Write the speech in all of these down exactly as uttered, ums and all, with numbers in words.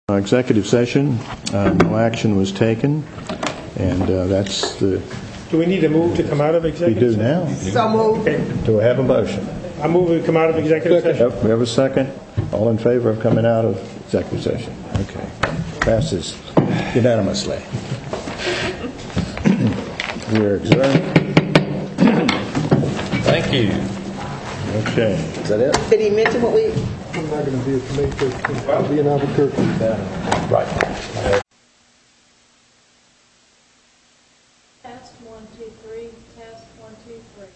Uh, executive session, uh, no action was taken, and uh, that's the... Do we need to move to come out of executive session? We do session? now. So moved. Okay. Do we have a motion? I move we come out of executive session. Yep, we have a second. All in favor of coming out of executive session? Okay. Passes unanimously. We are adjourned. Thank you. Okay. Is that it? Did he mention what we... I'm not going to be at May thirteenth. I'll be in Albuquerque. Right. Test one, two, three. Test one, two, three.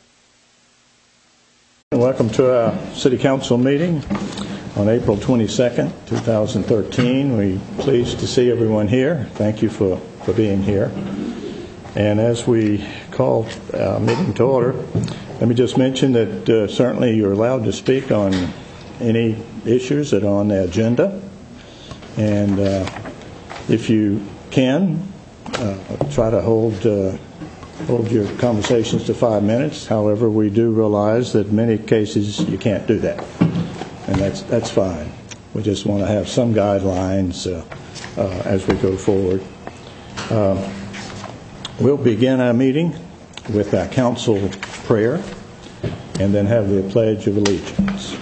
Welcome to our City Council meeting on April twenty-second, twenty thirteen. We're pleased to see everyone here. Thank you for, for being here. And as we call our meeting to order, let me just mention that uh, certainly you're allowed to speak on any issues that are on the agenda. And uh, if you can, uh, try to hold uh, hold your conversations to five minutes. However, we do realize that in many cases you can't do that. And that's that's fine. We just want to have some guidelines uh, uh, as we go forward. Uh, we'll begin our meeting with our council prayer and then have the Pledge of Allegiance.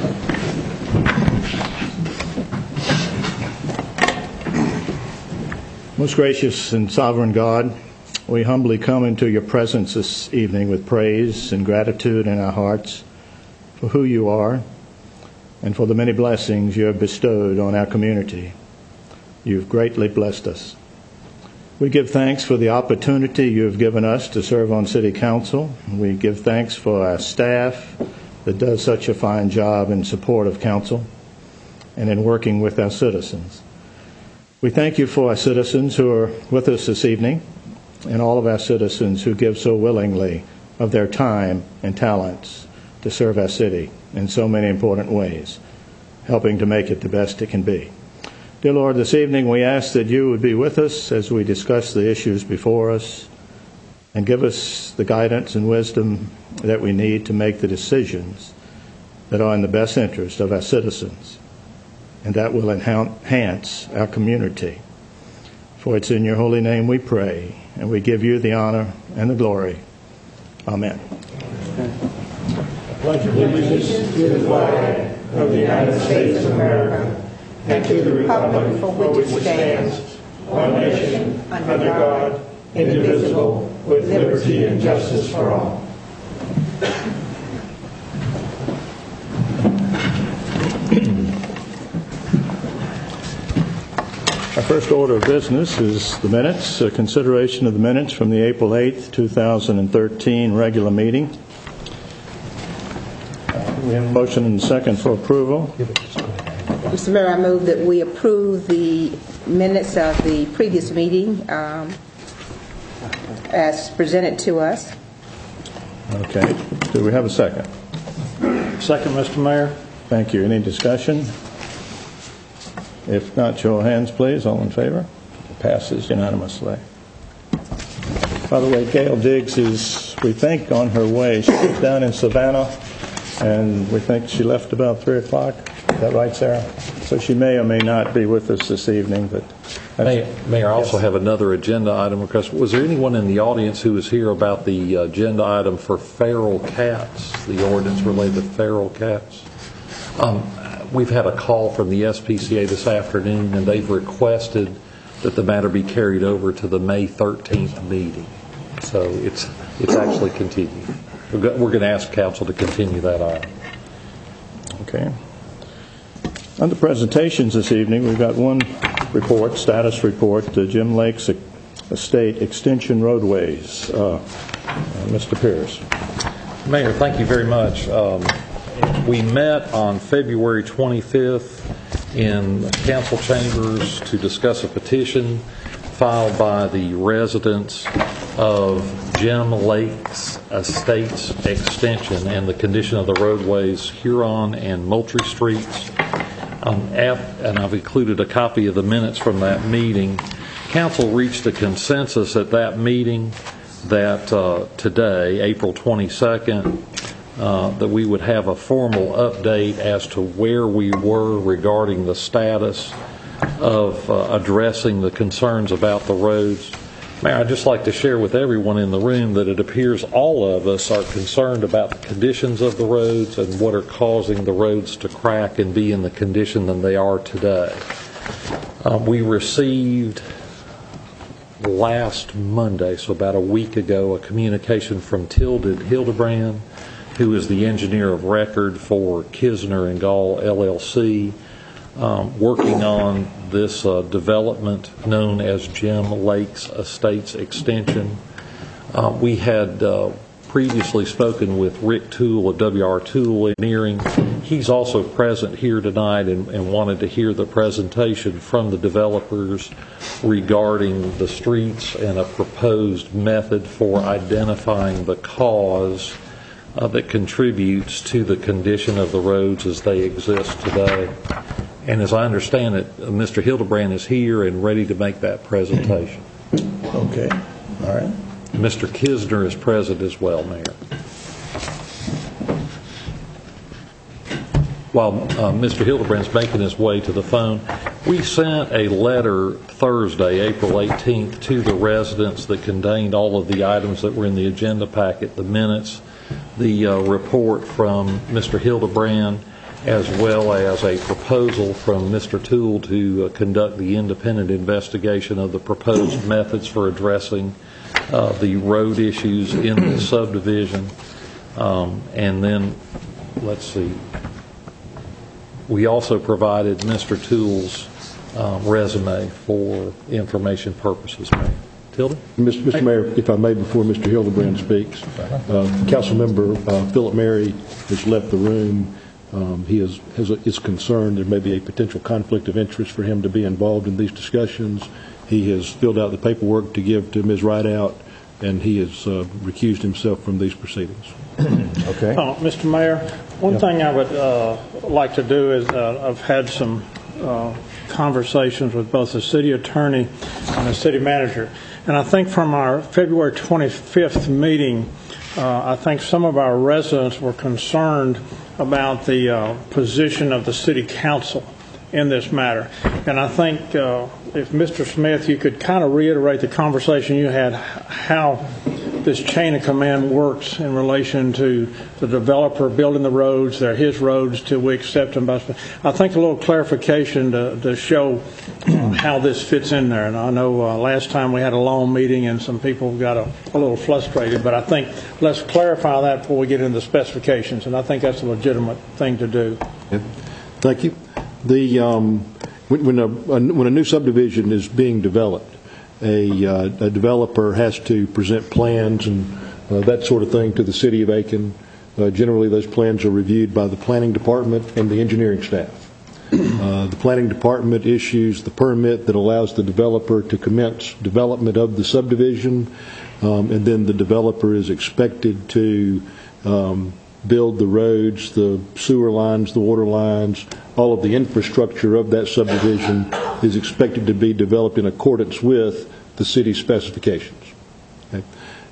Most gracious and sovereign God, we humbly come into your presence this evening with praise and gratitude in our hearts for who you are and for the many blessings you have bestowed on our community. You've greatly blessed us. We give thanks for the opportunity you have given us to serve on City Council. We give thanks for our staff that does such a fine job in support of Council and in working with our citizens. We thank you for our citizens who are with us this evening and all of our citizens who give so willingly of their time and talents to serve our city in so many important ways, helping to make it the best it can be. Dear Lord, this evening we ask that you would be with us as we discuss the issues before us and give us the guidance and wisdom that we need to make the decisions that are in the best interest of our citizens and that will enhance our community. For it's in your holy name we pray, and we give you the honor and the glory. Amen. I pledge allegiance to the flag of the United States of America and to the republic for which it stands, one nation, under God, indivisible, with liberty and justice for all. Our first order of business is the minutes, a consideration of the minutes from the April eighth, twenty thirteen regular meeting. We have a motion and a second for approval. Mister Mayor, I move that we approve the minutes of the previous meeting um, as presented to us. Okay. Do we have a second? Second, Mister Mayor. Thank you. Any discussion? If not, show of hands, please. All in favor? It passes unanimously. By the way, Gail Diggs is, we think, on her way. She's down in Savannah, and we think she left about three o'clock. Is that right, Sarah? So she may or may not be with us this evening. But May, Mayor, I also yes. have another agenda item request. Was there anyone in the audience who was here about the agenda item for feral cats, the ordinance related to feral cats? Um, we've had a call from the S P C A this afternoon, and they've requested that the matter be carried over to the May thirteenth meeting. So it's it's actually continued. We're going to ask council to continue that item. Okay. Under presentations this evening, we've got one report, status report, the Jim Lakes Estate Extension Roadways. Uh, uh, Mister Pierce. Mayor, thank you very much. Um, we met on February twenty-fifth in council chambers to discuss a petition filed by the residents of Jim Lakes Estates Extension and the condition of the roadways Huron and Moultrie Streets. Um, and I've included a copy of the minutes from that meeting. Council reached a consensus at that meeting that uh, today, April twenty-second, uh, that we would have a formal update as to where we were regarding the status of uh, addressing the concerns about the roads. Mayor, I'd just like to share with everyone in the room that it appears all of us are concerned about the conditions of the roads and what are causing the roads to crack and be in the condition that they are today. Um, we received last Monday, so about a week ago, a communication from Tilden Hildebrand, who is the engineer of record for Kisner and Gall L L C, um, working on this uh, development known as Jim Lakes Estates Extension. Uh, we had uh, previously spoken with Rick Toole of W R Toole Engineering. He's also present here tonight and, and wanted to hear the presentation from the developers regarding the streets and a proposed method for identifying the cause uh, that contributes to the condition of the roads as they exist today. And as I understand it, uh, Mister Hildebrand is here and ready to make that presentation. Okay. All right. Mister Kisner is present as well, Mayor. While uh, Mister Hildebrand's making his way to the phone, we sent a letter Thursday, April eighteenth, to the residents that contained all of the items that were in the agenda packet, the minutes, the uh, report from Mister Hildebrand, as well as a proposal from Mister Toole to uh, conduct the independent investigation of the proposed methods for addressing uh, the road issues in the subdivision. Um, and then, let's see, we also provided Mister Toole's um, resume for information purposes. Tilden? Mister Mayor, if I may, before Mister Hildebrand speaks, uh, Council Member uh, Philip Mary has left the room. Um, he is, has a, is concerned there may be a potential conflict of interest for him to be involved in these discussions. He has filled out the paperwork to give to Miz Rideout, and he has uh, recused himself from these proceedings. Okay. Uh, Mister Mayor, one Yeah. thing I would uh, like to do is uh, I've had some uh, conversations with both the city attorney and the city manager, and I think from our February twenty-fifth meeting, uh, I think some of our residents were concerned about the uh, position of the city council in this matter. And I think uh, if Mister Smith, you could kind of reiterate the conversation you had, how this chain of command works in relation to the developer building the roads, they're his roads till we accept them. I think a little clarification to, to show uh, how this fits in there. And I know uh, last time we had a long meeting and some people got a, a little frustrated, but I think let's clarify that before we get into the specifications, and I think that's a legitimate thing to do. Yeah. Thank you. The um, when, when, a, when a new subdivision is being developed, a, uh, a developer has to present plans and uh, that sort of thing to the city of Aiken. Uh, generally, those plans are reviewed by the planning department and the engineering staff. Uh, the planning department issues the permit that allows the developer to commence development of the subdivision, um, and then the developer is expected to um, build the roads, the sewer lines, the water lines, all of the infrastructure of that subdivision is expected to be developed in accordance with the city's specifications. Okay.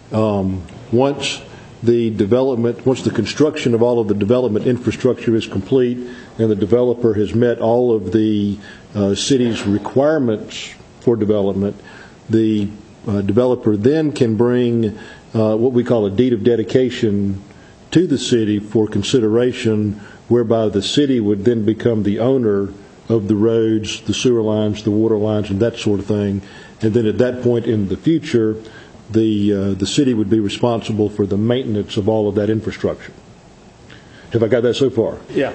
Um, once the development, once the construction of all of the development infrastructure is complete and the developer has met all of the uh, city's requirements for development, the uh, developer then can bring uh, what we call a deed of dedication to the city for consideration, whereby the city would then become the owner of the roads, the sewer lines, the water lines, and that sort of thing. And then at that point in the future, the uh, the city would be responsible for the maintenance of all of that infrastructure. Have I got that so far? Yeah.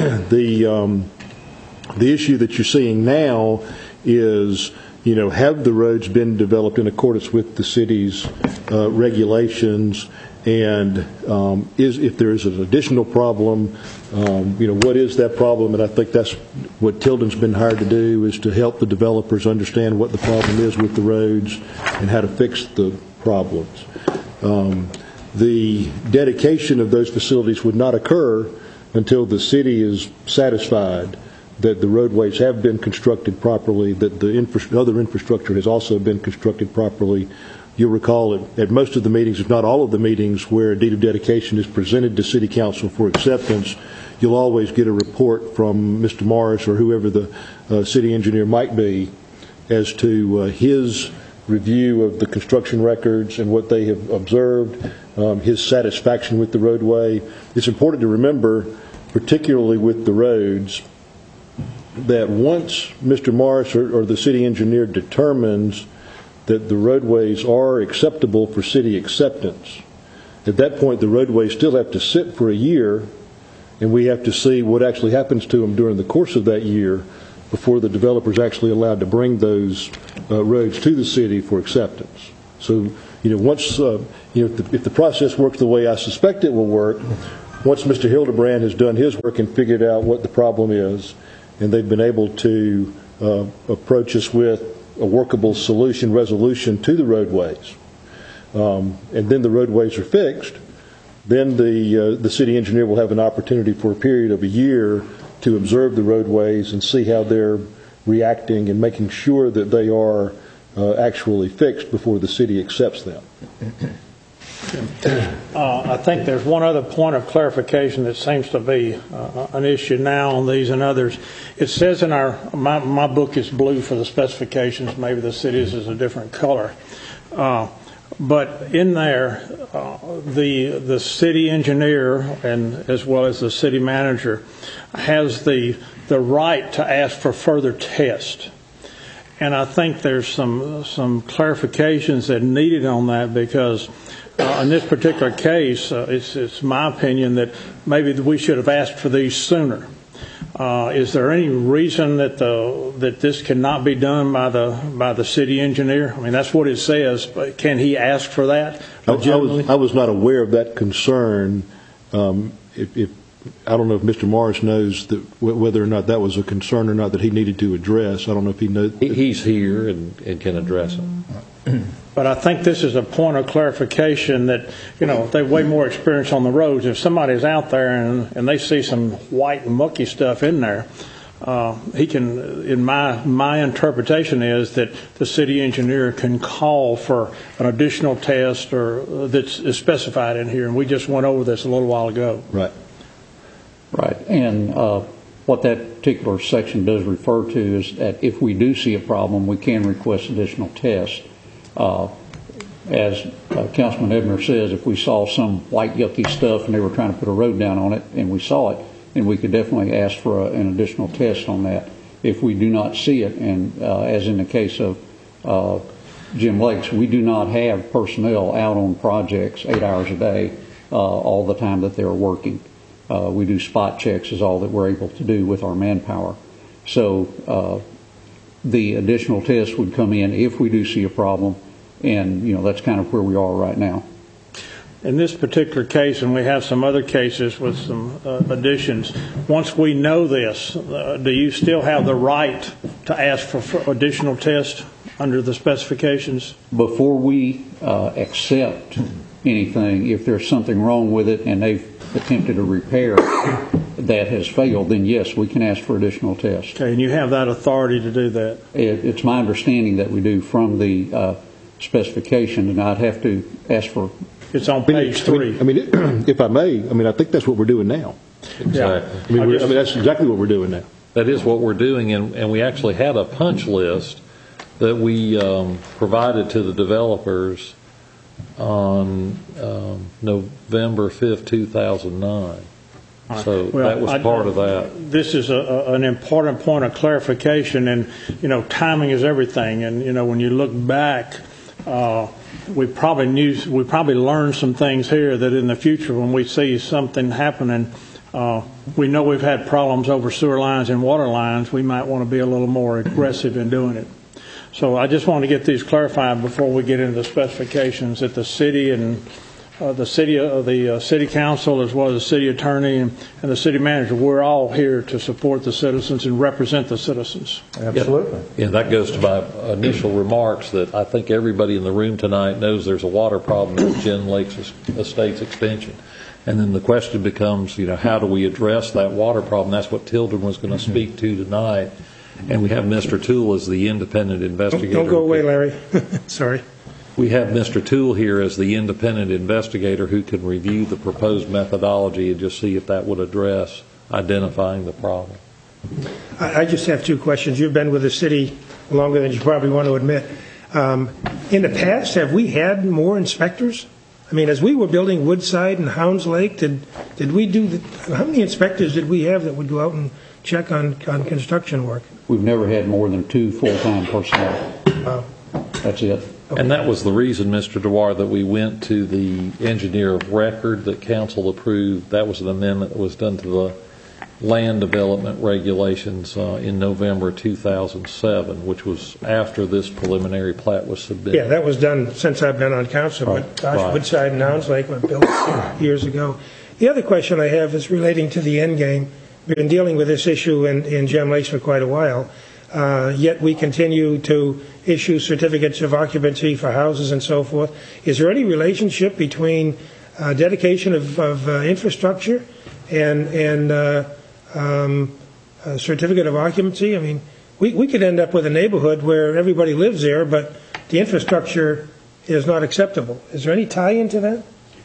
the um, the issue that you're seeing now is, you know, have the roads been developed in accordance with the city's uh, regulations? And um, is if there is an additional problem, um, you know, what is that problem? And I think that's what Tilden's been hired to do, is to help the developers understand what the problem is with the roads and how to fix the problems. Um, the dedication of those facilities would not occur until the city is satisfied that the roadways have been constructed properly, that the infra- other infrastructure has also been constructed properly. You'll recall at, at most of the meetings, if not all of the meetings, where a deed of dedication is presented to City Council for acceptance, you'll always get a report from Mister Morris or whoever the uh, city engineer might be as to uh, his review of the construction records and what they have observed, um, his satisfaction with the roadway. It's important to remember, particularly with the roads, that once Mister Morris or, or the city engineer determines that the roadways are acceptable for city acceptance, at that point the roadways still have to sit for a year, and we have to see what actually happens to them during the course of that year before the developer is actually allowed to bring those uh, roads to the city for acceptance. So, you know, once, uh, you know, if the, if the process works the way I suspect it will work, once Mister Hildebrand has done his work and figured out what the problem is, and they've been able to uh, approach us with a workable solution, resolution to the roadways, um, and then the roadways are fixed, then the uh, the city engineer will have an opportunity for a period of a year to observe the roadways and see how they're reacting and making sure that they are uh, actually fixed before the city accepts them. Uh, I think there's one other point of clarification that seems to be uh, an issue now on these and others. It says in our, my, my book is blue for the specifications, maybe the city's is a different color. Uh, but in there, uh, the the city engineer and as well as the city manager has the the right to ask for further tests. And I think there's some some clarifications that are needed on that, because uh, in this particular case, uh, it's, it's my opinion that maybe we should have asked for these sooner. Uh, is there any reason that the that this cannot be done by the by the city engineer? I mean, that's what it says. But can he ask for that? I, I was I was not aware of that concern. Um, if, if I don't know if Mister Morris knows that whether or not that was a concern or not that he needed to address. I don't know if he knows. He's here and, and can address it. But I think this is a point of clarification that, you know, they have way more experience on the roads. If somebody's out there and, and they see some white mucky stuff in there, uh, he can, in my my interpretation is that the city engineer can call for an additional test or uh, that's is specified in here. And we just went over this a little while ago. Right. Right, and uh, what that particular section does refer to is that if we do see a problem, we can request additional tests. Uh, as uh, Councilman Ebner says, if we saw some white yucky stuff and they were trying to put a road down on it and we saw it, then we could definitely ask for a, an additional test on that. If we do not see it, and uh, as in the case of uh, Jim Lakes, we do not have personnel out on projects eight hours a day uh, all the time that they're working. Uh, we do spot checks is all that we're able to do with our manpower. So uh, the additional tests would come in if we do see a problem, and you know that's kind of where we are right now. In this particular case, and we have some other cases with some uh, additions, once we know this, uh, do you still have the right to ask for, for additional tests under the specifications? Before we uh, accept anything, if there's something wrong with it and they've attempted a repair that has failed, then yes, we can ask for additional tests. Okay, and you have that authority to do that? It, it's my understanding that we do from the uh, specification, and I'd have to ask for. It's on page three. I mean, I mean, if I may, I mean, I think that's what we're doing now. Exactly. I mean, we're, I mean that's exactly what we're doing now. That is what we're doing, and, and we actually had a punch list that we um, provided to the developers on um, November fifth, two thousand nine. So well, that was I, part of that. This is a, a, an important point of clarification, and, you know, timing is everything. And, you know, when you look back, uh, we probably knew, we probably learned some things here that in the future when we see something happening, uh, we know we've had problems over sewer lines and water lines. We might want to be a little more aggressive in doing it. So I just want to get these clarified before we get into the specifications that the city and uh, the city, uh, the uh, city council, as well as the city attorney and, and the city manager, we're all here to support the citizens and represent the citizens. Absolutely. Yeah, that goes to my initial remarks that I think everybody in the room tonight knows there's a water problem at Jim Lakes Estates Extension. And then the question becomes, you know, how do we address that water problem? That's what Tilden was going to speak to tonight. And we have Mister Toole as the independent investigator. Don't, don't go away, Larry. Sorry. We have Mister Toole here as the independent investigator who can review the proposed methodology and just see if that would address identifying the problem. I I just have two questions. You've been with the city longer than you probably want to admit. Um, in the past, have we had more inspectors? I mean, as we were building Woodside and Hounds Lake, did did we do the, how many inspectors did we have that would go out and check on, on construction work? We've never had more than two full-time personnel. Wow. That's it. And that was the reason, Mister Dewar, that we went to the engineer of record that council approved. That was an amendment that was done to the land development regulations uh, in November two thousand seven, which was after this preliminary plat was submitted. Yeah, that was done since I've been on council, Right. but gosh, Right. Woodside and Hounds Lake were built years ago. The other question I have is relating to the end game. We've been dealing with this issue in, in Gem Lakes for quite a while, uh, yet we continue to issue certificates of occupancy for houses and so forth. Is there any relationship between uh, dedication of, of uh, infrastructure and, and uh, um, a certificate of occupancy? I mean, we, we could end up with a neighborhood where everybody lives there, but the infrastructure is not acceptable. Is there any tie into that?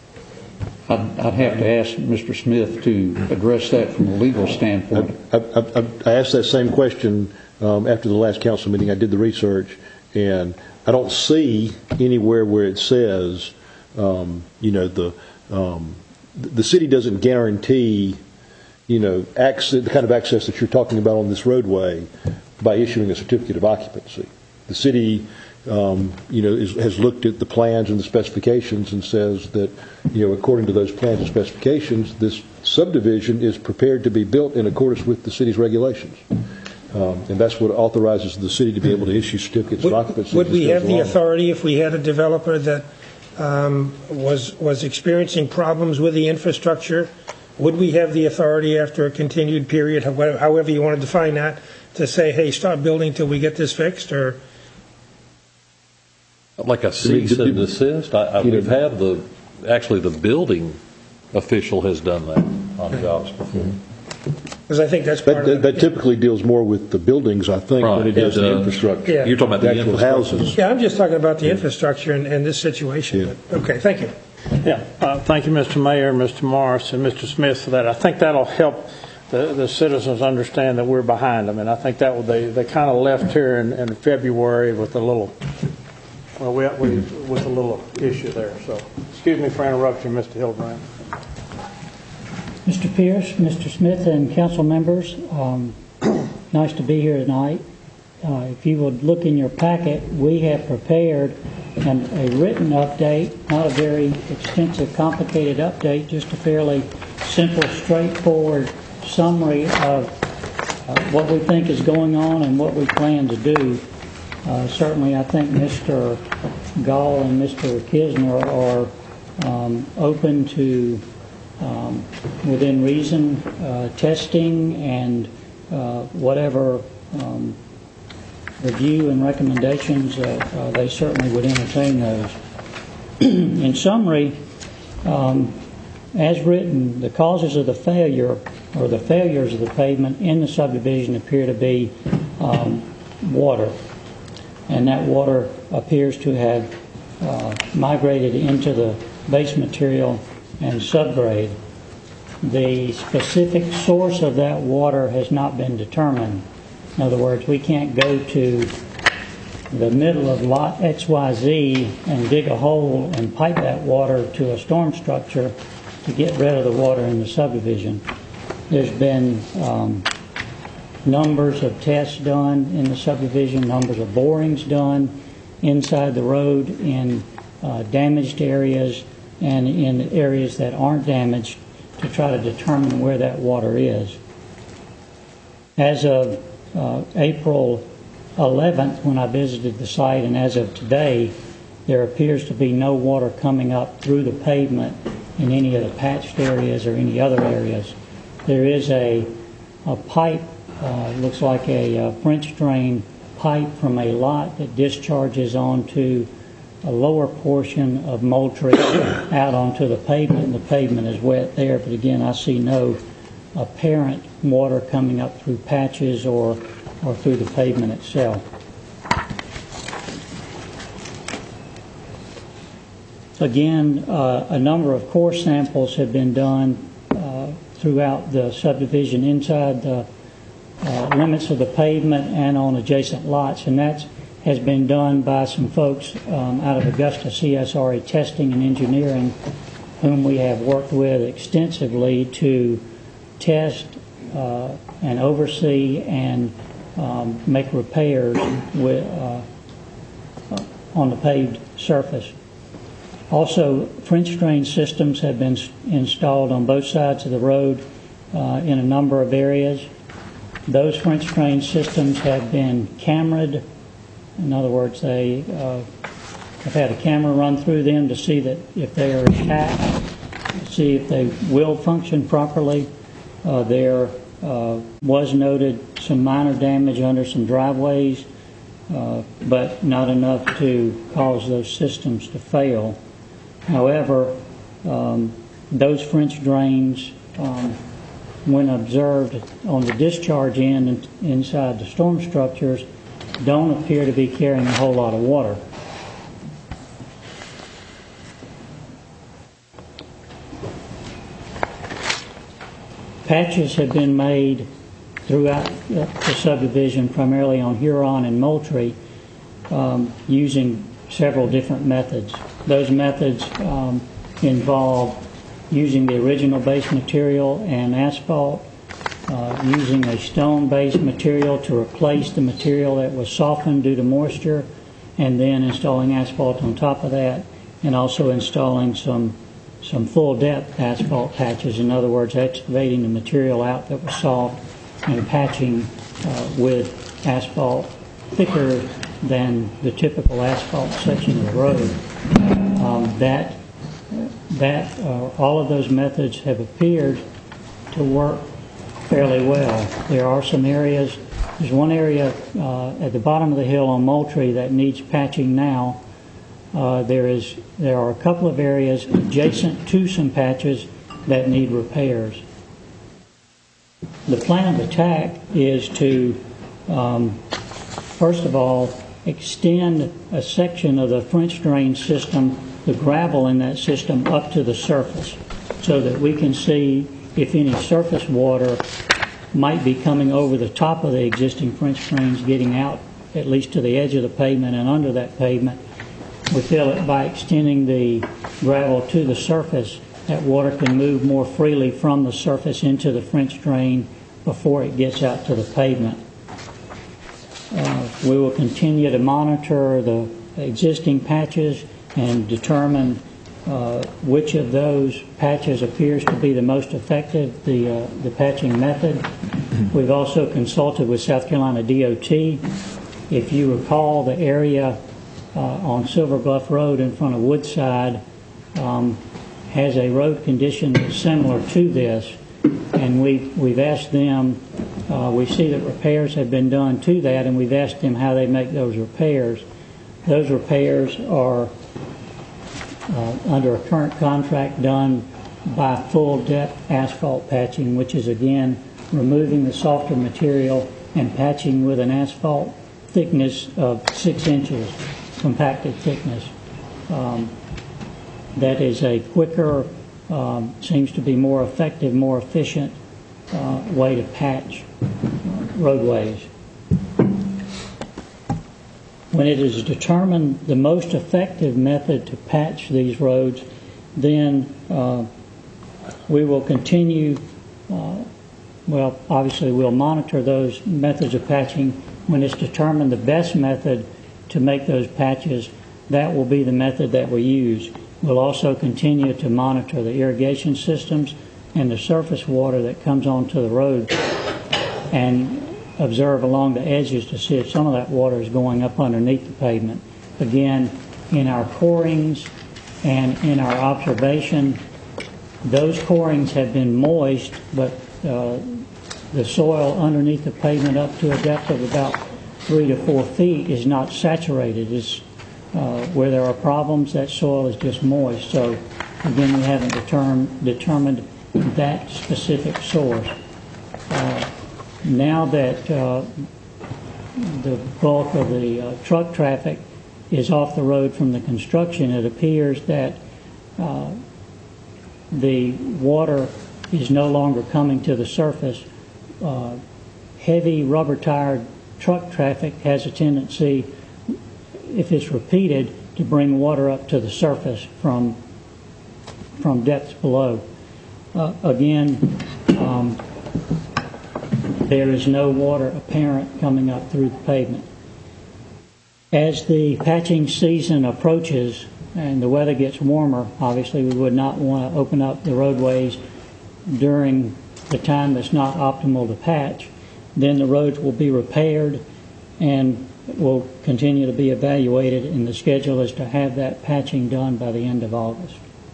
I'd, I'd have to ask Mister Smith to address that from a legal standpoint. I, I, I asked that same question um, after the last council meeting. I did the research, and I don't see anywhere where it says, um, you know, the um, the city doesn't guarantee, you know, access, the kind of access that you're talking about on this roadway by issuing a certificate of occupancy. The city, um, you know, is, has looked at the plans and the specifications and says that, you know, according to those plans and specifications, this subdivision is prepared to be built in accordance with the city's regulations. Um, and that's what authorizes the city to be able to issue certificates Would, of occupancy. would we This goes have the along. authority if we had a developer that um, was was experiencing problems with the infrastructure? Would we have the authority after a continued period, however, however you want to define that, to say, hey, stop building till we get this fixed? Or Like a cease and desist? I, I, we've had the, actually the building official has done that on jobs before. because I think that's part That, of that, it. that typically deals more with the buildings, I think, Right. than it does It the does. infrastructure. Yeah. You're talking about The the actual infrastructure? houses. Yeah, I'm just talking about the infrastructure and, and this situation. Yeah. But, okay, thank you. Yeah, uh, thank you, Mister Mayor, Mister Morris, and Mister Smith for that. I think that'll help the, the citizens understand that we're behind them, and I think that would, they, they kind of left here in, in February with a little, well, we, we, with a little issue there. So, excuse me for interrupting, Mister Hildebrand. Mister Pierce, Mister Smith, and council members, um, nice to be here tonight. Uh, if you would look in your packet, we have prepared an, a written update, not a very extensive, complicated update, just a fairly simple, straightforward summary of uh, what we think is going on and what we plan to do. Uh, certainly, I think Mister Gall and Mister Kisner are um, open to Um, within reason, uh, testing and uh, whatever um, review and recommendations, uh, uh, they certainly would entertain those. In summary, um, as written, the causes of the failure or the failures of the pavement in the subdivision appear to be um, water, and that water appears to have uh, migrated into the base material and subgrade. The specific source of that water has not been determined. In other words, we can't go to the middle of lot X Y Z and dig a hole and pipe that water to a storm structure to get rid of the water in the subdivision. There's been um, numbers of tests done in the subdivision, numbers of borings done inside the road in uh, damaged areas and in areas that aren't damaged to try to determine where that water is. As of uh, April eleventh, when I visited the site, and as of today, there appears to be no water coming up through the pavement in any of the patched areas or any other areas. There is a, a pipe, uh, looks like a, a French drain pipe from a lot that discharges onto a lower portion of Moultrie out onto the pavement, and the pavement is wet there. But again, I see no apparent water coming up through patches or, or through the pavement itself. Again, uh, a number of core samples have been done uh, throughout the subdivision inside the uh, limits of the pavement and on adjacent lots, and that has been done by some folks um, out of Augusta C S R E Testing and Engineering, whom we have worked with extensively to test uh, and oversee and um, make repairs with, uh, on the paved surface. Also, French drain systems have been installed on both sides of the road uh, in a number of areas. Those French drain systems have been cameraed. In other words, they uh, have had a camera run through them to see that if they are intact, see if they will function properly. Uh, there uh, was noted some minor damage under some driveways, uh, but not enough to cause those systems to fail. However, um, those French drains, um, when observed on the discharge end and inside the storm structures, don't appear to be carrying a whole lot of water. Patches have been made throughout the subdivision, primarily on Huron and Moultrie, um, using several different methods. Those methods um, involve using the original base material and asphalt, uh, using a stone-based material to replace the material that was softened due to moisture, and then installing asphalt on top of that, and also installing some some full-depth asphalt patches. In other words, excavating the material out that was soft and patching uh, with asphalt thicker than the typical asphalt section of the road. Um, that that uh, all of those methods have appeared to work fairly well. There are some areas. There's one area uh, at the bottom of the hill on Moultrie that needs patching now. Uh, there is there are a couple of areas adjacent to some patches that need repairs. The plan of attack is to, um, first of all, extend a section of the French drain system, the gravel in that system, up to the surface, so that we can see if any surface water might be coming over the top of the existing French drains, getting out at least to the edge of the pavement and under that pavement. We feel that by extending the gravel to the surface, that water can move more freely from the surface into the French drain before it gets out to the pavement. Uh, we will continue to monitor the existing patches and determine uh, which of those patches appears to be the most effective, the, uh, the patching method. We've also consulted with South Carolina D O T. If you recall, the area uh, on Silver Bluff Road in front of Woodside um, has a road condition that's similar to this, and we've, we've asked them, uh, we see that repairs have been done to that, and we've asked them how they make those repairs. Those repairs are uh, under a current contract done by full depth asphalt patching, which is again removing the softer material and patching with an asphalt thickness of six inches, compacted thickness. Um, that is a quicker, um, seems to be more effective, more efficient uh, way to patch uh, roadways. When it is determined the most effective method to patch these roads, then uh, we will continue, uh, well, obviously we'll monitor those methods of patching. When it's determined the best method to make those patches, that will be the method that we use. We'll also continue to monitor the irrigation systems and the surface water that comes onto the road and observe along the edges to see if some of that water is going up underneath the pavement. Again, in our corings and in our observation, those corings have been moist, but uh, the soil underneath the pavement up to a depth of about three to four feet is not saturated. It's, uh, where there are problems, that soil is just moist. So again, we haven't determ- determined that specific source. Uh, now that uh, the bulk of the uh, truck traffic is off the road from the construction, it appears that uh, the water is no longer coming to the surface. Uh, heavy rubber-tired truck traffic has a tendency, if it's repeated, to bring water up to the surface from from depths below. Uh, again, um, there is no water apparent coming up through the pavement. As the patching season approaches and the weather gets warmer, obviously we would not want to open up the roadways during the time that's not optimal to patch. Then the roads will be repaired and will continue to be evaluated, and the schedule is to have that patching done by the end of August.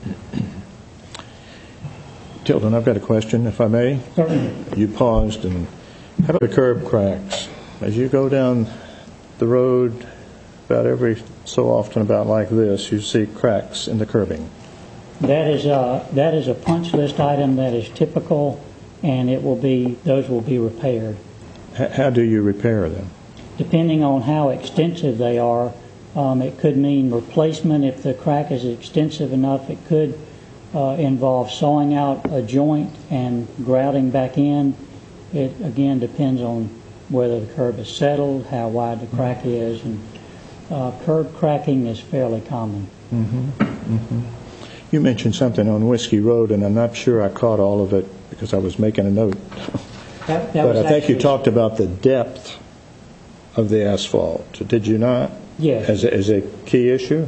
Tilden, I've got a question, if I may. Certainly. You paused, and how about the curb cracks? As you go down the road, about every so often, about like this, you see cracks in the curbing. That is a, that is a punch list item that is typical, and it will be those will be repaired. H- how do you repair them? Depending on how extensive they are, um, it could mean replacement. If the crack is extensive enough, it could uh, involve sawing out a joint and grouting back in. It again depends on whether the curb is settled, how wide the crack is, and uh, curb cracking is fairly common. Mm-hmm. Mm-hmm. You mentioned something on Whiskey Road, and I'm not sure I caught all of it because I was making a note. That, that but I think actually, you talked about the depth of the asphalt. Did you not? Yes. As a, as a key issue?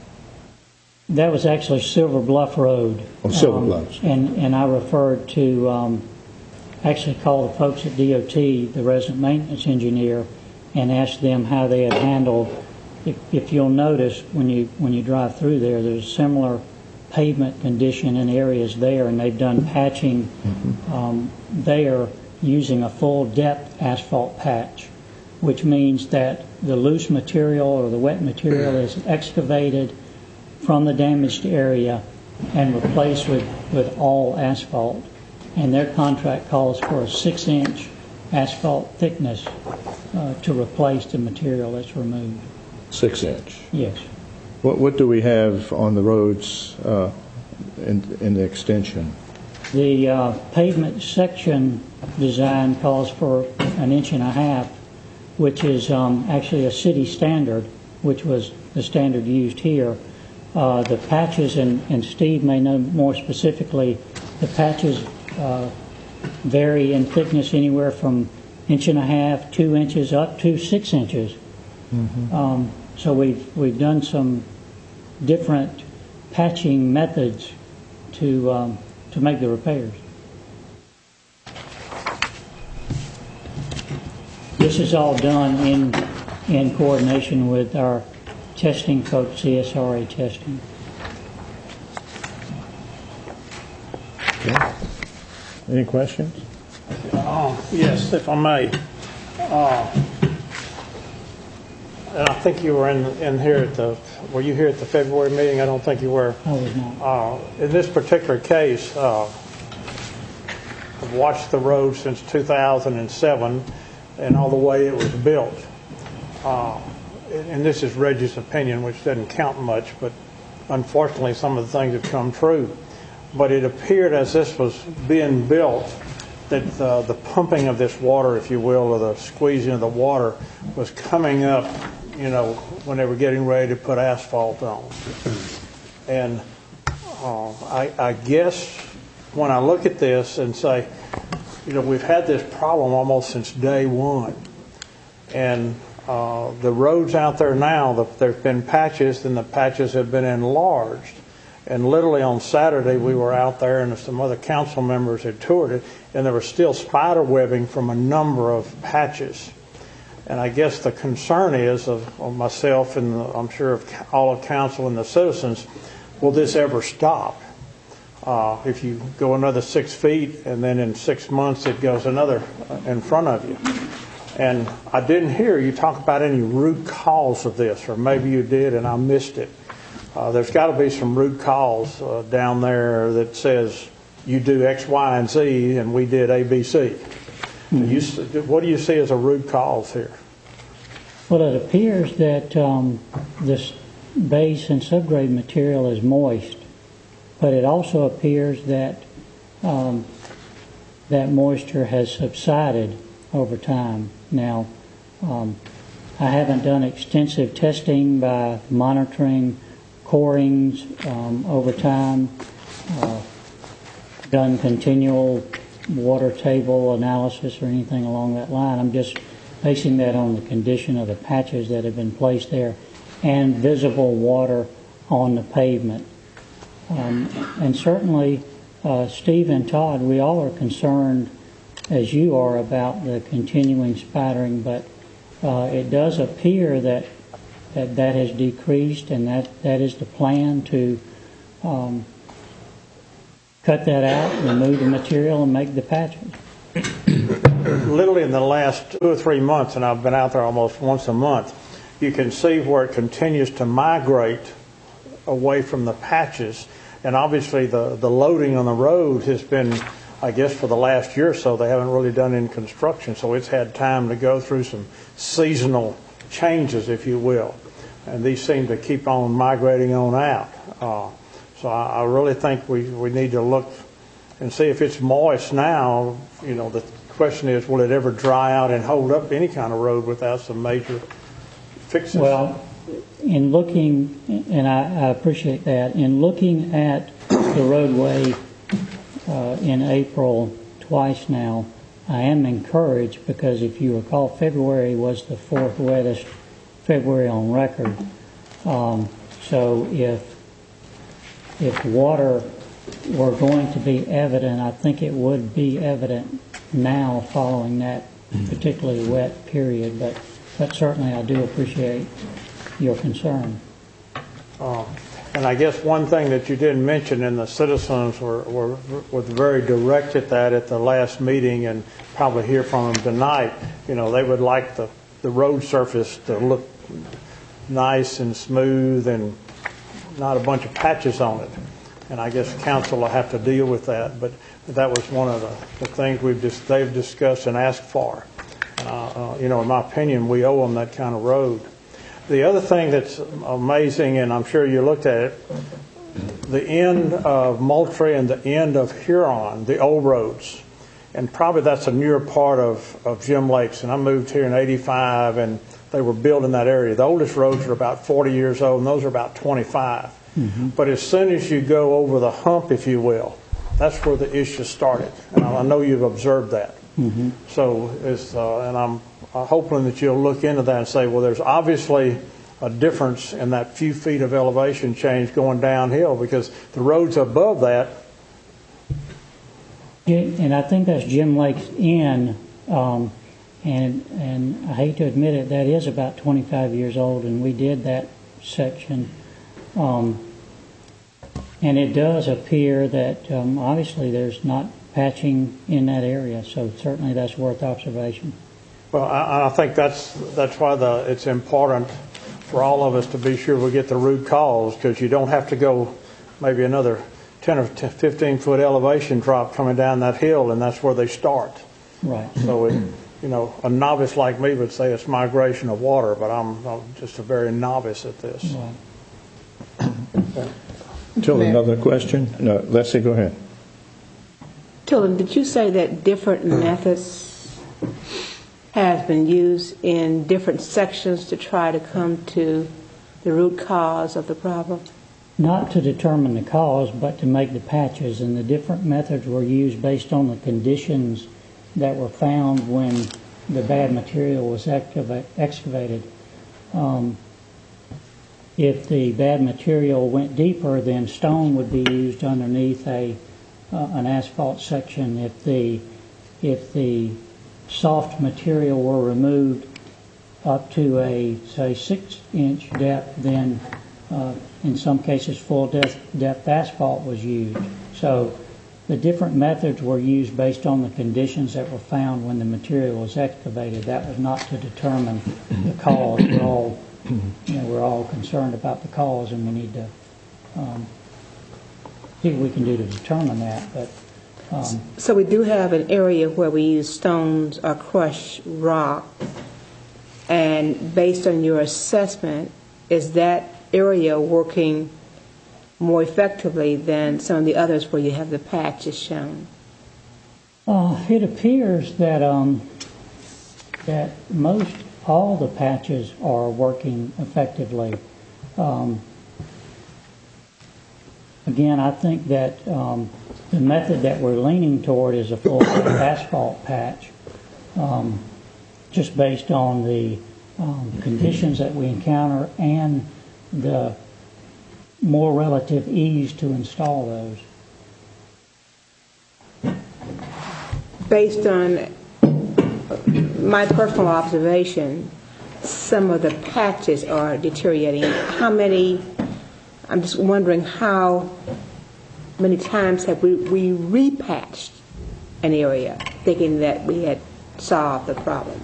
That was actually Silver Bluff Road. Oh, Silver um, Bluffs. And, and I referred to, um, actually called the folks at D O T, the resident maintenance engineer, and asked them how they had handled. If, if you'll notice, when you when you drive through there, there's a similar pavement condition in areas there, and they've done patching mm-hmm. um, there using a full depth asphalt patch, which means that the loose material or the wet material is excavated from the damaged area and replaced with, with all asphalt. And their contract calls for a six-inch asphalt thickness uh, to replace the material that's removed. Six inch? Yes. What what do we have on the roads uh, in, in the extension? The uh, pavement section design calls for an inch and a half, which is um, actually a city standard, which was the standard used here. Uh, the patches, and, and Steve may know more specifically, the patches uh, vary in thickness anywhere from inch and a half, two inches, up to six inches. Mm-hmm. Um, so we've we've done some different patching methods to um, to make the repairs. This is all done in in coordination with our testing folks, C S R A testing. Okay. Any questions? Uh, yes, if I may. Uh, and I think you were in in here at the. Were you here at the February meeting? I don't think you were. I was not. Uh, in this particular case, uh, I've watched the road since two thousand seven and all the way it was built. Uh, and this is Reggie's opinion, which doesn't count much, but unfortunately some of the things have come true. But it appeared as this was being built that uh, the pumping of this water, if you will, or the squeezing of the water was coming up, you know, when they were getting ready to put asphalt on. And uh, I, I guess when I look at this and say, you know, we've had this problem almost since day one. And uh, the roads out there now, the, there have been patches, and the patches have been enlarged. And literally on Saturday, we were out there, and some other council members had toured it, and there was still spider webbing from a number of patches. And I guess the concern is of, of myself and the, I'm sure of all of council and the citizens, will this ever stop? Uh, if you go another six feet and then in six months it goes another in front of you. And I didn't hear you talk about any root cause of this, or maybe you did and I missed it. Uh, there's got to be some root cause uh, down there that says you do X, Y, and Z and we did A, B, C. Mm-hmm. You, what do you see as a root cause here? Well, it appears that um, this base and subgrade material is moist. But it also appears that um, that moisture has subsided over time. Now, um, I haven't done extensive testing by monitoring corings um, over time, uh, done continual water table analysis or anything along that line. I'm just basing that on the condition of the patches that have been placed there and visible water on the pavement. Um, and certainly, uh, Steve and Todd, we all are concerned, as you are, about the continuing spattering, but uh, it does appear that, that that has decreased, and that, that is the plan, to um, cut that out, remove the material, and make the patches. Literally in the last two or three months, and I've been out there almost once a month, you can see where it continues to migrate away from the patches. And obviously the, the loading on the road has been, I guess, for the last year or so, they haven't really done any construction, so it's had time to go through some seasonal changes, if you will. And these seem to keep on migrating on out. Uh, so I, I really think we, we need to look and see if it's moist now. You know, the question is, will it ever dry out and hold up any kind of road without some major fixes? Well, in looking, and I, I appreciate that, in looking at the roadway uh, in April twice now, I am encouraged, because if you recall, February was the fourth wettest February on record. Um, so if if water were going to be evident, I think it would be evident now following that particularly wet period. But, but certainly I do appreciate your concern. Uh, and I guess one thing that you didn't mention, and the citizens were, were, were very direct at that at the last meeting, and probably hear from them tonight, you know, they would like the, the road surface to look nice and smooth and not a bunch of patches on it. And I guess council will have to deal with that, but that was one of the, the things we've just, they've discussed and asked for. Uh, uh, you know, in my opinion, we owe them that kind of road. The other thing that's amazing, and I'm sure you looked at it, the end of Moultrie and the end of Huron, the old roads, and probably that's a newer part of, of Jim Lakes. And I moved here in eighty-five, and they were building that area. The oldest roads are about forty years old, and those are about twenty-five. Mm-hmm. But as soon as you go over the hump, if you will, that's where the issue started. And I know you've observed that. Mm-hmm. So, it's, uh, and I'm hoping that you'll look into that and say, well, there's obviously a difference in that few feet of elevation change going downhill, because the roads above that. And I think that's Jim Lake's Inn, um, and and I hate to admit it, that is about twenty-five years old, and we did that section. Um, and it does appear that um, obviously there's not patching in that area, so certainly that's worth observation. Well, I, I think that's that's why the it's important for all of us to be sure we get the root cause, because you don't have to go maybe another ten or fifteen foot elevation drop coming down that hill, and that's where they start. Right. So, it, you know, a novice like me would say it's migration of water, but I'm, I'm just a very novice at this. Right. Tilden, another question? No, Leslie, go ahead. Tilden, did you say that different methods have been used in different sections to try to come to the root cause of the problem? Not to determine the cause, but to make the patches, and the different methods were used based on the conditions that were found when the bad material was excava- excavated. Um, if the bad material went deeper, then stone would be used underneath a uh, an asphalt section. If the if the soft material were removed up to a, say, six-inch depth, then uh, in some cases full depth, depth asphalt was used. So the different methods were used based on the conditions that were found when the material was excavated. That was not to determine the cause. We're all, you know, we're all concerned about the cause, and we need to um, see what we can do to determine that. But um, so we do have an area where we use stones or crushed rock, and based on your assessment, is that area working more effectively than some of the others where you have the patches shown? Uh, it appears that um, that most all the patches are working effectively. Um, again, I think that um, the method that we're leaning toward is a full asphalt patch, um, just based on the um, conditions that we encounter and the more relative ease to install those. Based on my personal observation, some of the patches are deteriorating. How many, I'm just wondering how many times have we, we repatched an area thinking that we had solved the problem?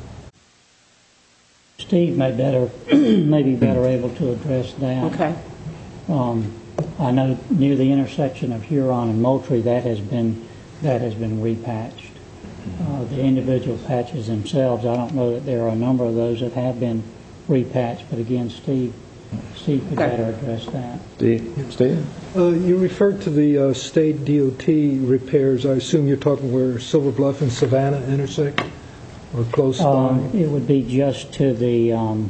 Steve may better, may be better able to address that. Okay. Um, I know near the intersection of Huron and Moultrie, that has been that has been repatched. Uh, the individual patches themselves, I don't know that there are a number of those that have been repatched, but again, Steve, Steve could Okay. better address that. Steve? Steve? Uh, you referred to the uh, state D O T repairs. I assume you're talking where Silver Bluff and Savannah intersect, or close Um, by? it would be just to the um,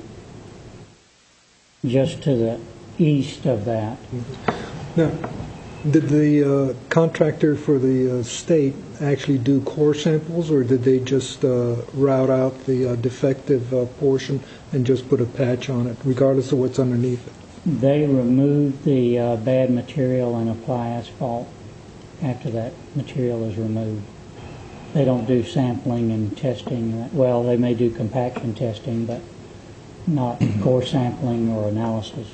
just to the east of that. Now, did the uh, contractor for the uh, state actually do core samples, or did they just uh, route out the uh, defective uh, portion and just put a patch on it, regardless of what's underneath it? They remove the uh, bad material and apply asphalt after that material is removed. They don't do sampling and testing. Well, they may do compaction testing, but not core sampling or analysis.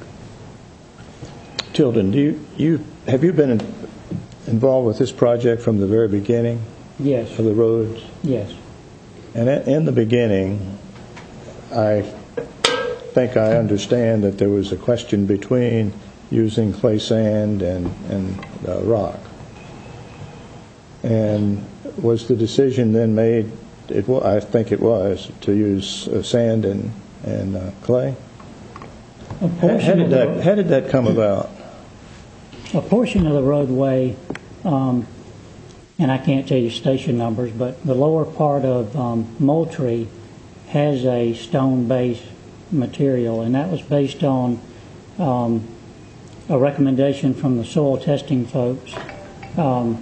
Tilden, do you, you have you been in, involved with this project from the very beginning Yes, of the roads? yes. And in in the beginning, I think I understand that there was a question between using clay sand and, and uh, rock. And was the decision then made, it, wa- I think it was, to use uh, sand and, and uh, clay? A How, portion how did of that, the- how did that come about? A portion of the roadway, um, and I can't tell you station numbers, but the lower part of um, Moultrie has a stone base material, and that was based on um, a recommendation from the soil testing folks, um,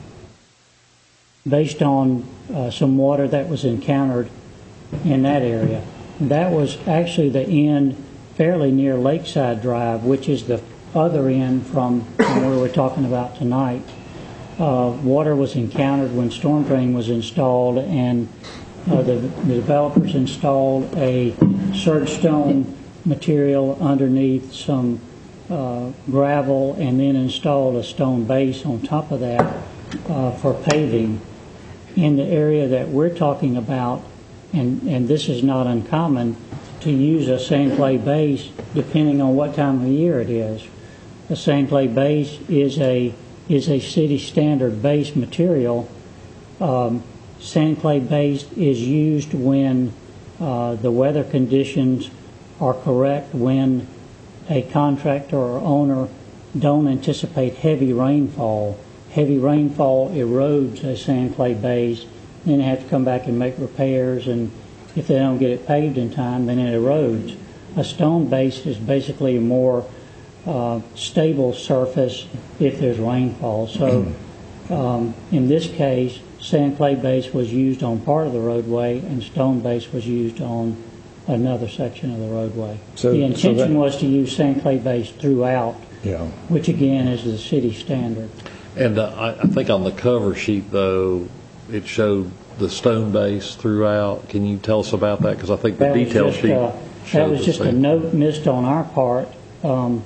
based on uh, some water that was encountered in that area. That was actually the end fairly near Lakeside Drive, which is the other end from, from where we're talking about tonight. Uh, water was encountered when storm drain was installed, and uh, the, the developers installed a surge stone material underneath some uh, gravel, and then installed a stone base on top of that uh, for paving. In the area that we're talking about, and, and this is not uncommon, to use a sand clay base depending on what time of year it is. A sand clay base is a is a city standard base material. Um, sand clay base is used when uh, the weather conditions are correct, when a contractor or owner don't anticipate heavy rainfall. Heavy rainfall erodes a sand clay base, then they have to come back and make repairs, and if they don't get it paved in time, then it erodes. A stone base is basically a more uh, stable surface if there's rainfall. So um, in this case, sand clay base was used on part of the roadway, and stone base was used on another section of the roadway. So- the so intention that- was to use sand clay base throughout, Yeah. which again is the city standard. And uh, I I think on the cover sheet, though, it showed the stone base throughout. Can you tell us about that? Because I think the That was detail just, sheet uh, showed That was the just a same. note missed on our part. Um,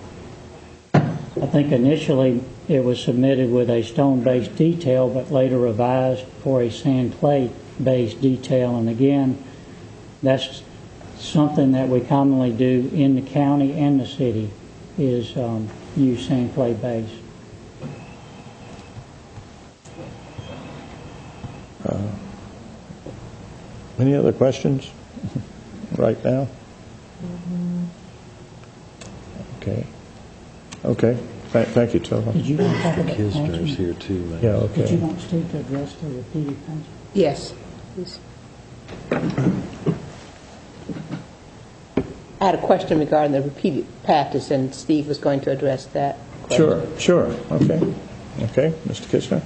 I think initially it was submitted with a stone-based detail, but later revised for a sand clay-based detail. And again, that's something that we commonly do in the county and the city, is um, use sand clay base. Any other questions right now? Okay. Okay. Th- Thank you, Tova. Did you want to talk about Kisner's patching? here too, man. Yeah, Did you okay. want Steve to address the repeated patching? Yes, please. I had a question regarding the repeated patches, and Steve was going to address that question. Sure, sure. Okay. Okay, Mister Kitchener.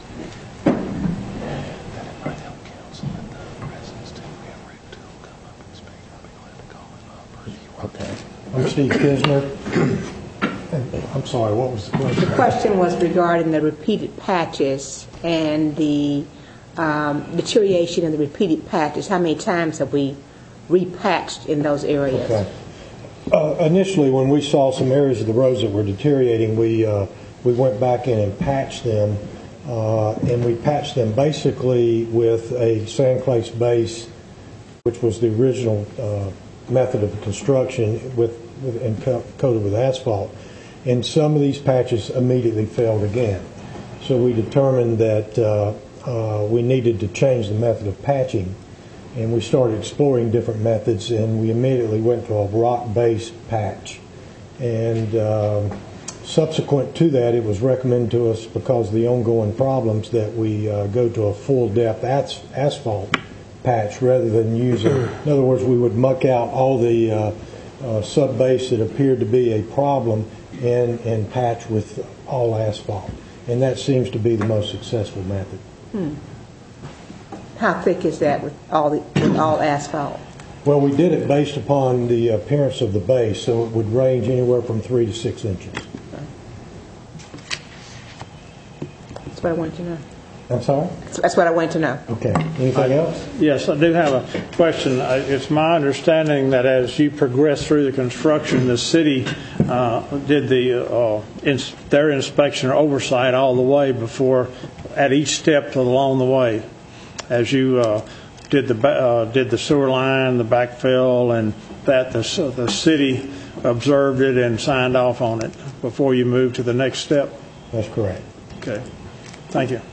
Okay. I'm Steve Kisner. I'm sorry, what was the question? The question was regarding the repeated patches and the um, deterioration in the repeated patches. How many times have we repatched in those areas? Okay. Uh, initially, when we saw some areas of the roads that were deteriorating, we uh, we went back in and patched them, uh, and we patched them basically with a sand clay base, which was the original uh, method of construction, with, with and co- coated with asphalt. And some of these patches immediately failed again. So we determined that uh, uh, we needed to change the method of patching. And we started exploring different methods, and we immediately went to a rock-based patch. And um, subsequent to that, it was recommended to us, because of the ongoing problems, that we uh, go to a full-depth as- asphalt patch rather than using, in other words, we would muck out all the uh, uh, sub-base that appeared to be a problem and, and patch with all asphalt. And that seems to be the most successful method. Hmm. How thick is that with all the with all asphalt? Well, we did it based upon the appearance of the base, so it would range anywhere from three to six inches. That's what I wanted to know. I'm sorry? That's what I wanted to know. Okay. Anything else? Yes, I do have a question. Uh, It's my understanding that as you progress through the construction, the city uh, did the uh, ins- their inspection or oversight all the way before, at each step along the way, as you uh, did the ba- uh, did the sewer line, the backfill, and that the c- the city observed it and signed off on it before you moved to the next step. That's correct. Okay. Thank you.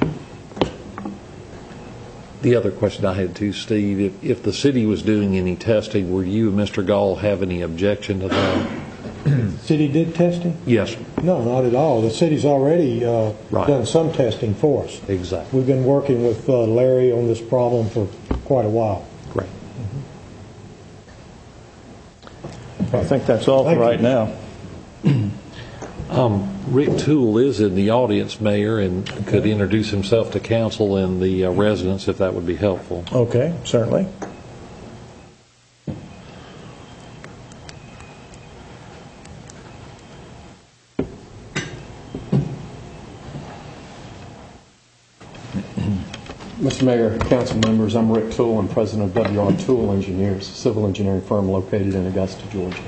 The other question I had too, Steve, if, if the city was doing any testing, would you and Mister Gall have any objection to that? The city did testing? Yes. No, not at all. The city's already uh, Right. done some testing for us. Exactly. We've been working with uh, Larry on this problem for quite a while. Great. I think that's all for Thank you. right now. Um, Rick Toole is in the audience, Mayor, and could introduce himself to council and the uh, residents if that would be helpful. Okay, certainly. Mister Mayor, council members, I'm Rick Toole. I'm president of W R Toole Engineers, a civil engineering firm located in Augusta, Georgia.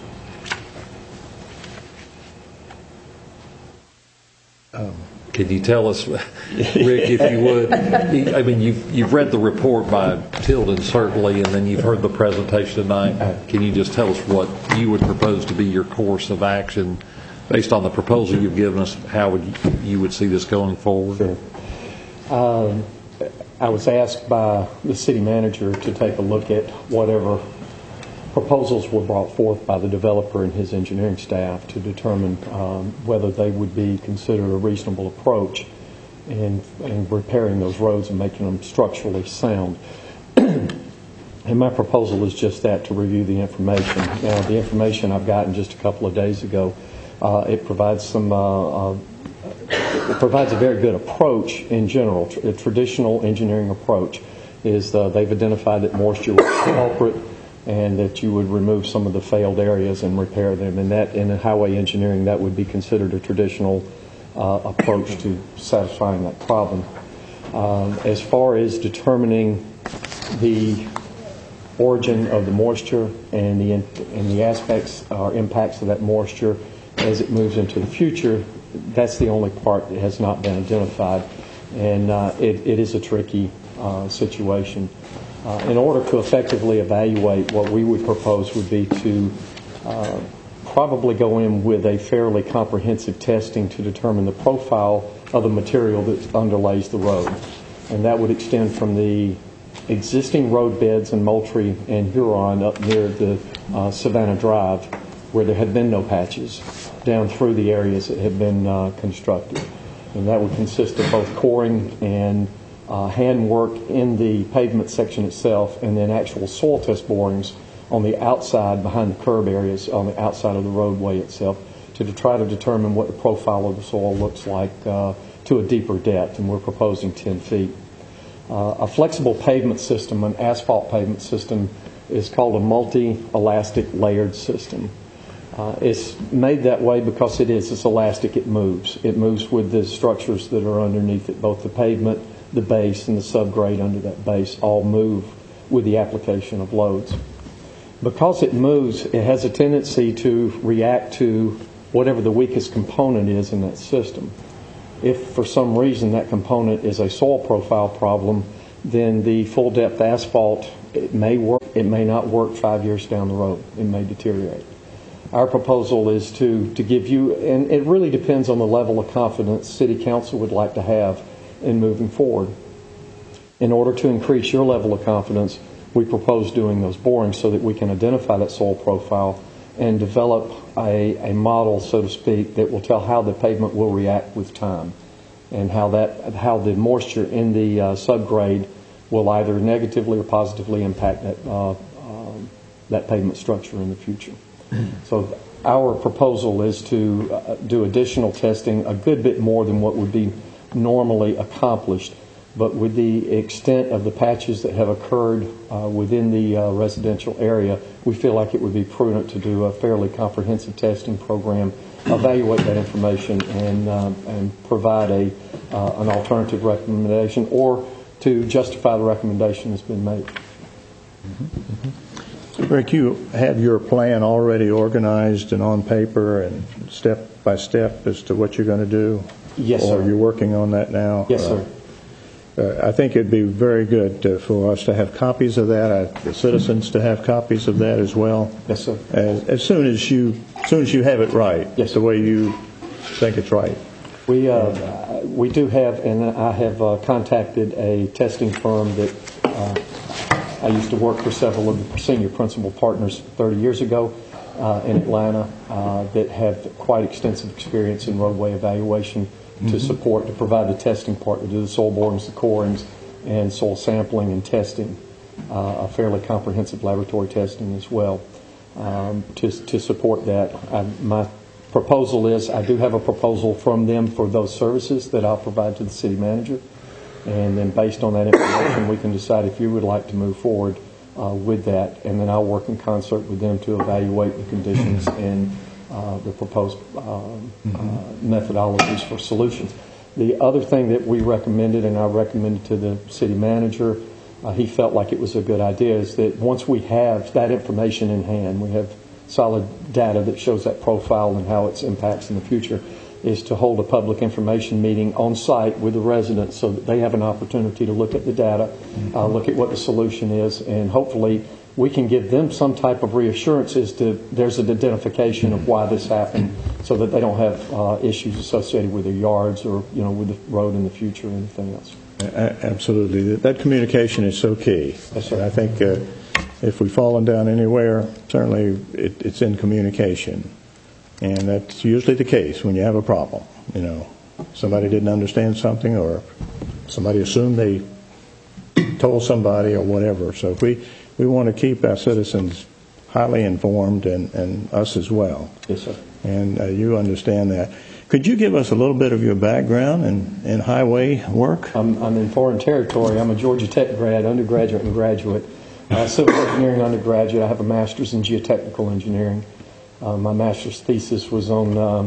Could you tell us, Rick, if you would? I mean, you've, you've read the report by Tilden, certainly, and then you've heard the presentation tonight. Can you just tell us what you would propose to be your course of action based on the proposal you've given us? How would you, you would see this going forward? Sure. Um, I was asked by the city manager to take a look at whatever proposals were brought forth by the developer and his engineering staff to determine um, whether they would be considered a reasonable approach in, in repairing those roads and making them structurally sound. And my proposal is just that, to review the information. Now, the information I've gotten just a couple of days ago, uh, it provides some uh, uh, it provides a very good approach in general. A traditional engineering approach is uh, they've identified that moisture was the culprit, and that you would remove some of the failed areas and repair them. And that, in highway engineering, that would be considered a traditional uh, approach to satisfying that problem. Um, as far as determining the origin of the moisture and the and the aspects or impacts of that moisture as it moves into the future, that's the only part that has not been identified, and uh, it, it is a tricky uh, situation. Uh, in order to effectively evaluate, what we would propose would be to uh, probably go in with a fairly comprehensive testing to determine the profile of the material that underlays the road. And that would extend from the existing road beds in Moultrie and Huron up near the uh, Savannah Drive where there had been no patches down through the areas that had been uh, constructed. And that would consist of both coring and uh, handwork in the pavement section itself, and then actual soil test borings on the outside, behind the curb areas, on the outside of the roadway itself, to, to try to determine what the profile of the soil looks like uh, to a deeper depth, and we're proposing ten feet. Uh, a flexible pavement system, an asphalt pavement system, is called a multi-elastic layered system. Uh, it's made that way because it is. It's elastic. It moves. It moves with the structures that are underneath it. Both the pavement, the base, and the subgrade under that base all move with the application of loads. Because it moves, it has a tendency to react to whatever the weakest component is in that system. If for some reason that component is a soil profile problem, then the full depth asphalt, it may work, it may not work five years down the road. It may deteriorate. Our proposal is to, to give you, and it really depends on the level of confidence City Council would like to have in moving forward. In order to increase your level of confidence, we propose doing those borings so that we can identify that soil profile and develop a, a model, so to speak, that will tell how the pavement will react with time, and how that how the moisture in the uh, subgrade will either negatively or positively impact that uh, um, that pavement structure in the future. So our proposal is to uh, do additional testing, a good bit more than what would be normally accomplished, but with the extent of the patches that have occurred uh, within the uh, residential area, we feel like it would be prudent to do a fairly comprehensive testing program, evaluate that information, and um, and provide a uh, an alternative recommendation, or to justify the recommendation that's been made. Mm-hmm. Mm-hmm. Rick, you have your plan already organized and on paper and step by step as to what you're going to do? Yes, or sir. Or you're working on that now? Yes, sir. Uh, uh, I think it'd be very good uh, for us to have copies of that, uh, the citizens to have copies of that as well. Yes, sir. As, as soon as you, as soon as you have it right, yes, the way you think it's right. We uh, we do have, and I have uh, contacted a testing firm that uh, I used to work for several of the senior principal partners thirty years ago uh, in Atlanta uh, that have quite extensive experience in roadway evaluation to mm-hmm. support, to provide the testing part, to do the soil borings, the corings, and soil sampling and testing, uh, a fairly comprehensive laboratory testing as well um, to, to support that. I, my proposal is, I do have a proposal from them for those services that I'll provide to the city manager. And then based on that information, we can decide if you would like to move forward uh, with that. And then I'll work in concert with them to evaluate the conditions and uh, the proposed uh, mm-hmm. uh, methodologies for solutions. The other thing that we recommended, and I recommended to the city manager, uh, he felt like it was a good idea, is that once we have that information in hand, we have solid data that shows that profile and how it impacts in the future, is to hold a public information meeting on site with the residents so that they have an opportunity to look at the data, mm-hmm. uh, look at what the solution is, and hopefully we can give them some type of reassurance as to there's an identification of why this happened, so that they don't have uh, issues associated with their yards or, you know, with the road in the future or anything else. Absolutely. That communication is so key. Yes, sir. I think uh, if we've fallen down anywhere, certainly it, it's in communication. And that's usually the case when you have a problem. You know, somebody didn't understand something, or somebody assumed they told somebody, or whatever. So if we, we want to keep our citizens highly informed, and, and us as well. Yes, sir. And uh, you understand that. Could you give us a little bit of your background in, in highway work? I'm, I'm in foreign territory. I'm a Georgia Tech grad, undergraduate and graduate. Uh, civil engineering undergraduate. I have a master's in geotechnical engineering. Uh, my master's thesis was on um,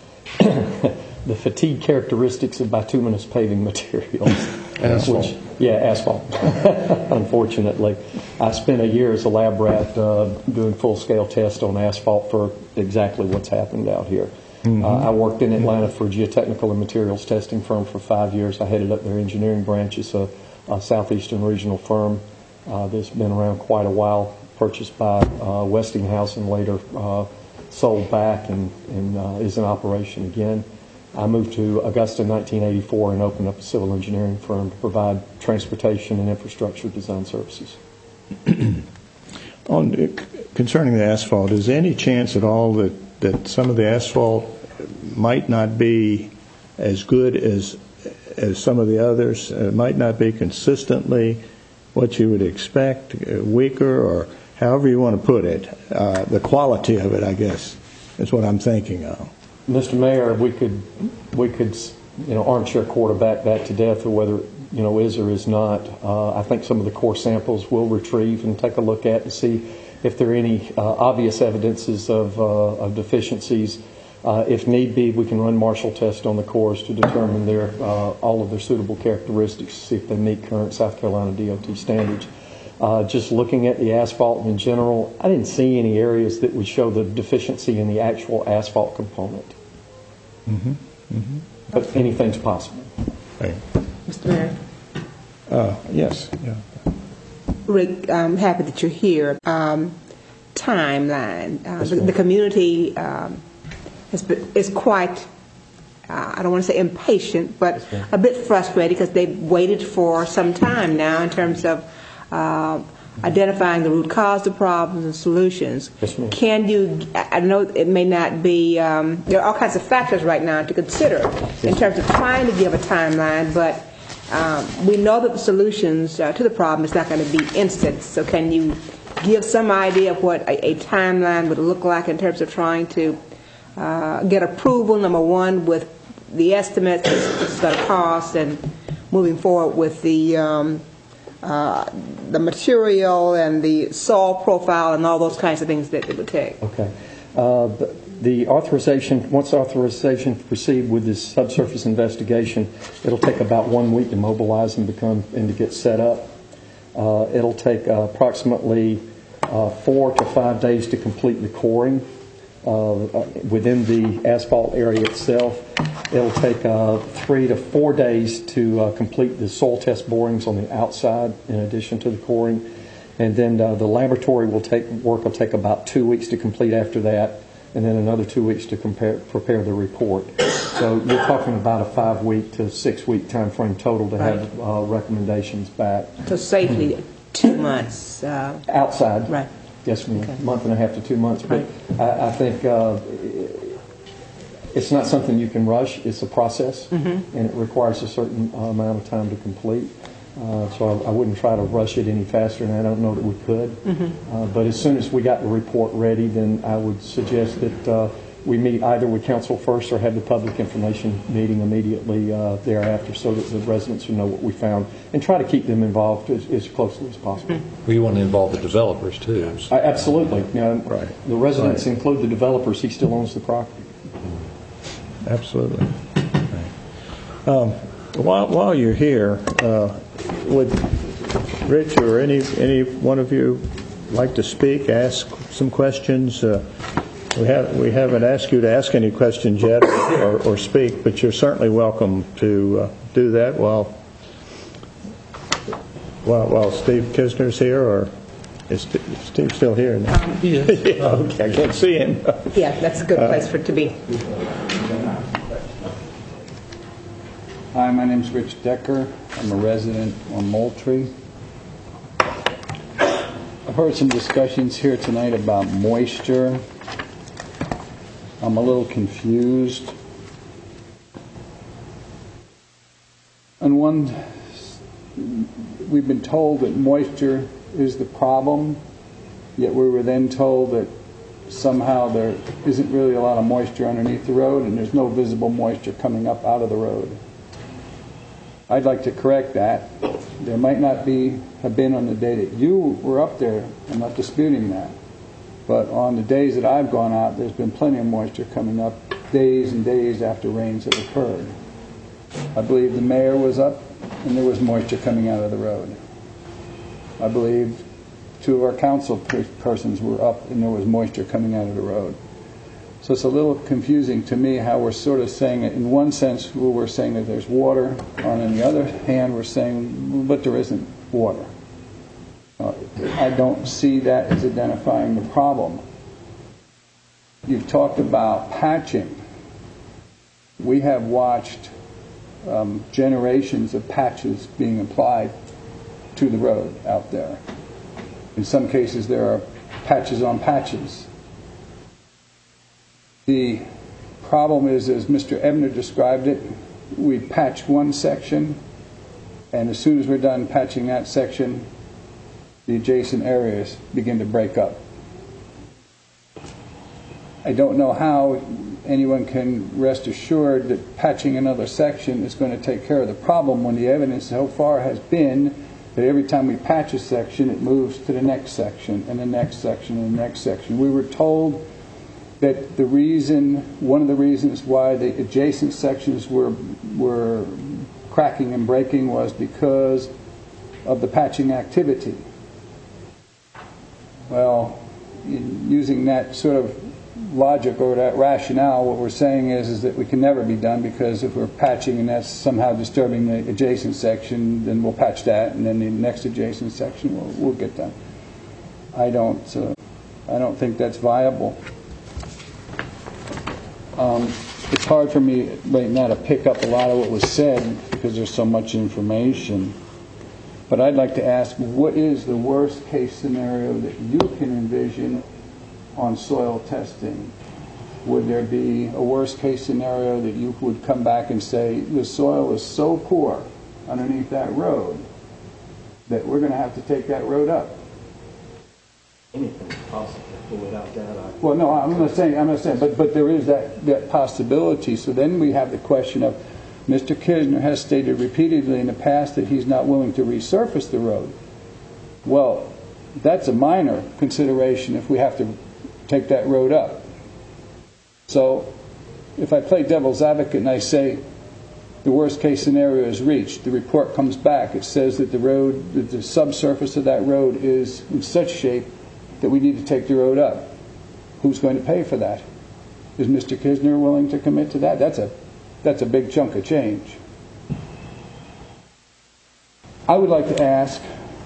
the fatigue characteristics of bituminous paving materials. Asphalt. Which, yeah, asphalt. Unfortunately, I spent a year as a lab rat uh, doing full-scale tests on asphalt for exactly what's happened out here. Mm-hmm. Uh, I worked in Atlanta for a geotechnical and materials testing firm for five years. I headed up their engineering branch. It's a, a southeastern regional firm uh, that's been around quite a while, purchased by uh, Westinghouse and later uh, sold back and, and uh, is in operation again. I moved to Augusta in nineteen eighty-four and opened up a civil engineering firm to provide transportation and infrastructure design services. On concerning the asphalt, is there any chance at all that, that some of the asphalt might not be as good as as some of the others? It might not be consistently what you would expect, uh, weaker, or however you want to put it. Uh, the quality of it, I guess, is what I'm thinking of. Mister Mayor, we could we could you know armchair quarterback that to death, or whether you know is or is not. Uh, I think some of the core samples we'll retrieve and take a look at to see if there are any uh, obvious evidences of, uh, of deficiencies. Uh, if need be, we can run Marshall tests on the cores to determine their uh, all of their suitable characteristics, see if they meet current South Carolina D O T standards. Uh, just looking at the asphalt in general, I didn't see any areas that would show the deficiency in the actual asphalt component. Mm-hmm. Mm-hmm. But anything's possible. Right. Mister Mayor? Uh, yes. Yeah. Rick, I'm happy that you're here. Um, timeline. Uh, the, the community um, is, is quite, uh, I don't want to say impatient, but a bit frustrated because they've waited for some time now in terms of uh, identifying the root cause of problems and solutions. Yes, ma'am. Can you, I know it may not be, um, there are all kinds of factors right now to consider yes, in terms of trying to give a timeline, but um, we know that the solutions uh, to the problem is not going to be instant. So can you give some idea of what a, a timeline would look like in terms of trying to uh, get approval, number one, with the estimates this is going to cost, and moving forward with the um, Uh, the material and the soil profile and all those kinds of things that it would take. Okay. Uh, the, the authorization, once authorization to proceed with this subsurface investigation, it'll take about one week to mobilize and become and to get set up. Uh, it'll take uh, approximately uh, four to five days to complete the coring uh, within the asphalt area itself. It'll take uh, three to four days to uh, complete the soil test borings on the outside in addition to the coring. And then uh, the laboratory will take work will take about two weeks to complete after that, and then another two weeks to compare, prepare the report. So you're talking about a five-week to six-week time frame total to have uh, recommendations back. So safely two months. Uh, outside. Right. Yes, ma'am. Okay. A month and a half to two months. But Right. I, I think uh, it's not something you can rush. It's a process, mm-hmm. and it requires a certain uh, amount of time to complete. Uh, so I, I wouldn't try to rush it any faster, and I don't know that we could. Mm-hmm. Uh, but as soon as we got the report ready, then I would suggest that uh, we meet either with council first or have the public information meeting immediately uh, thereafter, so that the residents will know what we found, and try to keep them involved as, as closely as possible. Mm-hmm. We want to involve the developers too. I, absolutely. You know, Right. The residents Right. include the developers. He still owns the property. Absolutely. Um, while while you're here, uh, would Rich or any any one of you like to speak, ask some questions? Uh, we have we haven't asked you to ask any questions yet or, or speak, but you're certainly welcome to uh, do that while while while Steve Kisner's here, or is Steve still here now? Um, He is. Yeah, okay, I can't see him. Yeah, that's a good place for it to be. Hi, my name's Rich Decker. I'm a resident on Moultrie. I've heard some discussions here tonight about moisture. I'm a little confused. On one, we've been told that moisture is the problem, yet we were then told that somehow there isn't really a lot of moisture underneath the road and there's no visible moisture coming up out of the road. I'd like to correct that. There might not be have been on the day that you were up there. I'm not disputing that. But on the days that I've gone out, there's been plenty of moisture coming up days and days after rains have occurred. I believe the mayor was up and there was moisture coming out of the road. I believe two of our council persons were up and there was moisture coming out of the road. So it's a little confusing to me how we're sort of saying it. In one sense, we're saying that there's water, and on the other hand, we're saying, but there isn't water. Uh, I don't see that as identifying the problem. You've talked about patching. We have watched um, generations of patches being applied to the road out there. In some cases, there are patches on patches. The problem is, as Mister Ebner described it, we patch one section, and as soon as we're done patching that section, the adjacent areas begin to break up. I don't know how anyone can rest assured that patching another section is going to take care of the problem when the evidence so far has been that every time we patch a section, it moves to the next section and the next section and the next section. We were told that the reason, one of the reasons why the adjacent sections were were cracking and breaking was because of the patching activity. Well, in using that sort of logic or that rationale, what we're saying is, is that we can never be done, because if we're patching and that's somehow disturbing the adjacent section, then we'll patch that, and then the next adjacent section will will get done. I don't, uh, I don't think that's viable. Um, it's hard for me right now to pick up a lot of what was said because there's so much information. But I'd like to ask, what is the worst case scenario that you can envision on soil testing? Would there be a worst case scenario that you would come back and say the soil is so poor underneath that road that we're going to have to take that road up? Anything is possible without that. I... Well, no, I'm not saying, I'm not saying, but but there is that, that possibility. So then we have the question of, Mister Kisner has stated repeatedly in the past that he's not willing to resurface the road. Well, that's a minor consideration if we have to take that road up. So if I play devil's advocate and I say the worst case scenario is reached, the report comes back, it says that the road, that the subsurface of that road is in such shape that we need to take the road up. Who's going to pay for that? Is Mister Kisner willing to commit to that? That's a that's a big chunk of change. I would like to ask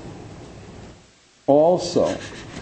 also,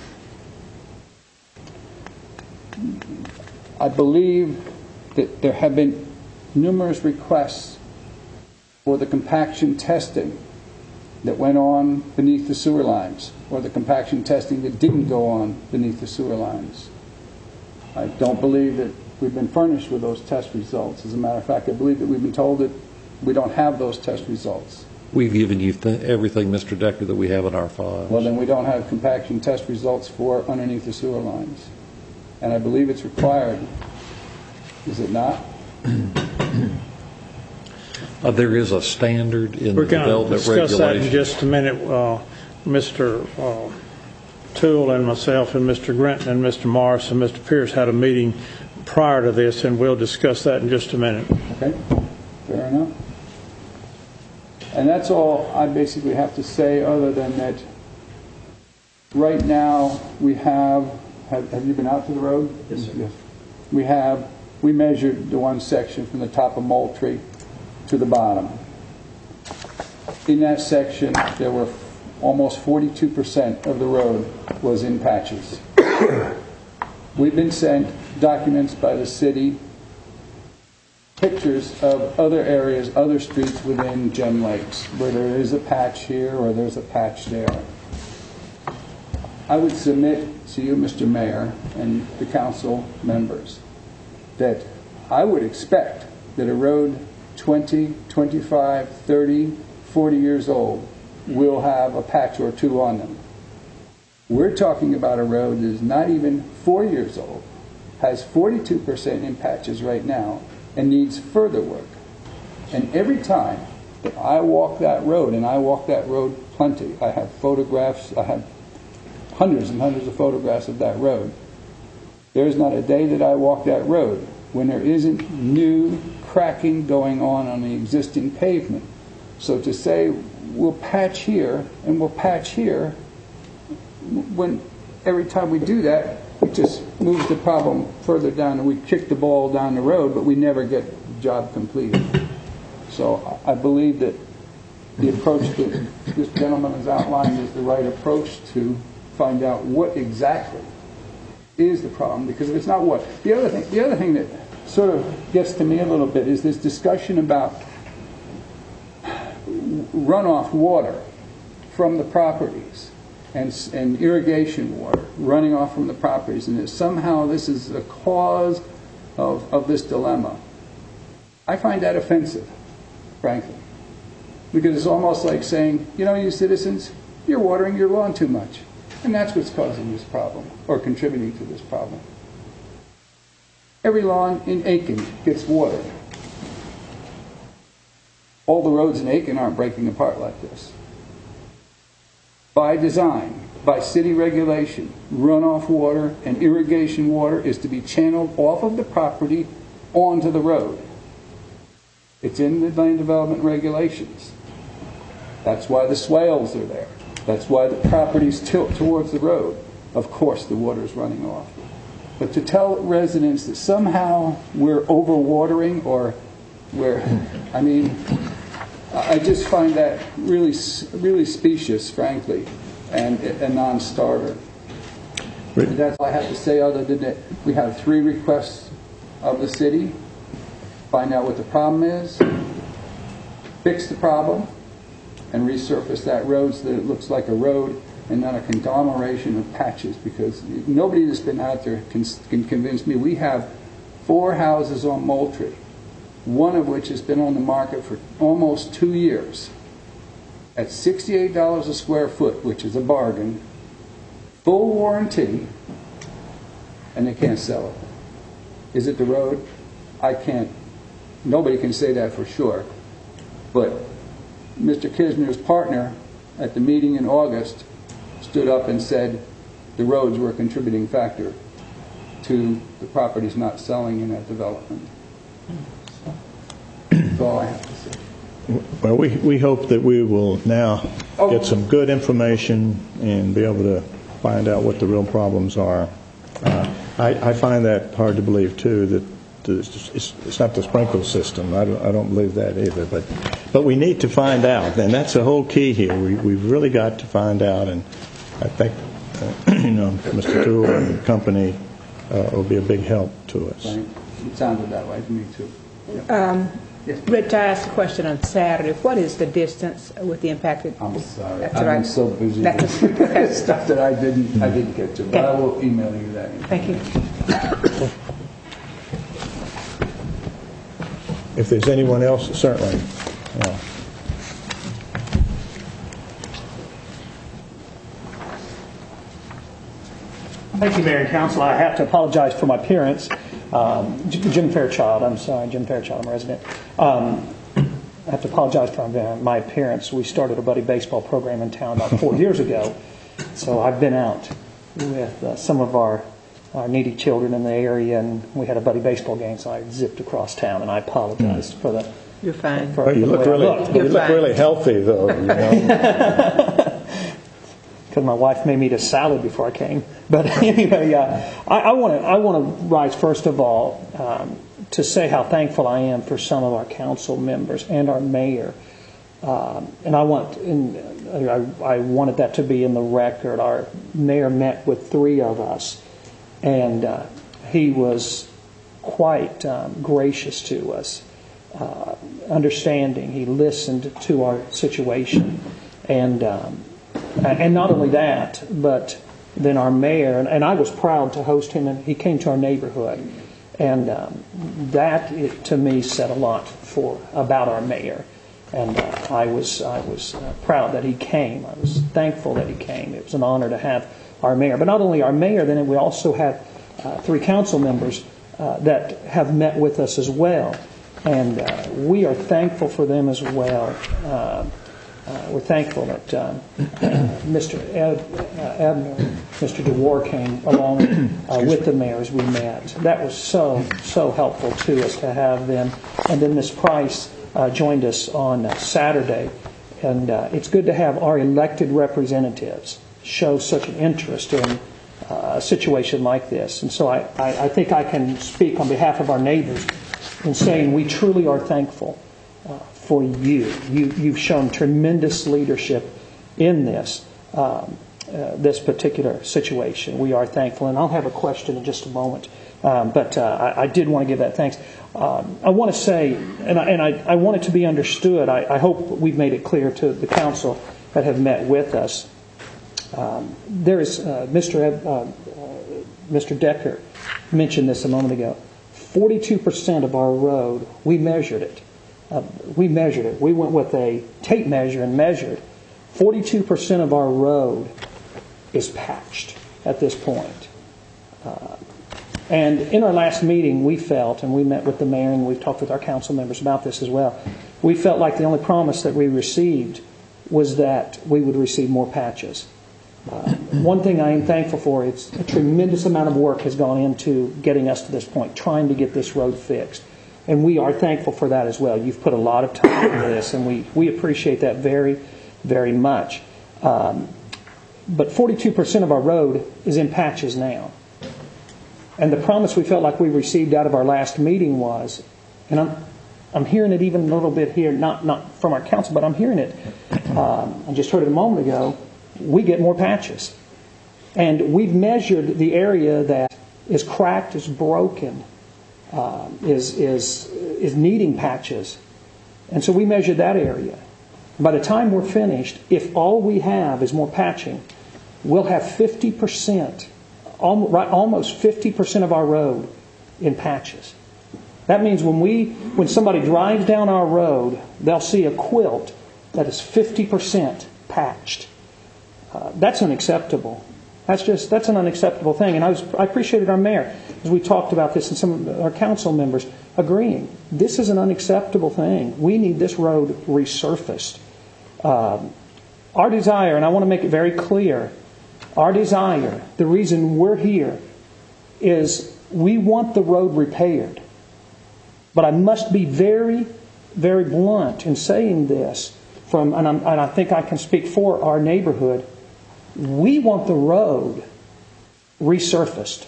I believe that there have been numerous requests for the compaction testing that went on beneath the sewer lines, or the compaction testing that didn't go on beneath the sewer lines. I don't believe that we've been furnished with those test results. As a matter of fact, I believe that we've been told that we don't have those test results. We've given you th- everything, Mister Decker, that we have in our files. Well, then we don't have compaction test results for underneath the sewer lines. And I believe it's required. Is it not? Uh, there is a standard in We're the development going to discuss that in regulations. just a minute. Uh, Mister Uh, Toole and myself and Mister Grenton and Mister Morris and Mister Pierce had a meeting prior to this, and we'll discuss that in just a minute. Okay, fair enough. And that's all I basically have to say, other than that right now we have, have, have you been out to the road? Yes, sir. Yes. We have, we measured the one section from the top of Moultrie to the bottom. In that section, there were almost forty-two percent of the road was in patches. We've been sent documents by the city, pictures of other areas, other streets within Gem Lakes, where there is a patch here or there's a patch there. I would submit to you, Mister Mayor, and the council members, that I would expect that a road twenty, twenty-five, thirty, forty years old will have a patch or two on them. We're talking about a road that is not even four years old, has forty-two percent in patches right now, and needs further work. And every time that I walk that road, and I walk that road plenty, I have photographs, I have hundreds and hundreds of photographs of that road. There's not a day that I walk that road when there isn't new cracking going on on the existing pavement. So to say we'll patch here and we'll patch here, when every time we do that, it just moves the problem further down, and we kick the ball down the road, but we never get the job completed. So I believe that the approach that this gentleman has outlined is the right approach to find out what exactly is the problem, because if it's not what. The other thing, the other thing that sort of gets to me a little bit is this discussion about runoff water from the properties. and, and irrigation water running off from the properties, and that somehow this is the cause of, of this dilemma. I find that offensive, frankly, because it's almost like saying, you know, you citizens, you're watering your lawn too much, and that's what's causing this problem, or contributing to this problem. Every lawn in Aiken gets watered. All the roads in Aiken aren't breaking apart like this. By design, by city regulation, runoff water and irrigation water is to be channeled off of the property onto the road. It's in the land development regulations. That's why the swales are there. That's why the properties tilt towards the road. Of course, the water is running off. But to tell residents that somehow we're overwatering or we're, I mean, I just find that really, really specious, frankly, and a non-starter. And that's all I have to say, other than that we have three requests of the city. Find out what the problem is, fix the problem, and resurface that road so that it looks like a road and not a conglomeration of patches, because nobody that's been out there can, can convince me. We have four houses on Moultrie, one of which has been on the market for almost two years at sixty-eight dollars a square foot, which is a bargain, full warranty, and they can't sell it. Is it the road? I can't. Nobody can say that for sure. But Mister Kisner's partner at the meeting in August stood up and said the roads were a contributing factor to the properties not selling in that development. That's all I have to say. Well, we, we hope that we will now get some good information and be able to find out what the real problems are. Uh, I, I find that hard to believe, too, that it's, it's, it's not the sprinkle system. I don't, I don't believe that either. But but we need to find out, and that's the whole key here. We, we've really got to find out, and I think uh, you know, Mister Toole and company uh, will be a big help to us. Right. It sounded that way to me, too. Yep. Um, Yes. Rich, I asked a question on Saturday. What is the distance with the impacted? I'm sorry. That's I've right. been so busy That's with stuff that I didn't I didn't get to. But Okay. I will email you that. Thank you. If there's anyone else, certainly. Yeah. Thank you, Mayor and Council. I have to apologize for my appearance. Um, Jim Fairchild, I'm sorry, Jim Fairchild, I'm a resident. Um, I have to apologize for my appearance. We started a buddy baseball program in town about four years ago, so I've been out with uh, some of our, our needy children in the area, and we had a buddy baseball game, so I zipped across town, and I apologize for the... You're fine. For Well, you the look way I really, looked. you look really healthy, though. You know? Because my wife made me eat a salad before I came. But anyway, uh, I want to I want to rise first of all um, to say how thankful I am for some of our council members and our mayor. Um, and I want in, I, I wanted that to be in the record. Our mayor met with three of us, and uh, he was quite um, gracious to us, uh, understanding. He listened to our situation, and. Um, And not only that, but then our mayor, and, and I was proud to host him, and he came to our neighborhood. And um, that, it, to me, said a lot for about our mayor. And uh, I was I was uh, proud that he came. I was thankful that he came. It was an honor to have our mayor. But not only our mayor, then we also have uh, three council members uh, that have met with us as well. And uh, we are thankful for them as well. Uh, Uh, we're thankful that uh, Mister Ed, uh, Ebner, Mister DeWar came along uh, with the mayor as we met. That was so, so helpful to us to have them. And then Miz Price uh, joined us on uh, Saturday. And uh, it's good to have our elected representatives show such an interest in uh, a situation like this. And so I, I, I think I can speak on behalf of our neighbors in saying we truly are thankful Uh, for you. you. You've shown tremendous leadership in this um, uh, this particular situation. We are thankful, and I'll have a question in just a moment. Um, but uh, I, I did want to give that thanks. Um, I want to say, and I, and I, I want it to be understood. I, I hope we've made it clear to the council that have met with us Um, there is, uh, Mister Ev- uh, uh, Mister Decker mentioned this a moment ago. forty-two percent of our road, we measured it. Uh, we measured it. We went with a tape measure and measured. forty-two percent of our road is patched at this point. Uh, and in our last meeting, we felt, and we met with the mayor and we've talked with our council members about this as well, we felt like the only promise that we received was that we would receive more patches. Uh, one thing I am thankful for, it's a tremendous amount of work has gone into getting us to this point, trying to get this road fixed. And we are thankful for that as well. You've put a lot of time into this, and we, we appreciate that very, very much. Um, but forty-two percent of our road is in patches now. And the promise we felt like we received out of our last meeting was, and I'm, I'm hearing it even a little bit here, not, not from our council, but I'm hearing it. Um, I just heard it a moment ago. We get more patches. And we've measured the area that is cracked, is broken, uh, is, is, is needing patches. And so we measured that area. By the time we're finished, if all we have is more patching, we'll have fifty percent, almost fifty percent of our road in patches. That means when we, when somebody drives down our road, they'll see a quilt that is fifty percent patched. Uh, that's unacceptable. That's just, that's an unacceptable thing. And I was, I appreciated our mayor, as we talked about this and some of our council members agreeing. This is an unacceptable thing. We need this road resurfaced. Um, our desire, and I want to make it very clear, our desire, the reason we're here, is we want the road repaired. But I must be very, very blunt in saying this, from, and, I'm, and I think I can speak for our neighborhood. We want the road resurfaced.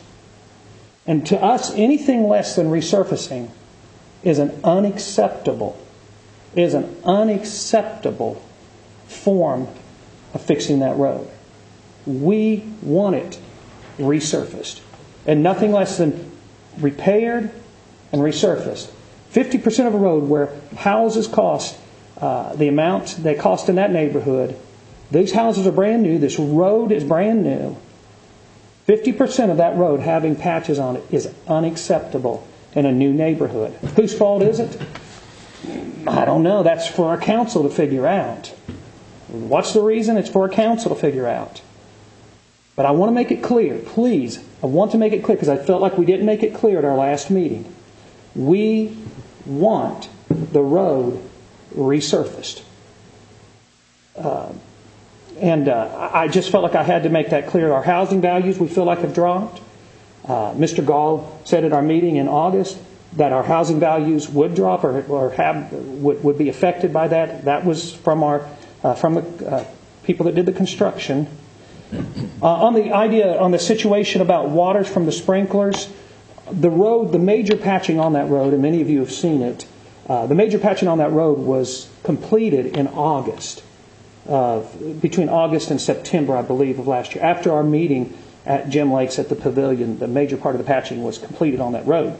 And to us, anything less than resurfacing is an unacceptable, is an unacceptable form of fixing that road. We want it resurfaced. And nothing less than repaired and resurfaced. fifty percent of a road where houses cost uh, the amount they cost in that neighborhood. These houses are brand new. This road is brand new. fifty percent of that road having patches on it is unacceptable in a new neighborhood. Whose fault is it? I don't know. That's for our council to figure out. What's the reason? It's for our council to figure out. But I want to make it clear, please. I want to make it clear because I felt like we didn't make it clear at our last meeting. We want the road resurfaced. Uh, and uh, I just felt like I had to make that clear. Our housing values, we feel like, have dropped. Uh, Mister Gall said at our meeting in August that our housing values would drop or, or have would, would be affected by that. That was from our uh, from the uh, people that did the construction. Uh, on the idea, on the situation about waters from the sprinklers, the road, the major patching on that road, and many of you have seen it, uh, the major patching on that road was completed in August, uh, between August and September, I believe, of last year. After our meeting at Jim Lakes at the Pavilion, the major part of the patching was completed on that road.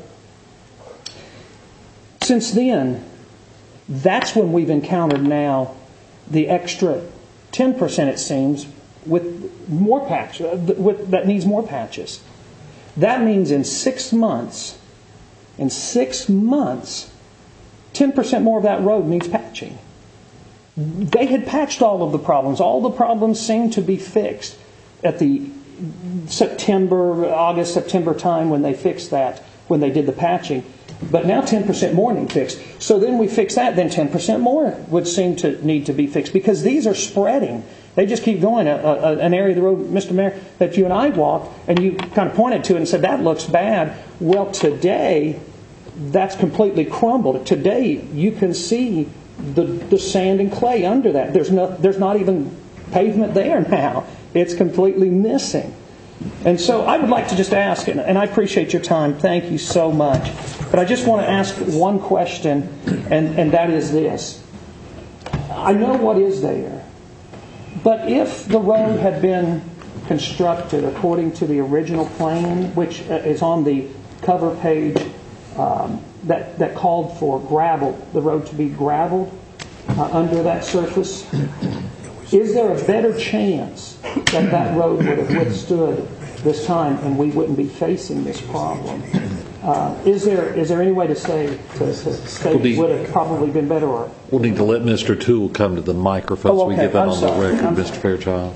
Since then, that's when we've encountered now the extra ten percent, it seems, with more patch, with, that needs more patches. That means in six months, in six months, ten percent more of that road needs patching. They had patched all of the problems. All the problems seemed to be fixed at the September, August, September time when they fixed that, when they did the patching. But now ten percent more need fixed. So then we fix that, then ten percent more would seem to need to be fixed because these are spreading. They just keep going. A, a, an area of the road, Mister Mayor, that you and I walked, and you kind of pointed to it and said, that looks bad. Well, today, that's completely crumbled. Today, you can see the, the sand and clay under that. There's, no, there's not even pavement there now. It's completely missing. And so I would like to just ask, and, and I appreciate your time. Thank you so much. But I just want to ask one question, and, and that is this. I know what is there. But if the road had been constructed according to the original plan, which is on the cover page, um, that, that called for gravel, the road to be graveled uh, under that surface, Is there a better chance that that road would have withstood this time and we wouldn't be facing this problem? Uh, is there is there any way to say to, to state Well, the- would have probably been better? Or We'll need to let Mister Toole come to the microphone so Oh, we okay. get that I'm on sorry. the record, I'm Mister Fairchild.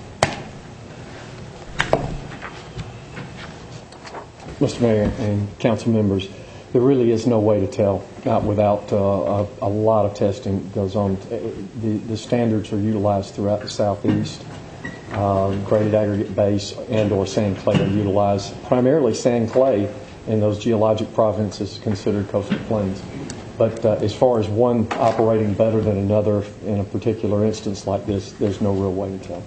Mister Mayor and council members, there really is no way to tell uh, without uh, a, a lot of testing that goes on. The, the standards are utilized throughout the southeast. Uh, graded aggregate base and or sand clay are utilized. Primarily sand clay in those geologic provinces considered coastal plains. But uh, as far as one operating better than another in a particular instance like this, there's no real way to tell.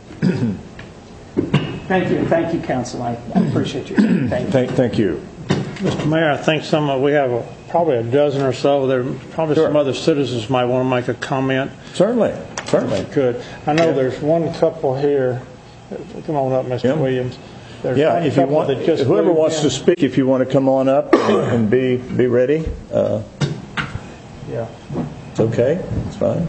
thank you, thank you, Council. I, I appreciate your saying. Thank you. Thank, thank you. Mister Mayor, I think some of, we have a, probably a dozen or so. There probably Sure. some other citizens might want to make a comment. Certainly, certainly. Good. I know Yeah. there's one couple here. Come on up, Mister Yeah. Williams. There's Yeah, one if you couple want, that just whoever moved wants in. to speak, if you want to come on up and be be ready, uh, Yeah. it's okay. It's fine.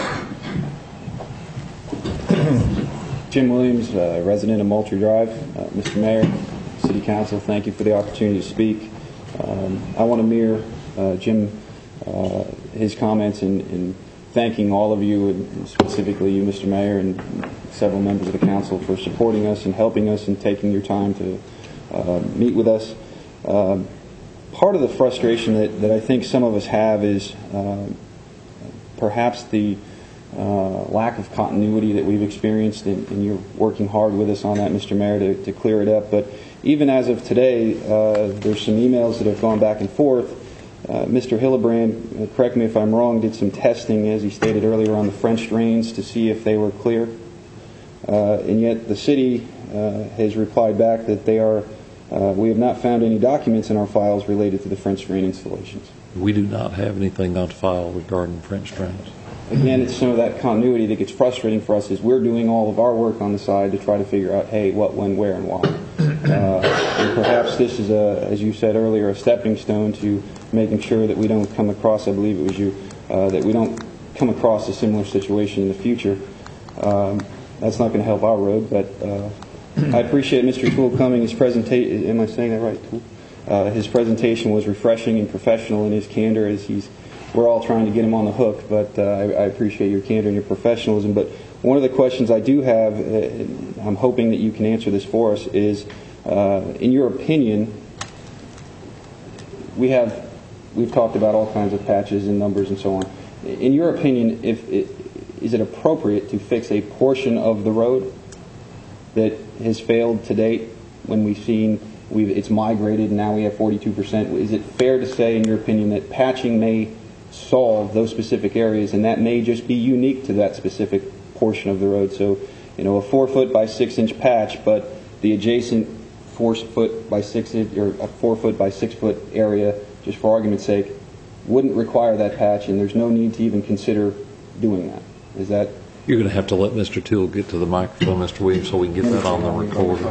Jim Williams, uh, resident of Moultrie Drive. Uh, Mister Mayor, City Council, thank you for the opportunity to speak. Um, I want to mirror uh, Jim, uh, his comments in, in thanking all of you, and specifically you, Mister Mayor, and several members of the council for supporting us and helping us and taking your time to uh, meet with us. Uh, part of the frustration that, that I think some of us have is uh, perhaps the uh, lack of continuity that we've experienced, and, and you're working hard with us on that, Mister Mayor, to, to clear it up. But even as of today, uh, there's some emails that have gone back and forth. Uh, Mister Hillebrand, uh, correct me if I'm wrong, did some testing, as he stated earlier, on the French drains to see if they were clear. Uh, and yet the city uh, has replied back that they are, uh, we have not found any documents in our files related to the French drain installations. We do not have anything on file regarding French drains. Again, it's some of that continuity that gets frustrating for us as we're doing all of our work on the side to try to figure out, hey, what, when, where, and why. Uh, and perhaps this is, a, as you said earlier, a stepping stone to making sure that we don't come across, I believe it was you, uh, that we don't come across a similar situation in the future. Um, that's not going to help our road, but uh, I appreciate Mister Toole coming. His presentation, am I saying that right, Toole? Uh, his presentation was refreshing and professional in his candor, as he's we're all trying to get him on the hook, but uh, I, I appreciate your candor and your professionalism. But one of the questions I do have, uh, I'm hoping that you can answer this for us, is uh, in your opinion, we have, we've talked about all kinds of patches and numbers and so on. In your opinion, if it, is it appropriate to fix a portion of the road that has failed to date when we've seen we've, it's migrated and now we have forty-two percent? Is it fair to say, in your opinion, that patching may solve those specific areas, and that may just be unique to that specific portion of the road? So, you know, a four foot by six inch patch, but the adjacent four foot by six inch or a four foot by six foot area, just for argument's sake, wouldn't require that patch, and there's no need to even consider doing that. Is that? You're going to have to let Mister Toole get to the microphone, Mister Williams, so we can get that on the recorder.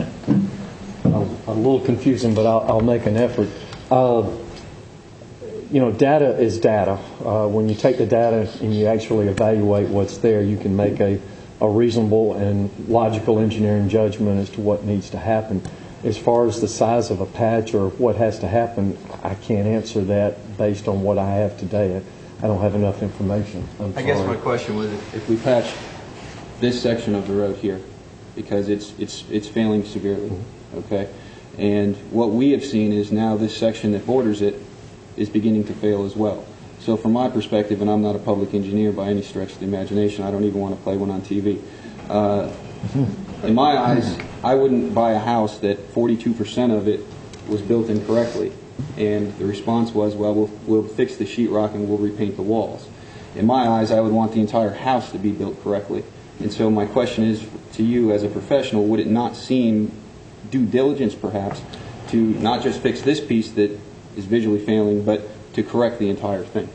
A little confusing, but I'll, I'll make an effort. Uh, you know, data is data. Uh, when you take the data and you actually evaluate what's there, you can make a, a reasonable and logical engineering judgment as to what needs to happen. As far as the size of a patch or what has to happen, I can't answer that based on what I have today. I don't have enough information. I'm I guess sorry. my question was, if, if we patch this section of the road here, because it's it's it's failing severely, mm-hmm. okay, and what we have seen is now this section that borders it is beginning to fail as well. So from my perspective, and I'm not a public engineer by any stretch of the imagination, I don't even want to play one on T V. Uh, in my eyes, I wouldn't buy a house that forty-two percent of it was built incorrectly. And the response was, well, we'll, we'll fix the sheetrock and we'll repaint the walls. In my eyes, I would want the entire house to be built correctly. And so my question is to you as a professional, would it not seem due diligence perhaps to not just fix this piece that is visually failing, but to correct the entire thing?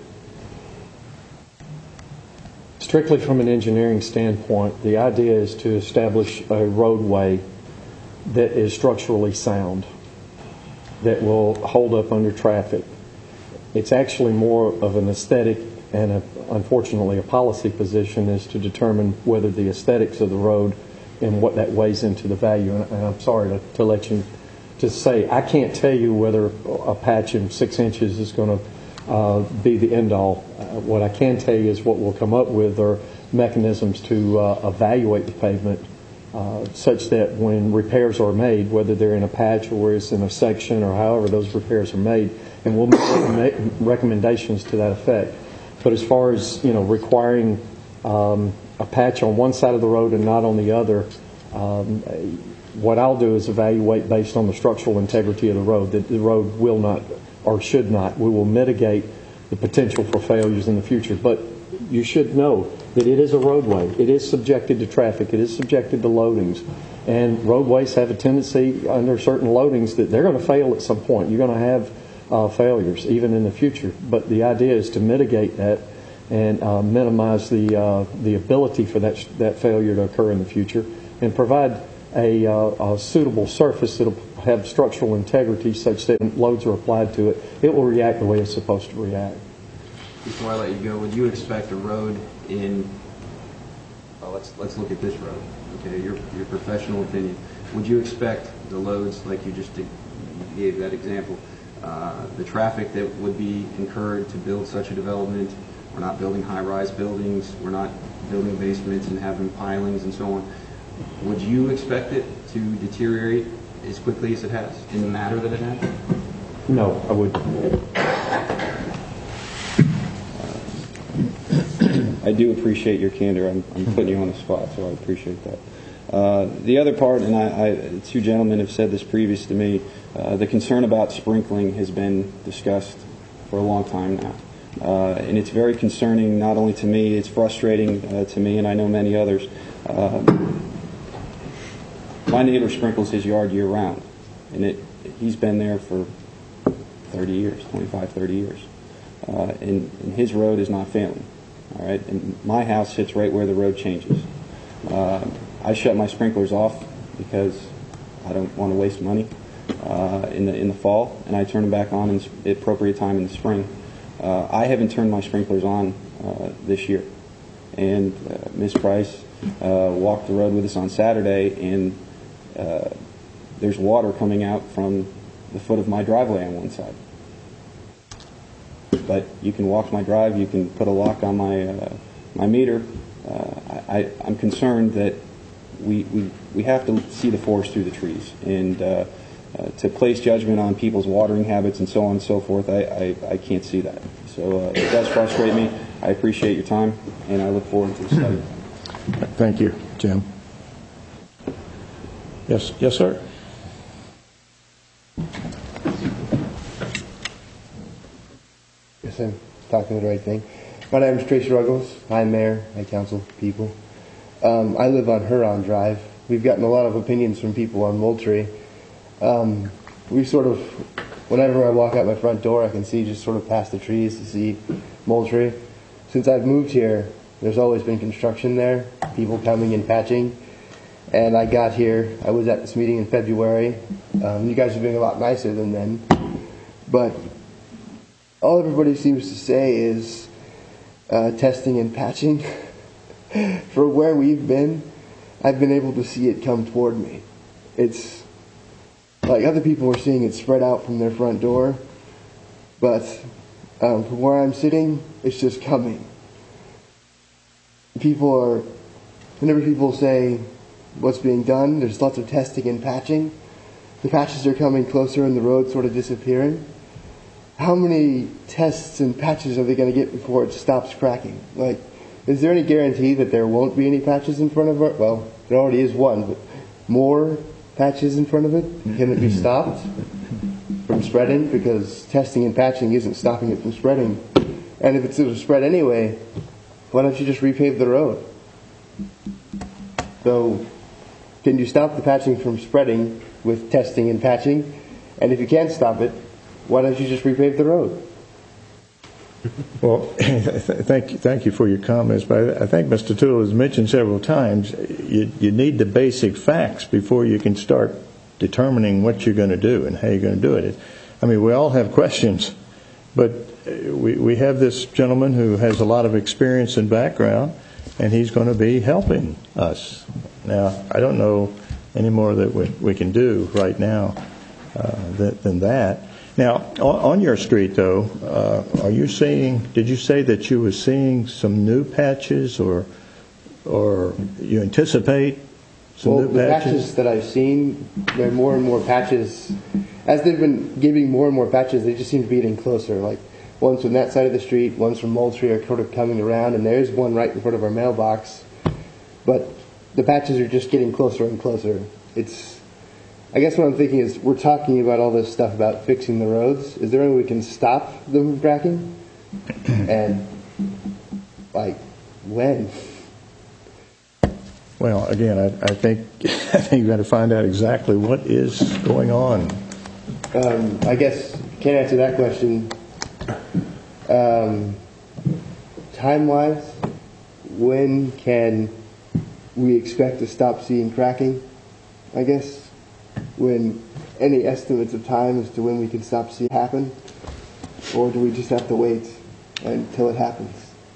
Strictly from an engineering standpoint, the idea is to establish a roadway that is structurally sound, that will hold up under traffic. It's actually more of an aesthetic and a, unfortunately a policy position is to determine whether the aesthetics of the road and what that weighs into the value. And, and I'm sorry to, to let you to say I can't tell you whether a patch of six inches is going to uh, be the end all. Uh, what I can tell you is what we'll come up with are mechanisms to uh, evaluate the pavement uh, such that when repairs are made, whether they're in a patch or it's in a section or however those repairs are made, and we'll make recommendations to that effect. But as far as, you know, requiring um, a patch on one side of the road and not on the other, um, what I'll do is evaluate based on the structural integrity of the road, that the road will not or should not. We will mitigate the potential for failures in the future. But you should know that it is a roadway. It is subjected to traffic. It is subjected to loadings. And roadways have a tendency under certain loadings that they're going to fail at some point. You're going to have uh, failures even in the future. But the idea is to mitigate that and uh, minimize the uh, the ability for that that failure to occur in the future, and provide a, uh, a suitable surface that will have structural integrity such that when loads are applied to it, it will react the way it's supposed to react. Before I let you go, would you expect a road in, well, let's let's look at this road, okay, your your professional opinion. Would you expect the loads, like you just did, you gave that example, uh, the traffic that would be incurred to build such a development? We're not building high-rise buildings, we're not building basements and having pilings and so on. Would you expect it to deteriorate as quickly as it has in the manner that it has? No, I wouldn't. I do appreciate your candor. I'm, I'm putting you on the spot, so I appreciate that. Uh, the other part, and I, I, two gentlemen have said this previous to me, uh, the concern about sprinkling has been discussed for a long time now. Uh, and it's very concerning, not only to me, it's frustrating uh, to me, and I know many others. Uh, my neighbor sprinkles his yard year-round, and it, he's been there for thirty years, twenty-five, thirty years. Uh, and, and his road is not failing. All right, and my house sits right where the road changes. Uh, I shut my sprinklers off because I don't want to waste money uh, in the in the fall, and I turn them back on in the appropriate time in the spring. Uh, I haven't turned my sprinklers on uh, this year, and uh, Miz Price uh, walked the road with us on Saturday, and uh, there's water coming out from the foot of my driveway on one side. But you can walk my drive, you can put a lock on my uh, my meter. Uh, I, I'm concerned that we, we we have to see the forest through the trees, and uh, uh, to place judgment on people's watering habits and so on and so forth, I, I, I can't see that. So uh, it does frustrate me. I appreciate your time, and I look forward to the study. Thank you, Jim. Yes, yes, sir. Yes, I'm talking the right thing. My name is Tracy Ruggles. Hi, Mayor. Hi, Council people. Um, I live on Huron Drive. We've gotten a lot of opinions from people on Moultrie. Um, we sort of, whenever I walk out my front door, I can see just sort of past the trees to see Moultrie. Since I've moved here, there's always been construction there, people coming and patching. And I got here, I was at this meeting in February. Um, you guys are being a lot nicer than then. But all everybody seems to say is uh, testing and patching. For where we've been, I've been able to see it come toward me. It's like other people are seeing it spread out from their front door, but um, from where I'm sitting, it's just coming. People are, whenever people say what's being done, there's lots of testing and patching. The patches are coming closer and the road's sort of disappearing. How many tests and patches are they going to get before it stops cracking? Like, is there any guarantee that there won't be any patches in front of it? Well, there already is one, but more patches in front of it? Can it be stopped from spreading? Because testing and patching isn't stopping it from spreading. And if it's going to spread anyway, why don't you just repave the road? So, can you stop the patching from spreading with testing and patching? And if you can't stop it, why don't you just repave the road? Well, thank you, thank you for your comments, but I think Mister Toole has mentioned several times you, you need the basic facts before you can start determining what you're going to do and how you're going to do it. I mean, we all have questions, But uh, we, we have this gentleman who has a lot of experience and background, and he's going to be helping us. Now, I don't know any more that we, we can do right now uh, than, than that. Now, on, on your street, though, uh, are you seeing, did you say that you were seeing some new patches, or or you anticipate some well, new the patches? patches that I've seen, there are more and more patches. As they've been giving more and more patches, they just seem to be getting closer. Like, one's from that side of the street, one's from Moultrie, are sort of coming around, and there's one right in front of our mailbox. But the patches are just getting closer and closer. It's, I guess what I'm thinking is, we're talking about all this stuff about fixing the roads. Is there any way we can stop them from cracking? And, like, when? Well, again, I, I think I think you've got to find out exactly what is going on. Um, I guess can't answer that question. Um, time-wise, when can we expect to stop seeing cracking? I guess when any estimates of time as to when we can stop seeing it happen, or do we just have to wait until it happens?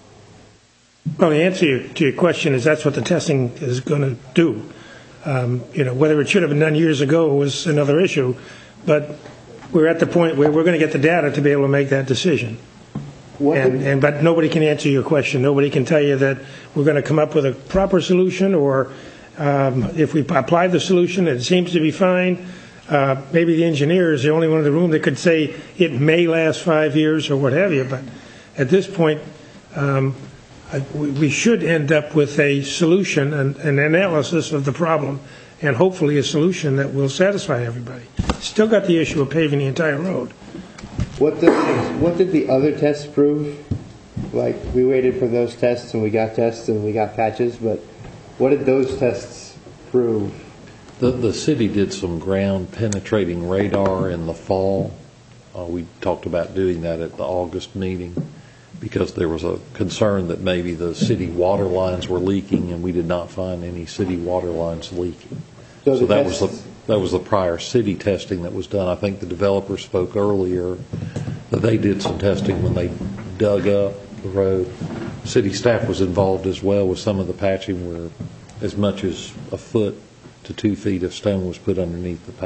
Well, the answer to your question is that's what the testing is going to do. Um, you know, whether it should have been done years ago was another issue, but we're at the point where we're going to get the data to be able to make that decision. And, and but nobody can answer your question. Nobody can tell you that we're going to come up with a proper solution, or um, if we apply the solution and it seems to be fine, uh, maybe the engineer is the only one in the room that could say it may last five years or what have you. But at this point, um, we, we should end up with a solution and an analysis of the problem, and hopefully a solution that will satisfy everybody. Still got the issue of paving the entire road. What did, what did the other tests prove? Like, we waited for those tests and we got tests and we got patches, but what did those tests prove? The, the city did some ground penetrating radar in the fall. Uh, we talked about doing that at the August meeting because there was a concern that maybe the city water lines were leaking, and we did not find any city water lines leaking. So, so that was the that was the prior city testing that was done. I think the developer spoke earlier that they did some testing when they dug up the road. City staff was involved as well with some of the patching, where as much as a foot to two feet of stone was put underneath the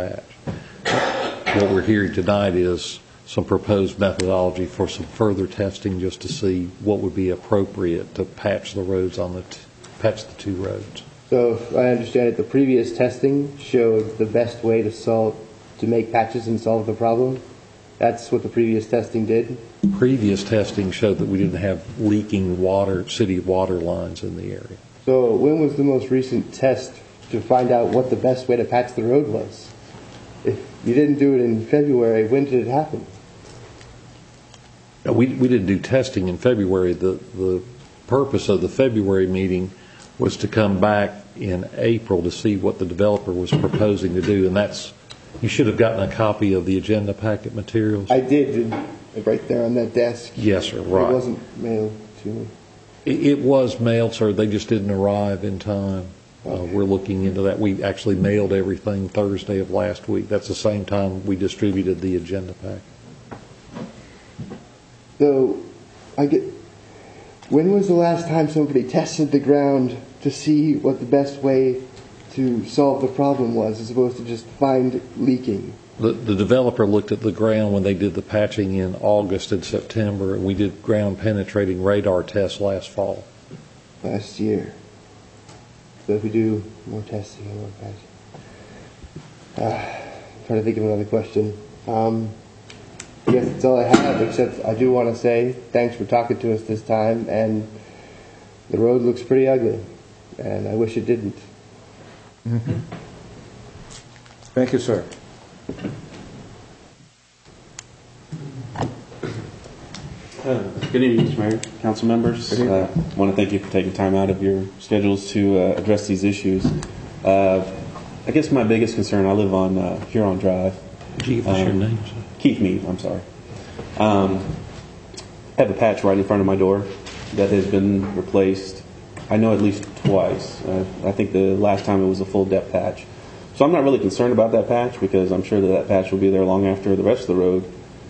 patch. What we're hearing tonight is some proposed methodology for some further testing, just to see what would be appropriate to patch the roads on the t- patch the two roads. So, if I understand it, the previous testing showed the best way to solve to make patches and solve the problem. That's what the previous testing did. Previous testing showed that we didn't have leaking water, city water lines in the area. So, when was the most recent test to find out what the best way to patch the road was? If you didn't do it in February, when did it happen? We we didn't do testing in February. The the purpose of the February meeting was to come back in April to see what the developer was proposing to do, and that's, you should have gotten a copy of the agenda packet materials. I did, right there on that desk. Yes, sir, right. It wasn't mailed to me. It, it was mailed, sir. They just didn't arrive in time. Uh, we're looking into that. We actually mailed everything Thursday of last week. That's the same time we distributed the agenda packet. So, I get. When was the last time somebody tested the ground to see what the best way to solve the problem was, as opposed to just find leaking? The, the developer looked at the ground when they did the patching in August and September, and we did ground penetrating radar tests last fall. Last year. So if we do more testing and more patching. Uh, I'm trying to think of another question. Um, I guess that's all I have, except I do want to say thanks for talking to us this time, and the road looks pretty ugly, and I wish it didn't. Mm-hmm. Thank you, sir. Uh, good evening, Mister Mayor, council members. I uh, want to thank you for taking time out of your schedules to uh, address these issues. Uh, I guess my biggest concern, I live on uh, Huron Drive. Keith, what's your Um, name, sir? Keith Mead, I'm sorry. Um, I have a patch right in front of my door that has been replaced, I know, at least twice. Uh, I think the last time it was a full depth patch. So I'm not really concerned about that patch, because I'm sure that that patch will be there long after the rest of the road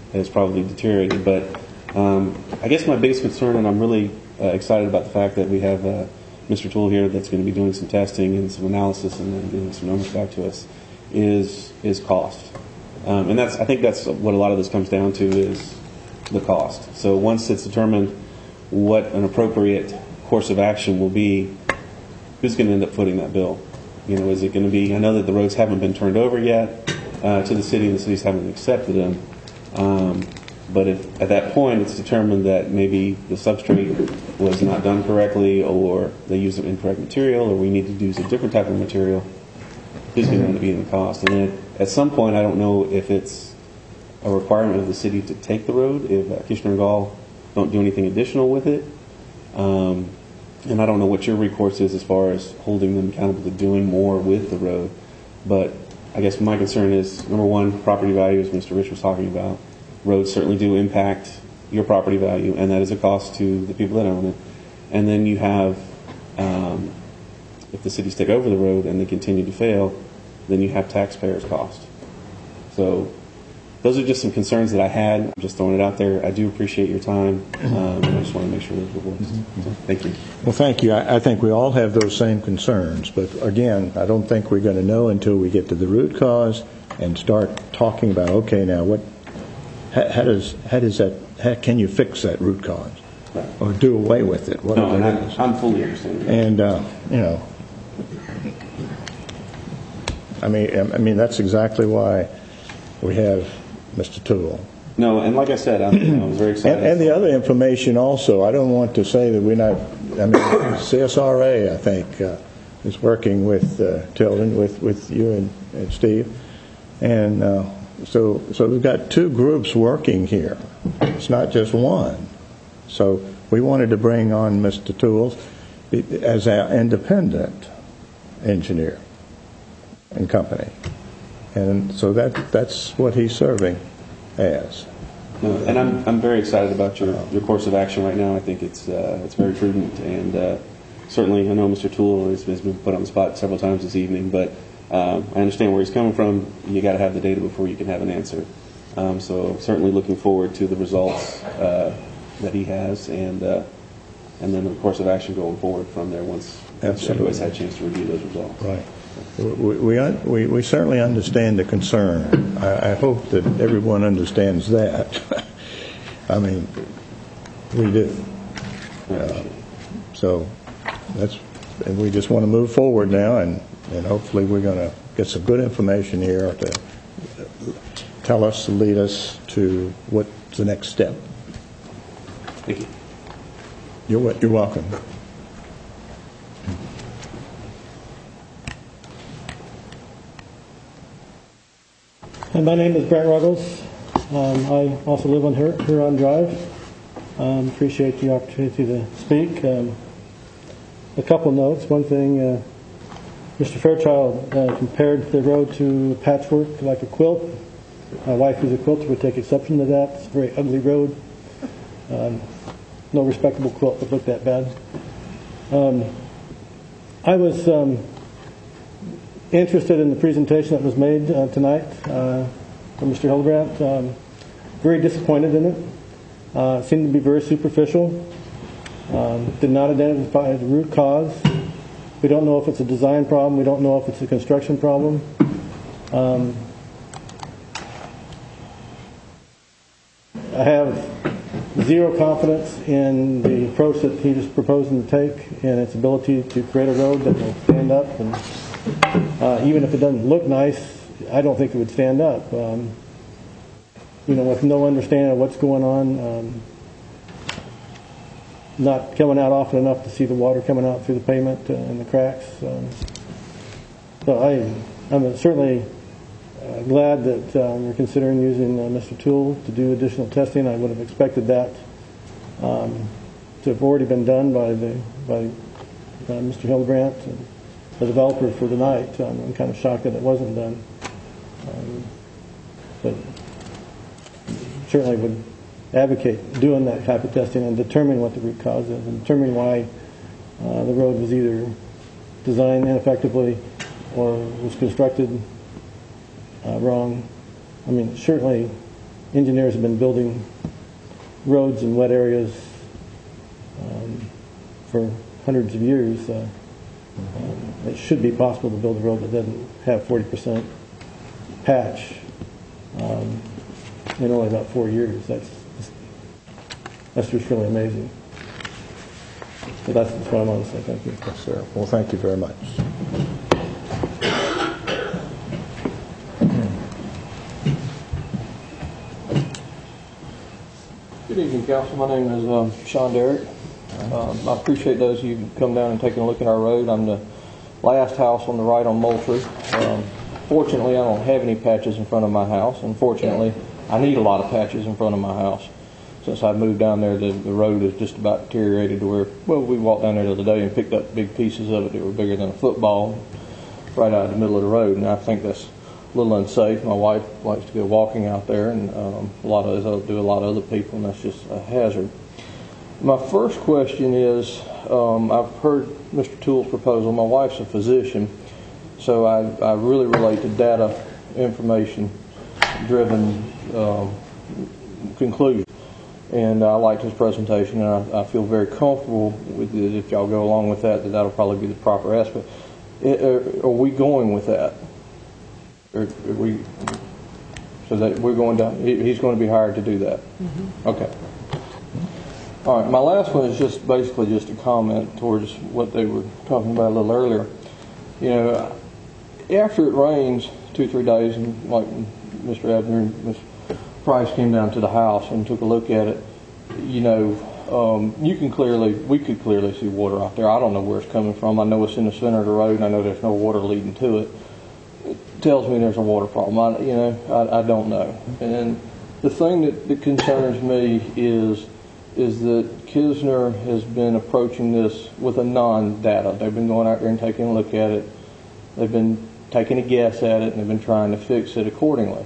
has probably deteriorated. But um, I guess my biggest concern, and I'm really uh, excited about the fact that we have uh, Mister Toole here that's going to be doing some testing and some analysis and then giving some numbers back to us, is is cost. Um, and that's I think that's what a lot of this comes down to, is the cost. So once it's determined what an appropriate course of action will be, who's going to end up footing that bill? You know, is it going to be, I know that the roads haven't been turned over yet uh, to the city, and the cities haven't accepted them. Um, but if at that point it's determined that maybe the substrate was not done correctly, or they used an incorrect material, or we need to use a different type of material, who's going to end up being the cost? And then at some point, I don't know if it's a requirement of the city to take the road, if uh, Kitchener and Gall don't do anything additional with it. Um, and I don't know what your recourse is as far as holding them accountable to doing more with the road. But I guess my concern is, number one, property value, as Mister Rich was talking about. Roads certainly do impact your property value, and that is a cost to the people that own it. And then you have, um, if the cities take over the road and they continue to fail, then you have taxpayers' cost. So those are just some concerns that I had. I'm just throwing it out there. I do appreciate your time, um, and I just want to make sure those were voiced. So, thank you. Well, thank you. I, I think we all have those same concerns, but again, I don't think we're going to know until we get to the root cause and start talking about, okay, now what, how, how does how does that, how can you fix that root cause, right, or do away with it? No, and I'm, I'm fully understanding. And uh, you know, I mean, I mean that's exactly why we have Mister Toole. No, and like I said, I'm, you know, I was very excited. And, and the other information also, I don't want to say that we're not, I mean, C S R A, I think, uh, is working with uh, Tilden, with, with you and, and Steve. And uh, so so we've got two groups working here. It's not just one. So we wanted to bring on Mister Toole as our independent engineer and company. And so that that's what he's serving as. No, and I'm I'm very excited about your, your course of action right now. I think it's uh, it's very prudent, and uh, certainly I know Mister Toole has, has been put on the spot several times this evening, but um, I understand where he's coming from. You got to have the data before you can have an answer. Um, so certainly looking forward to the results uh, that he has, and uh, and then the course of action going forward from there once everybody's had a chance to review those results. Right. We, we, we, we certainly understand the concern. I, I hope that everyone understands that. I mean, we do. Uh, so that's, and we just want to move forward now, and, and hopefully we're going to get some good information here to tell us, to lead us to what's the next step. Thank you. You're, you're welcome. And my name is Brent Ruggles. Um, I also live on Hur- Huron Drive. Um, appreciate the opportunity to speak. Um, a couple notes. One thing, uh, Mister Fairchild uh, compared the road to patchwork like a quilt. My wife, who's a quilter, would take exception to that. It's a very ugly road. Um, no respectable quilt would look that bad. Um, I was um, interested in the presentation that was made uh, tonight uh, from Mister Hildebrandt. Um, very disappointed in it. Uh, it seemed to be very superficial. Um, did not identify the root cause. We don't know if it's a design problem. We don't know if it's a construction problem. Um, I have zero confidence in the approach that he is proposing to take and its ability to create a road that will stand up. And uh, even if it doesn't look nice, I don't think it would stand up. Um, you know, with no understanding of what's going on, um, not coming out often enough to see the water coming out through the pavement uh, and the cracks. Um, so I, I'm certainly uh, glad that uh, we're considering using uh, Mister Toole to do additional testing. I would have expected that um, to have already been done by the by uh, Mister Hildebrandt, and the developer for tonight. Um, I'm kind of shocked that it wasn't done, um, but certainly would advocate doing that type of testing and determining what the root cause is and determining why uh, the road was either designed ineffectively or was constructed uh, wrong. I mean, certainly engineers have been building roads in wet areas um, for hundreds of years. Uh, um, it should be possible to build a road that doesn't have forty percent patch um, in only about four years. That's that's just really amazing. So that's, that's what I want to say. Thank you. Yes, sir. Well, thank you very much. Good evening, Council. My name is um, Sean Derrick. Um, I appreciate those of you who come down and taking a look at our road. I'm the last house on the right on Moultrie. Um, fortunately, I don't have any patches in front of my house. Unfortunately, I need a lot of patches in front of my house. Since I moved down there, the, the road is just about deteriorated to where, well, we walked down there the other day and picked up big pieces of it that were bigger than a football right out of the middle of the road, and I think that's a little unsafe. My wife likes to go walking out there, and um, a lot of us do a lot of other people, and that's just a hazard. My first question is, um, I've heard Mister Toole's proposal. My wife's a physician, so I, I really relate to data, information-driven um, conclusions. And I liked his presentation, and I, I feel very comfortable with it. If y'all go along with that, that that'll probably be the proper aspect. It, are, are we going with that? Are, are we? So that we're going to? He, he's going to be hired to do that. Mm-hmm. Okay. All right. My last one is just basically just a comment towards what they were talking about a little earlier. You know, after it rains two, three days, and like Mister Abner and Miz Price came down to the house and took a look at it, you know, um, you can clearly, we could clearly see water out there. I don't know where it's coming from. I know it's in the center of the road, and I know there's no water leading to it. It tells me there's a water problem. I, you know, I, I don't know. And the thing that, that concerns me is is that Kisner has been approaching this with a non-data. They've been going out there and taking a look at it. They've been taking a guess at it, and they've been trying to fix it accordingly.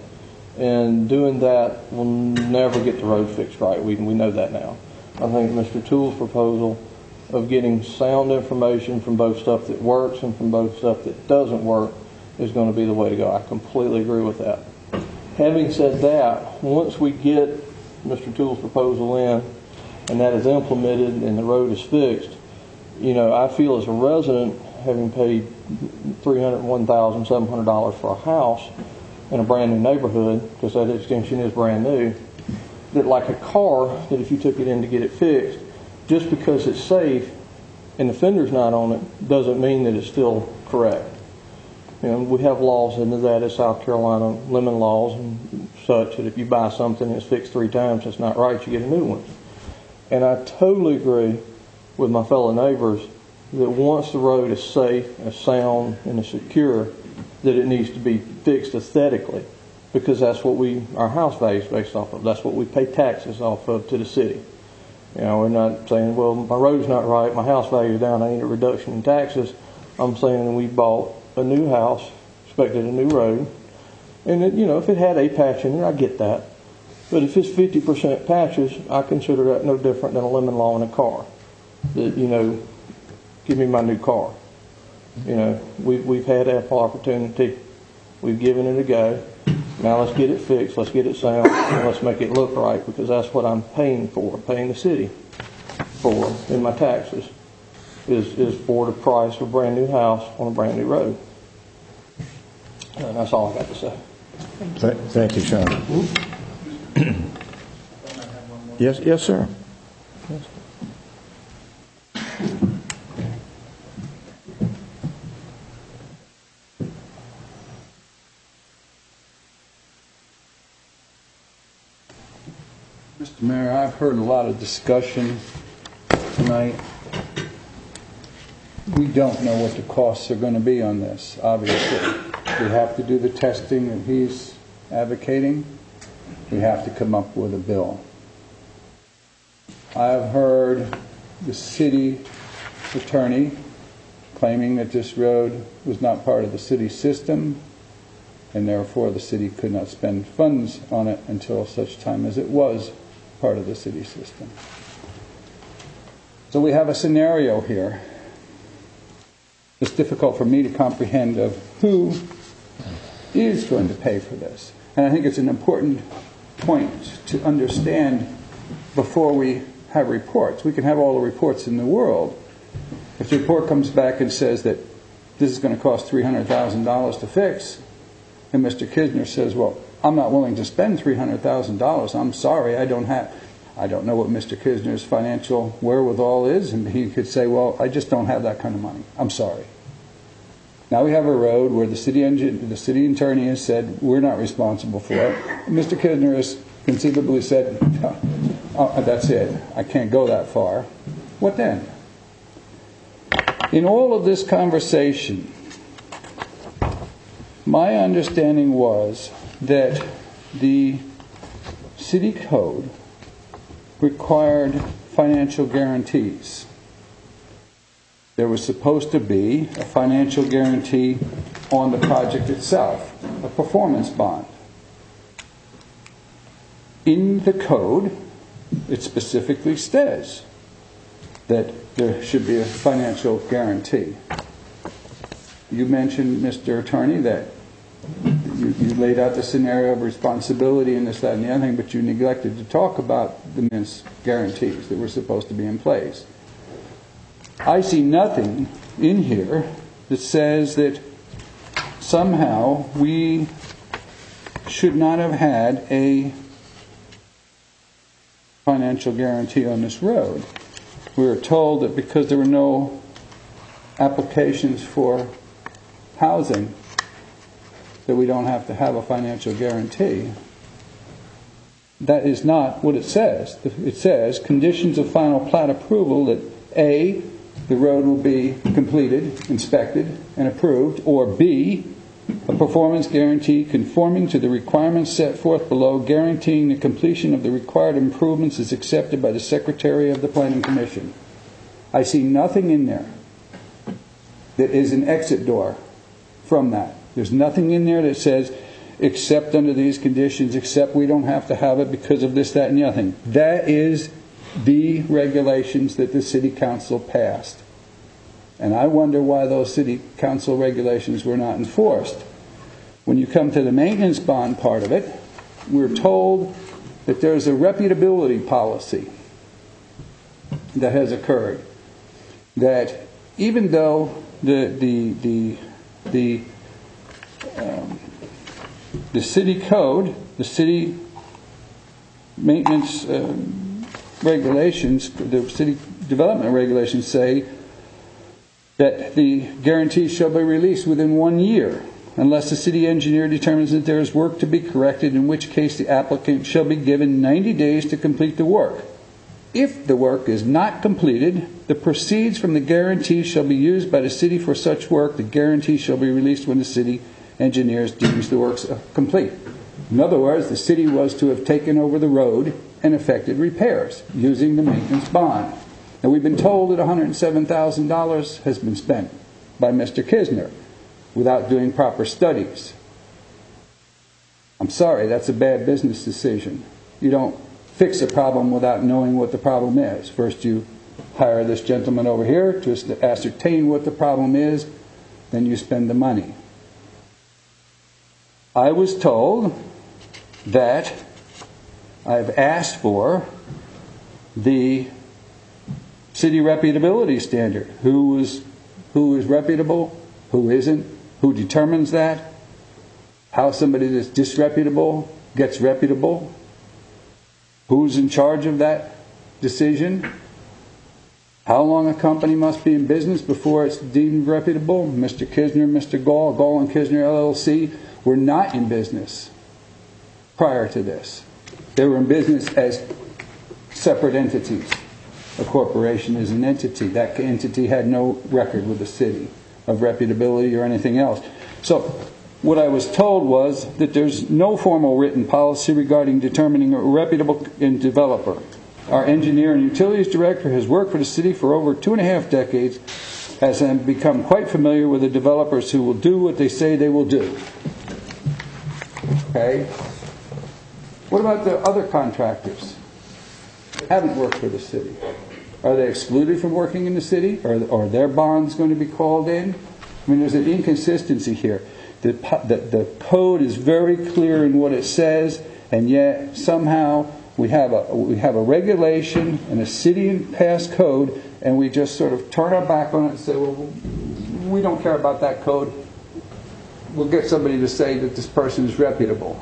And doing that will never get the road fixed right. We, we know that now. I think Mister Toole's proposal of getting sound information from both stuff that works and from both stuff that doesn't work is going to be the way to go. I completely agree with that. Having said that, once we get Mister Toole's proposal in and that is implemented and the road is fixed, you know, I feel as a resident, having paid three hundred one thousand seven hundred dollars for a house in a brand new neighborhood, because that extension is brand new, that like a car, that if you took it in to get it fixed, just because it's safe and the fender's not on it, doesn't mean that it's still correct. You know, we have laws into that in South Carolina, lemon laws and such, that if you buy something that's fixed three times, it's not right, you get a new one. And I totally agree with my fellow neighbors that once the road is safe and sound and is secure, that it needs to be fixed aesthetically, because that's what we, our house value is based off of. That's what we pay taxes off of to the city. You know, we're not saying, well, my road's not right, my house value is down, I need a reduction in taxes. I'm saying we bought a new house, expected a new road, and it, you know, if it had a patch in there, I get that. But if it's fifty percent patches, I consider that no different than a lemon law in a car. That, you know, give me my new car. You know, we've, we've had ample opportunity. We've given it a go. Now let's get it fixed. Let's get it sound. And let's make it look right, because that's what I'm paying for, paying the city for in my taxes, is, is for the price of a brand new house on a brand new road. And that's all I got to say. Thank you, Thank you Sean. Yes, yes, sir. Yes. Mister Mayor, I've heard a lot of discussion tonight. We don't know what the costs are going to be on this, obviously. We have to do the testing that he's advocating. We have to come up with a bill. I've heard the city attorney claiming that this road was not part of the city system, and therefore the city could not spend funds on it until such time as it was part of the city system. So we have a scenario here. It's difficult for me to comprehend of who is going to pay for this. And I think it's an important point to understand before we have reports. We can have all the reports in the world. If the report comes back and says that this is going to cost three hundred thousand dollars to fix, and Mister Kisner says, well, I'm not willing to spend three hundred thousand dollars. I'm sorry, I don't have, I don't know what Mister Kisner's financial wherewithal is, and he could say, well, I just don't have that kind of money. I'm sorry. Now we have a road where the city engine, the city attorney has said we're not responsible for it. Mister Kisner has conceivably said, oh, that's it. I can't go that far. What then? In all of this conversation, my understanding was that the city code required financial guarantees. There was supposed to be a financial guarantee on the project itself, a performance bond. In the code, it specifically says that there should be a financial guarantee. You mentioned, Mister Attorney, that you, you laid out the scenario of responsibility and this, that, and the other thing, but you neglected to talk about the immense guarantees that were supposed to be in place. I see nothing in here that says that somehow we should not have had a financial guarantee on this road. We were told that because there were no applications for housing, that we don't have to have a financial guarantee. That is not what it says. It says conditions of final plat approval that A, the road will be completed, inspected, and approved, or B, a performance guarantee conforming to the requirements set forth below, guaranteeing the completion of the required improvements is accepted by the Secretary of the Planning Commission. I see nothing in there that is an exit door from that. There's nothing in there that says, except under these conditions, except we don't have to have it because of this, that, and the other thing. That is the regulations that the City Council passed. And I wonder why those City Council regulations were not enforced. When you come to the maintenance bond part of it, we're told that there's a reputability policy that has occurred. That even though the the the the um, the city code, the city maintenance uh, regulations, the city development regulations say that the guarantees shall be released within one year unless the city engineer determines that there is work to be corrected, in which case the applicant shall be given ninety days to complete the work. If the work is not completed, the proceeds from the guarantee shall be used by the city for such work. The guarantee shall be released when the city engineer deems the works complete. In other words, the city was to have taken over the road and effected repairs using the maintenance bond. Now, we've been told that one hundred seven thousand dollars has been spent by Mister Kisner without doing proper studies. I'm sorry, that's a bad business decision. You don't fix a problem without knowing what the problem is. First you hire this gentleman over here to ascertain what the problem is, then you spend the money. I was told that I've asked for the city reputability standard. Who is, who is reputable, who isn't, who determines that, how somebody that's disreputable gets reputable, who's in charge of that decision, how long a company must be in business before it's deemed reputable. Mister Kisner, Mister Gall, Gall and Kisner L L C were not in business prior to this. They were in business as separate entities. A corporation is an entity. That entity had no record with the city of reputability or anything else. So what I was told was that there's no formal written policy regarding determining a reputable developer. Our engineer and utilities director has worked for the city for over two and a half decades, has become quite familiar with the developers who will do what they say they will do. Okay? What about the other contractors that haven't worked for the city? Are they excluded from working in the city? Or are their bonds going to be called in? I mean, there's an inconsistency here. The, the, the code is very clear in what it says, And yet somehow we have a we have a regulation and a city-passed code, and we just sort of turn our back on it and say, well, we don't care about that code. We'll get somebody to say that this person is reputable.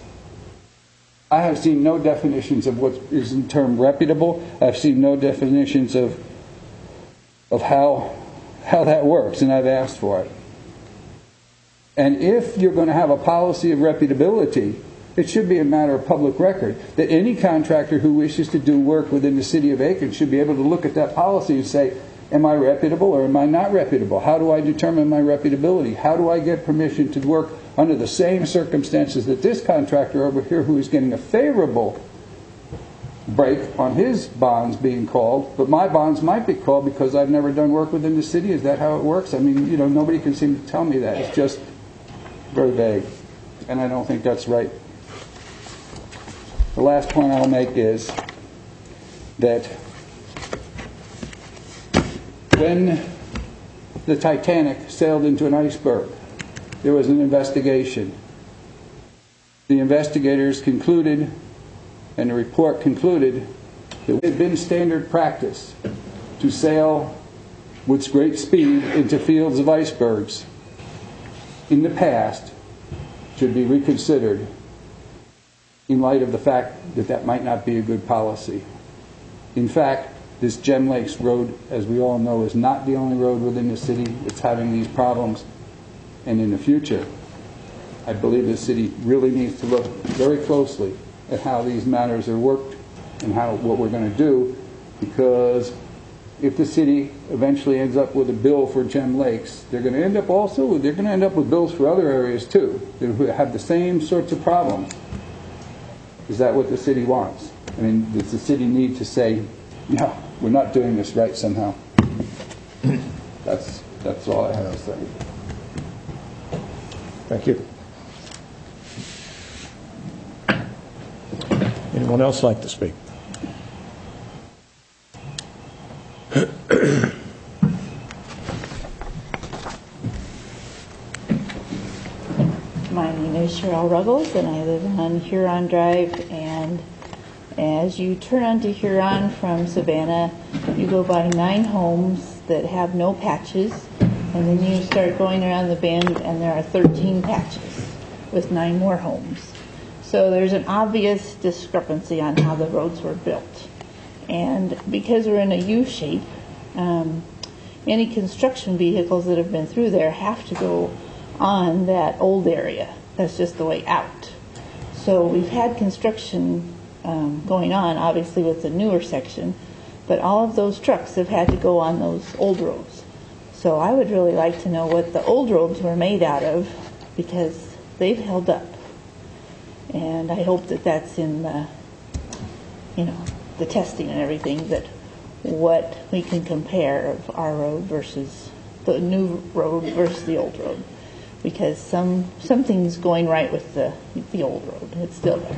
I have seen no definitions of what is in term reputable. I've seen no definitions of of how how that works, and I've asked for it. And if you're going to have a policy of reputability, it should be a matter of public record that any contractor who wishes to do work within the city of Aiken should be able to look at that policy and say, am I reputable or am I not reputable? How do I determine my reputability? How do I get permission to work under the same circumstances that this contractor over here, who is getting a favorable break on his bonds being called, but my bonds might be called because I've never done work within the city? Is that how it works? I mean, you know, nobody can seem to tell me that. It's just very vague, and I don't think that's right. The last point I'll make is that when the Titanic sailed into an iceberg, there was an investigation. The investigators concluded, and the report concluded, that it had been standard practice to sail with great speed into fields of icebergs in the past should be reconsidered in light of the fact that that might not be a good policy. In fact, this Gem Lakes Road, as we all know, is not the only road within the city that's having these problems. And in the future, I believe the city really needs to look very closely at how these matters are worked and how what we're going to do, because if the city eventually ends up with a bill for Gem Lakes, they're going to end up also, they're going to end up with bills for other areas too, that have the same sorts of problems. Is that what the city wants? I mean, does the city need to say, no, we're not doing this right somehow? That's that's all I have to say. Thank you. Anyone else like to speak? My name is Cheryl Ruggles, and I live on Huron Drive. And as you turn onto Huron from Savannah, you go by nine homes that have no patches, and then you start going around the bend, and there are thirteen patches with nine more homes. So there's an obvious discrepancy on how the roads were built. And because we're in a U shape, um, any construction vehicles that have been through there have to go on that old area. That's just the way out. So we've had construction um, going on, obviously, with the newer section, but all of those trucks have had to go on those old roads. So I would really like to know what the old roads were made out of, because they've held up. And I hope that that's in the, you know, the testing and everything, that what we can compare of our road versus the new road versus the old road. Because some something's going right with the the old road. It's still there.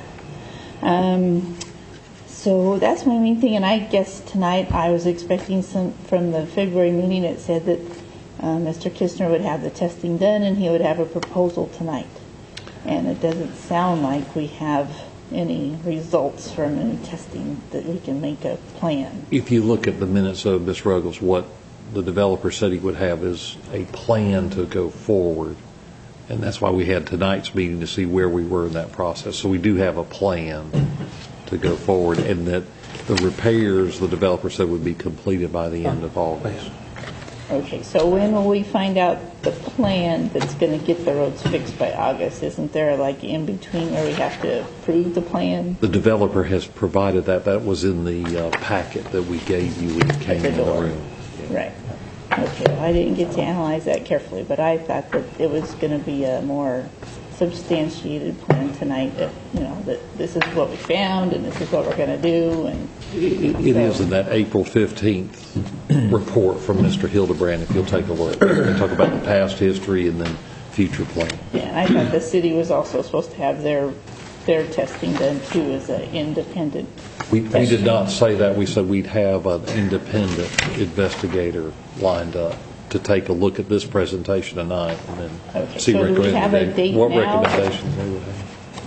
Um, so that's my main thing. And I guess tonight I was expecting some from the February meeting. It said that uh, Mister Kistner would have the testing done and he would have a proposal tonight. And it doesn't sound like we have any results from any testing that we can make a plan. If you look at the minutes of Miz Ruggles, what the developer said he would have is a plan to go forward. And that's why we had tonight's meeting, to see where we were in that process. So we do have a plan to go forward, and that the repairs, the developer said, would be completed by the end of August. Okay, so when will we find out the plan that's going to get the roads fixed by August? Isn't there like in between where we have to approve the plan? The developer has provided that. That was in the uh, packet that we gave you when you came in the room. Right. Okay, well, I didn't get to analyze that carefully, but I thought that it was going to be a more substantiated plan tonight, that, you know, that this is what we found and this is what we're going to do. And It, it so. is in that April fifteenth report from Mister Hildebrand, if you'll take a look. They talk about the past history and then future plan. Yeah, and I thought the city was also supposed to have their their testing done too as an independent. We, we did not say that. We said we'd have an independent investigator lined up to take a look at this presentation tonight and then okay. see so recommend- do we have a date what now? recommendations they would have.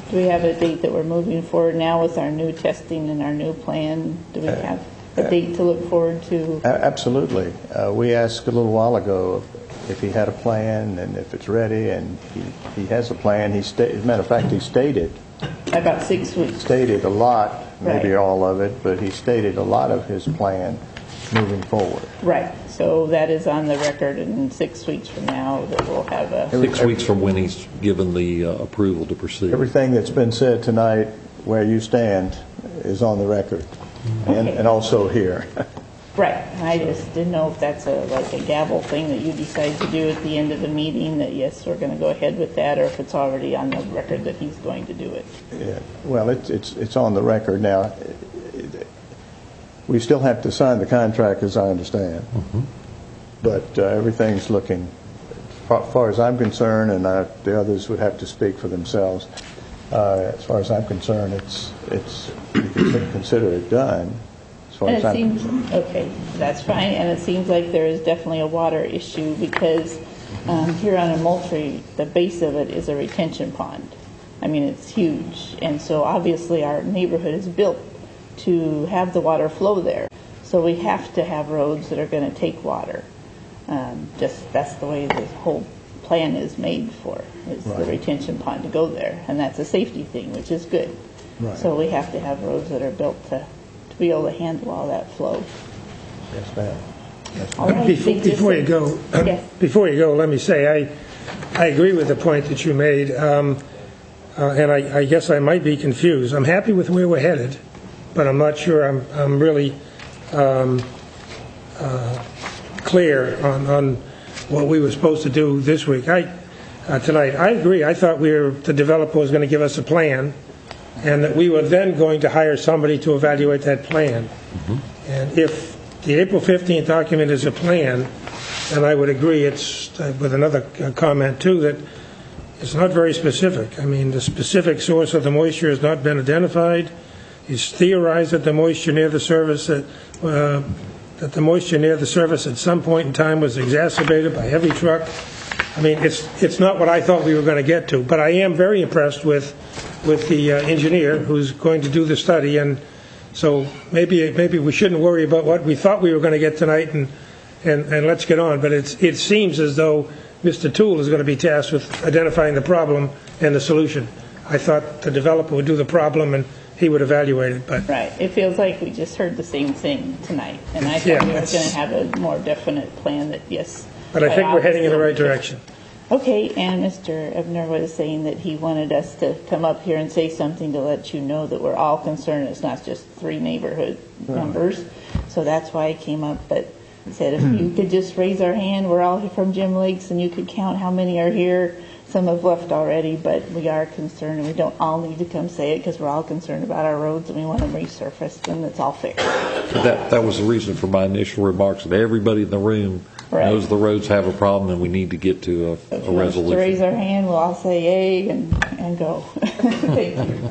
Do we have a date that we're moving forward now with our new testing and our new plan? Do we have a date to look forward to? Absolutely. Uh, we asked a little while ago if he had a plan and if it's ready, and he, he has a plan. He sta- as a matter of fact, he stated about six weeks. Stated a lot, maybe Right. all of it, but he stated a lot of his plan moving forward. Right. So that is on the record, and six weeks from now that we'll have a Six weeks from when he's given the uh, approval to proceed. Everything that's been said tonight, where you stand, is on the record, and, Okay. and also here. Right. I just didn't know if that's a like a gavel thing that you decide to do at the end of the meeting, that yes, we're going to go ahead with that, or if it's already on the record that he's going to do it. Yeah. Well, it's it's it's on the record now. We still have to sign the contract, as I understand, Mm-hmm. but uh, everything's looking, as far as I'm concerned, and uh, the others would have to speak for themselves. Uh, as far as I'm concerned, it's it's you can consider it done. As far And as it I'm seems, okay, that's fine, and it seems like there is definitely a water issue because um, here on Moultrie, the base of it is a retention pond. I mean, it's huge, and so obviously our neighborhood is built to have the water flow there. So we have to have roads that are going to take water. Um, just that's the way the whole plan is made for, is the Right. retention pond to go there, and that's a safety thing, which is good. Right. So we have to have roads that are built to, to be able to handle all that flow. Yes, ma'am. Yes, All right, Before, thank you. before you go, Yes. before you go, let me say I, I agree with the point that you made, um, uh, and I, I guess I might be confused. I'm happy with where we're headed, but I'm not sure I'm, I'm really um, uh, clear on, on what we were supposed to do this week. I, uh, tonight, I agree. I thought we were the developer was going to give us a plan, and that we were then going to hire somebody to evaluate that plan. And if the April fifteenth document is a plan, then I would agree. It's uh, with another uh, comment too that it's not very specific. I mean, the specific source of the moisture has not been identified. He's theorized that the moisture near the surface that, uh, that the moisture near the surface at some point in time was exacerbated by heavy truck. I mean, it's it's not what I thought we were going to get to, but I am very impressed with with the uh, engineer who's going to do the study, and so maybe maybe we shouldn't worry about what we thought we were going to get tonight, and and, and let's get on. But it's it seems as though Mister Toole is going to be tasked with identifying the problem and the solution. I thought the developer would do the problem and he would evaluate it, but Right. It feels like we just heard the same thing tonight, and I thought Yeah, we were going that's- to have a more definite plan that, yes. but I quite think we're heading in the right obviously- direction. Okay, and Mister Ebner was saying that he wanted us to come up here and say something to let you know that we're all concerned. It's not just three neighborhood Right. members, so that's why I came up. But he said if you could just raise our hand, we're all here from Jim Lakes, and you could count how many are here. Some have left already, but we are concerned, and we don't all need to come say it because we're all concerned about our roads and we want them resurfaced and it's all fixed. That that was the reason for my initial remarks, that everybody in the room Right. knows the roads have a problem and we need to get to a, If a he wants to resolution. raise our hand, we'll all say yay and, and go. Thank you.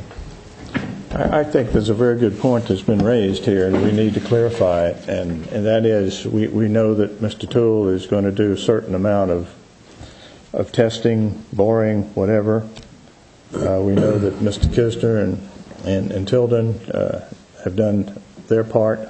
I I think there's a very good point that's been raised here, and we need to clarify it, and, and that is, we, we know that Mister Toole is going to do a certain amount of of testing, boring, whatever. Uh, we know that Mister Kisner and, and, and Tilden uh, have done their part.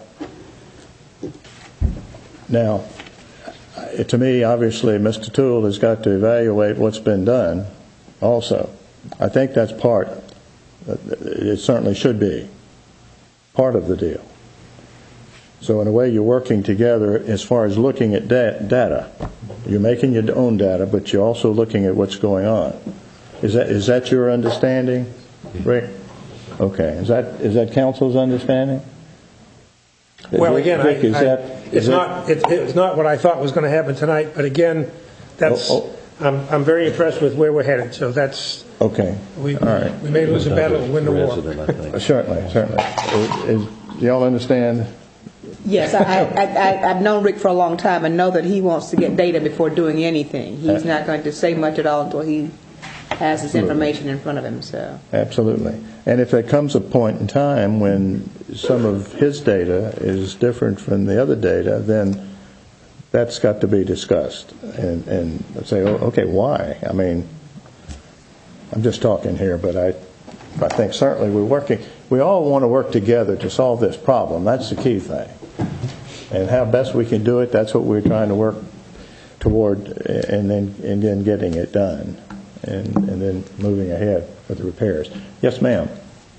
Now, uh, to me, obviously, Mister Toole has got to evaluate what's been done also. I think that's part. It certainly should be part of the deal. So in a way, you're working together as far as looking at da- data. You're making your own data, but you're also looking at what's going on. Is that is that your understanding, Rick? Okay. Is that is that council's understanding? Well, again, I, Rick, is I, that, it's is not it, it's not what I thought was going to happen tonight. But again, that's Oh, I'm I'm very impressed with where we're headed. So that's okay. we All right. we may lose a battle and win the war. Uh, certainly, certainly. Is, is, y'all understand? Yes, I, I, I, I've known Rick for a long time and know that he wants to get data before doing anything. He's not going to say much at all until he has his information in front of him. So Absolutely. And if there comes a point in time when some of his data is different from the other data, then that's got to be discussed and, and say, oh, okay, why? I mean, I'm just talking here, but I, I think certainly we're working, we all want to work together to solve this problem. That's the key thing. And how best we can do it, that's what we're trying to work toward, and then and then getting it done, and, and then moving ahead with the repairs. Yes, ma'am.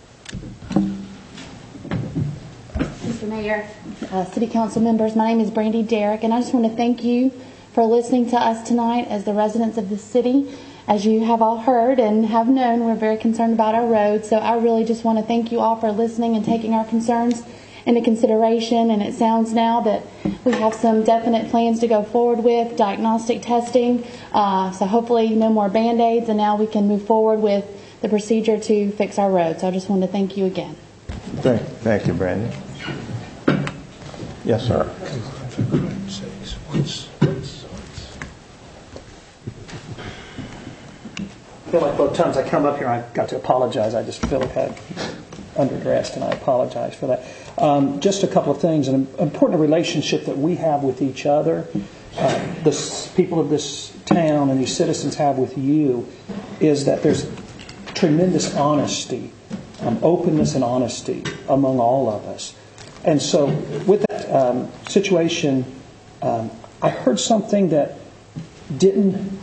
Mister Mayor, uh, City Council members, my name is Brandy Derrick, and I just want to thank you for listening to us tonight as the residents of the city. As you have all heard and have known, we're very concerned about our roads, so I really just want to thank you all for listening and taking our concerns into consideration. And it sounds now that we have some definite plans to go forward with, diagnostic testing, uh, so hopefully no more Band-Aids, and now we can move forward with the procedure to fix our roads. So I just want to thank you again. Thank, thank you, Brandon. Yes, sir. I feel like both times I come up here, I got to apologize. I just feel like I'm underdressed, and I apologize for that. Um, just a couple of things. An important relationship that we have with each other, uh, the people of this town and these citizens have with you, is that there's tremendous honesty, um, openness and honesty among all of us. And so with that um, situation, um, I heard something that didn't,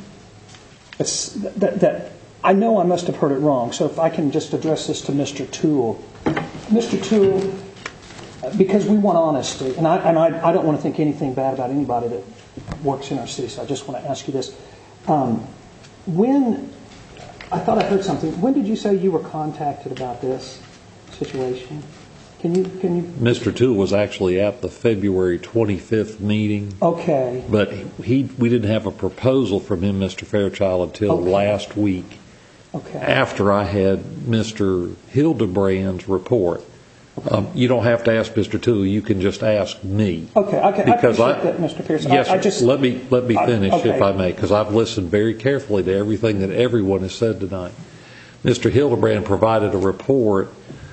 that, that I know I must have heard it wrong. So if I can just address this to Mister Toole. Mister Toole, because we want honesty, and I, and I, I don't want to think anything bad about anybody that works in our city, so I just want to ask you this. Um, when, I thought I heard something, when did you say you were contacted about this situation? Can you, can you? Mister Toole was actually at the February twenty-fifth meeting. Okay. But he, we didn't have a proposal from him, Mister Fairchild, until okay. last week. Okay. After I had Mister Hildebrand's report. Okay. Um, you don't have to ask Mister Toole. You can just ask me. Okay. Okay. Because I I, appreciate that, Mister Pearson. Yes. I, I just, let me let me finish I, okay. if I may, because I've listened very carefully to everything that everyone has said tonight. Mister Hildebrand provided a report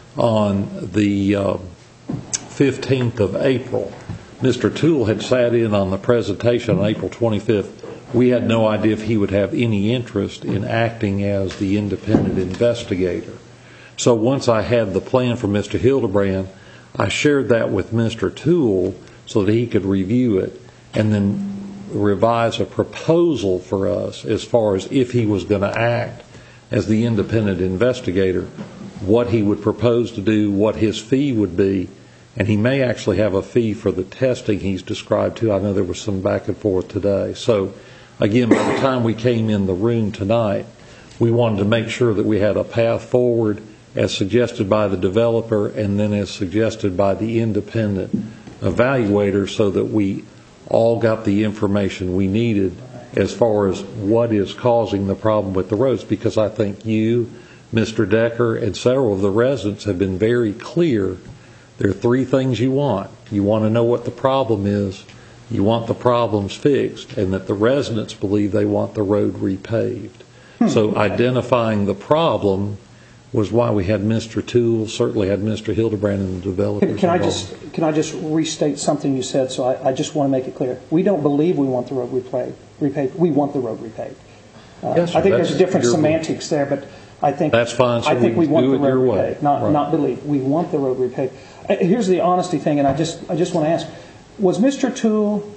on the uh, fifteenth of April. Mister Toole had sat in on the presentation on April twenty-fifth. We had no idea if he would have any interest in acting as the independent investigator. So once I had the plan from Mister Hildebrand, I shared that with Mister Toole so that he could review it and then revise a proposal for us as far as if he was going to act as the independent investigator, what he would propose to do, what his fee would be, and he may actually have a fee for the testing he's described too. I know there was some back and forth today. So again, by the time we came in the room tonight, we wanted to make sure that we had a path forward as suggested by the developer and then as suggested by the independent evaluator so that we all got the information we needed as far as what is causing the problem with the roads. Because I think you, Mister Decker, and several of the residents have been very clear. There are three things you want. You want to know what the problem is, you want the problems fixed, and that the residents believe they want the road repaved. Hmm. So identifying the problem was why we had Mister Toole, certainly had Mister Hildebrand and the developers. Can, can I just can I just restate something you said? So I, I just want to make it clear. We don't believe we want the road repaved. repaved. We want the road repaved. Uh, yes, sir, I think there's different your, semantics there, but I think that's fine. So I think we, we want do the it road your repaved, way. not right. not believe. We want the road repaved. Uh, here's the honesty thing, and I just I just want to ask: was Mister Toole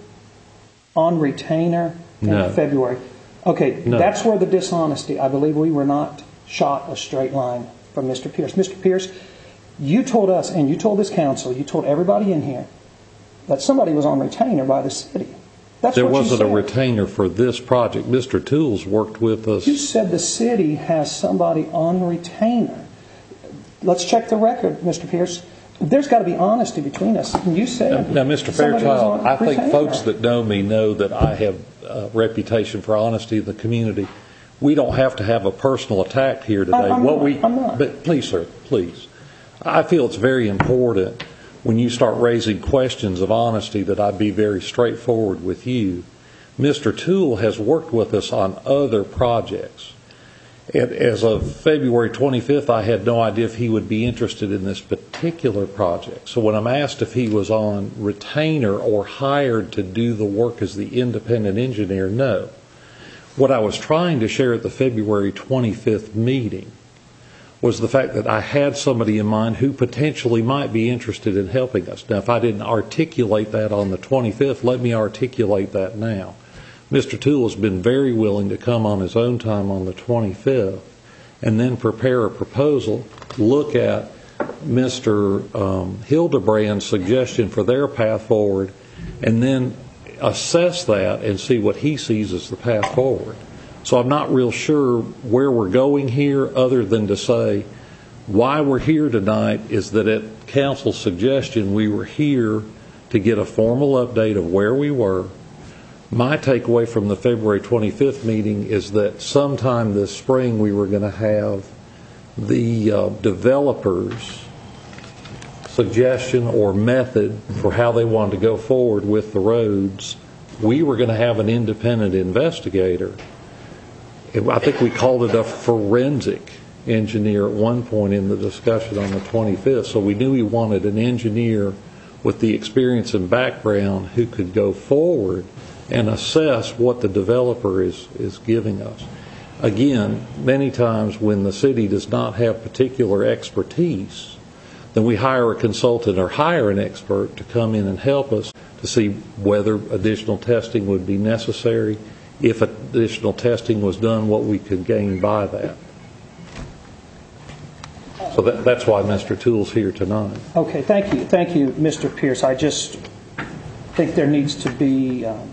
on retainer in no. February? Okay, no. That's where the dishonesty. I believe we were not shot a straight line from Mister Pierce. Mister Pierce, you told us, and you told this council, you told everybody in here, that somebody was on retainer by the city. That's there what wasn't you a said. retainer for this project. Mister Toole's worked with us. You said the city has somebody on retainer. Let's check the record, Mister Pierce. There's got to be honesty between us. You said now, now Mister Fairchild, I think retainer. Folks that know me know that I have a reputation for honesty in the community. We don't have to have a personal attack here today. I'm what not, we, I'm not. But please, sir, please. I feel it's very important when you start raising questions of honesty that I be very straightforward with you. Mister Toole has worked with us on other projects. And as of February twenty-fifth, I had no idea if he would be interested in this particular project. So when I'm asked if he was on retainer or hired to do the work as the independent engineer, no. What I was trying to share at the February twenty-fifth meeting was the fact that I had somebody in mind who potentially might be interested in helping us. Now, if I didn't articulate that on the twenty-fifth, let me articulate that now. Mister Toole has been very willing to come on his own time on the twenty-fifth and then prepare a proposal, look at Mister Um, Hildebrand's suggestion for their path forward, and then assess that and see what he sees as the path forward. So I'm not real sure where we're going here, other than to say why we're here tonight is that at council's suggestion we were here to get a formal update of where we were. My takeaway from the February twenty-fifth meeting is that sometime this spring we were going to have the uh, developers' suggestion or method for how they wanted to go forward with the roads. We were going to have an independent investigator. I think we called it a forensic engineer at one point in the discussion on the twenty-fifth. So we knew we wanted an engineer with the experience and background who could go forward and assess what the developer is, is giving us. Again, many times when the city does not have particular expertise, then we hire a consultant or hire an expert to come in and help us to see whether additional testing would be necessary, if additional testing was done, what we could gain by that. So that, that's why Mister Toole's here tonight. Okay, thank you. Thank you, Mister Pierce. I just think there needs to be um,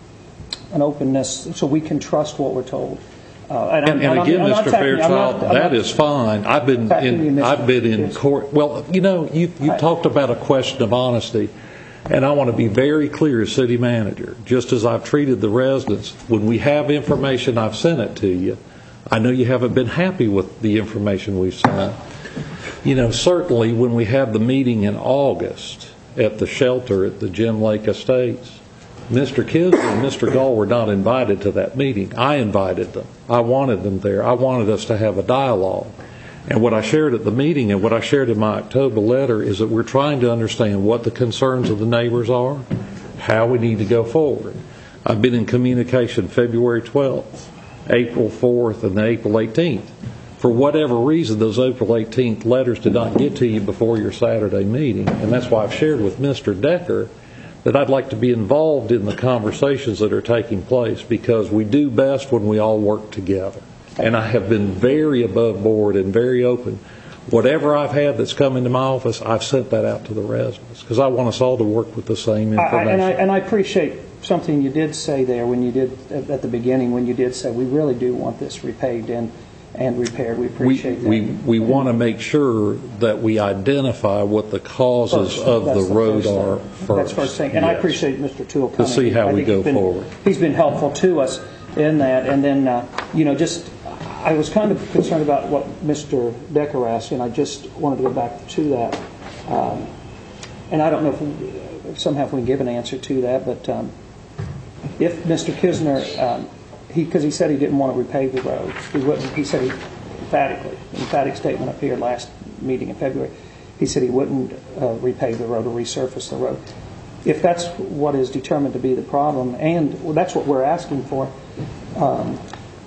an openness so we can trust what we're told. Uh, and, and, and again, Mister Fairchild, that is fine. I've been in, I've been in court. Well, you know, you you I, talked about a question of honesty, and I want to be very clear as city manager. Just as I've treated the residents, when we have information, I've sent it to you. I know you haven't been happy with the information we've sent. You know, certainly when we had the meeting in August at the shelter at the Jim Lake Estates, Mister Kisner and Mister Gall were not invited to that meeting. I invited them. I wanted them there. I wanted us to have a dialogue. And what I shared at the meeting and what I shared in my October letter is that we're trying to understand what the concerns of the neighbors are, how we need to go forward. I've been in communication February twelfth, April fourth, and April eighteenth. For whatever reason, those April eighteenth letters did not get to you before your Saturday meeting. And that's why I've shared with Mister Decker that I'd like to be involved in the conversations that are taking place, because we do best when we all work together. And I have been very above board and very open. Whatever I've had that's come into my office, I've sent that out to the residents, because I want us all to work with the same information. I, and, I, and I appreciate something you did say there when you did, at the beginning, when you did say we really do want this repaved and and repaired. We appreciate we, that. We, we want to make sure that we identify what the causes first, of the road the are first first. That's first thing. And yes. I appreciate Mister Toole coming. To see how we go been, forward. He's been helpful to us in that. And then, uh, you know, just I was kind of concerned about what Mister Decker asked, and I just wanted to go back to that. Um, and I don't know if, we, if somehow if we can give an answer to that, but um, if Mister Kisner, um, he because he said he didn't want to repave the road. He wouldn't. He said he emphatically, emphatic statement up here last meeting in February. He said he wouldn't uh, repave the road or resurface the road. If that's what is determined to be the problem, and well, that's what we're asking for, um,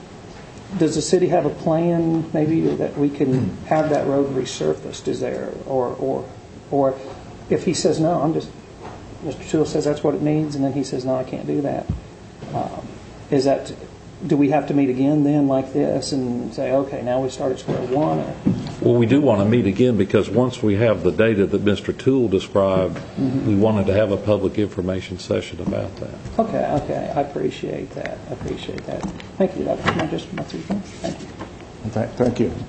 does the city have a plan maybe that we can have that road resurfaced? Is there, or or or if he says no, I'm just Mister Toole says that's what it needs, and then he says no, I can't do that. Um, is that do we have to meet again then like this and say, okay, now we start at square one? Or? Well, we do want to meet again, because once we have the data that Mister Toole described, mm-hmm. we wanted to have a public information session about that. Okay, okay. I appreciate that. I appreciate that. Thank you. That's my, just my three things. Thank you. Th- thank you.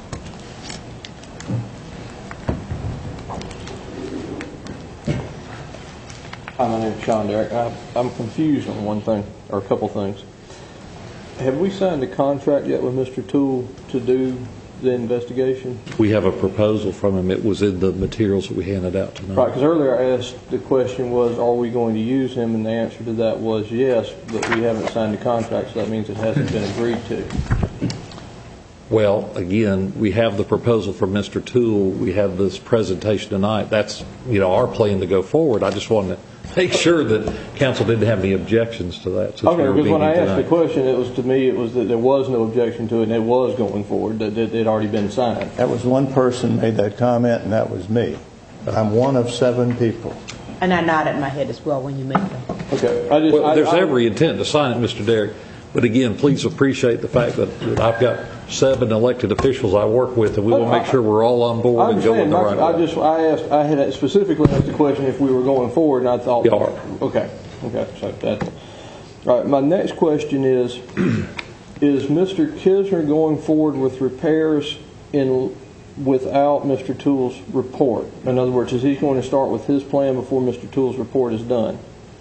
Hi, my name is Sean Derrick. I, I'm confused on one thing, or a couple things. Have we signed a contract yet with Mister Toole to do the investigation? We have a proposal from him. It was in the materials that we handed out tonight. Right, because earlier I asked, the question was, are we going to use him? And the answer to that was yes, but we haven't signed a contract, so that means it hasn't been agreed to. Well, again, we have the proposal from Mister Toole. We have this presentation tonight. That's, you know, our plan to go forward. I just wanted to make sure that council didn't have any objections to that. Okay, because when I asked the question, it was to me, it was that there was no objection to it, and it was going forward, that it had already been signed. That was one person made that comment, and that was me. I'm one of seven people. And I nodded my head as well when you made that. Okay. I just, well, I, there's I, every intent to sign it, Mister Derrick. But again, please appreciate the fact that, that I've got seven elected officials I work with, and we will make sure we're all on board and going the right way. I just, I asked, I had specifically asked the question if we were going forward, and I thought, you are. Okay, okay. So that. All right. My next question is: is Mister Kisner going forward with repairs in without Mister Toole's report? In other words, is he going to start with his plan before Mister Toole's report is done?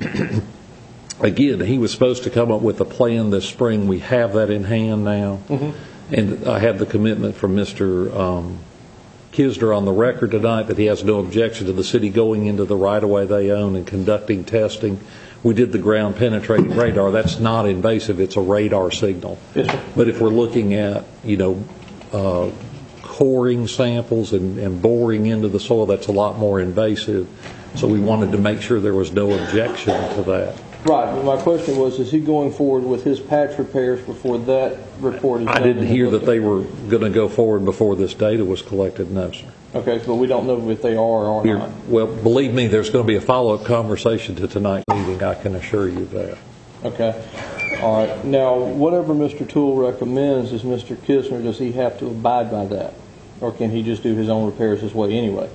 Again, he was supposed to come up with a plan this spring. We have that in hand now. Mm-hmm. And I have the commitment from Mister Um, Kisner on the record tonight that he has no objection to the city going into the right-of-way they own and conducting testing. We did the ground penetrating radar. That's not invasive. It's a radar signal. Yes, sir. But if we're looking at, you know, uh, coring samples and, and boring into the soil, that's a lot more invasive. So we wanted to make sure there was no objection to that. Right, but my question was, is he going forward with his patch repairs before that report is done? I didn't hear that they were going to go forward before this data was collected, no, sir. Okay, so we don't know if they are or You're, not. Well, believe me, there's going to be a follow-up conversation to tonight's meeting, I can assure you that. Okay, all right. Now, whatever Mister Toole recommends, is Mister Kisner, does he have to abide by that? Or can he just do his own repairs his way anyway?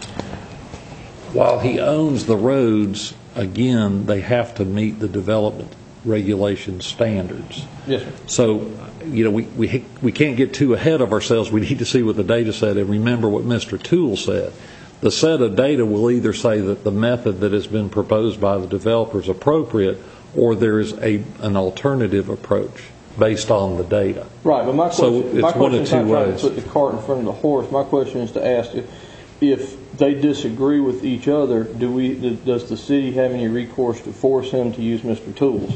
While he owns the roads, again, they have to meet the development regulation standards. Yes, sir. So, you know, we, we, we can't get too ahead of ourselves. We need to see what the data said and remember what Mister Toole said. The set of data will either say that the method that has been proposed by the developer is appropriate, or there is a, an alternative approach based on the data. Right, but my question, so it's my one question of is two not trying ways. to put the cart in front of the horse. My question is to ask if, if they disagree with each other, do we? Does the city have any recourse to force him to use Mister Toole's?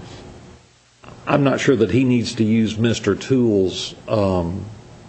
I'm not sure that he needs to use Mister Toole's um,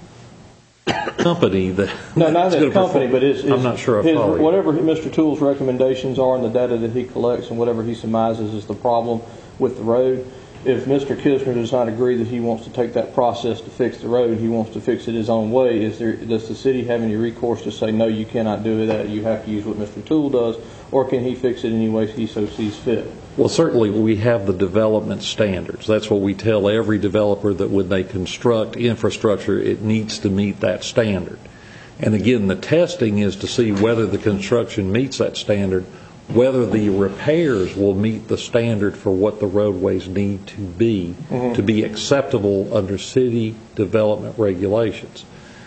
company. That no, not his company, perform. but his, his. I'm not sure. His, whatever Mister Toole's recommendations are and the data that he collects and whatever he surmises is the problem with the road. If Mister Kisner does not agree that he wants to take that process to fix the road, he wants to fix it his own way, is there, does the city have any recourse to say, no, you cannot do that, you have to use what Mister Toole does, or can he fix it any way he so sees fit? Well, certainly we have the development standards. That's what we tell every developer, that when they construct infrastructure, it needs to meet that standard. And again, the testing is to see whether the construction meets that standard, whether the repairs will meet the standard for what the roadways need to be mm-hmm. to be acceptable under city development regulations.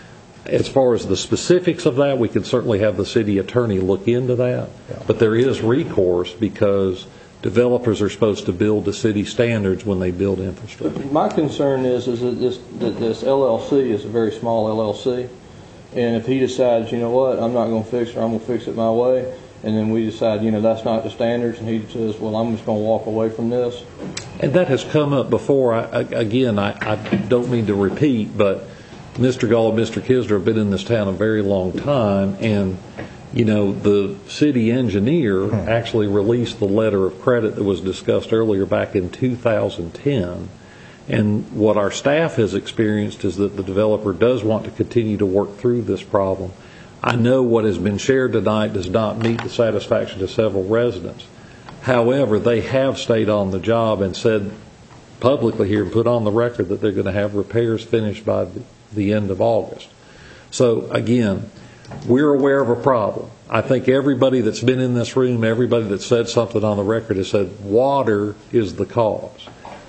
As far as the specifics of that, we can certainly have the city attorney look into that, yeah. But there is recourse because developers are supposed to build to city standards when they build infrastructure. My concern is, is that this, that this L L C is a very small L L C, and if he decides, you know what, I'm not going to fix it, I'm going to fix it my way, and then we decide, you know, that's not the standards, and he says, well, I'm just going to walk away from this. And that has come up before. I, I, again, I, I don't mean to repeat, but Mister Gall and Mister Kisner have been in this town a very long time, and, you know, the city engineer actually released the letter of credit that was discussed earlier back in two thousand ten. And what our staff has experienced is that the developer does want to continue to work through this problem. I know what has been shared tonight does not meet the satisfaction of several residents. However, they have stayed on the job and said publicly here and put on the record that they're going to have repairs finished by the, the end of August. So, again, we're aware of a problem. I think everybody that's been in this room, everybody that said something on the record has said water is the cause.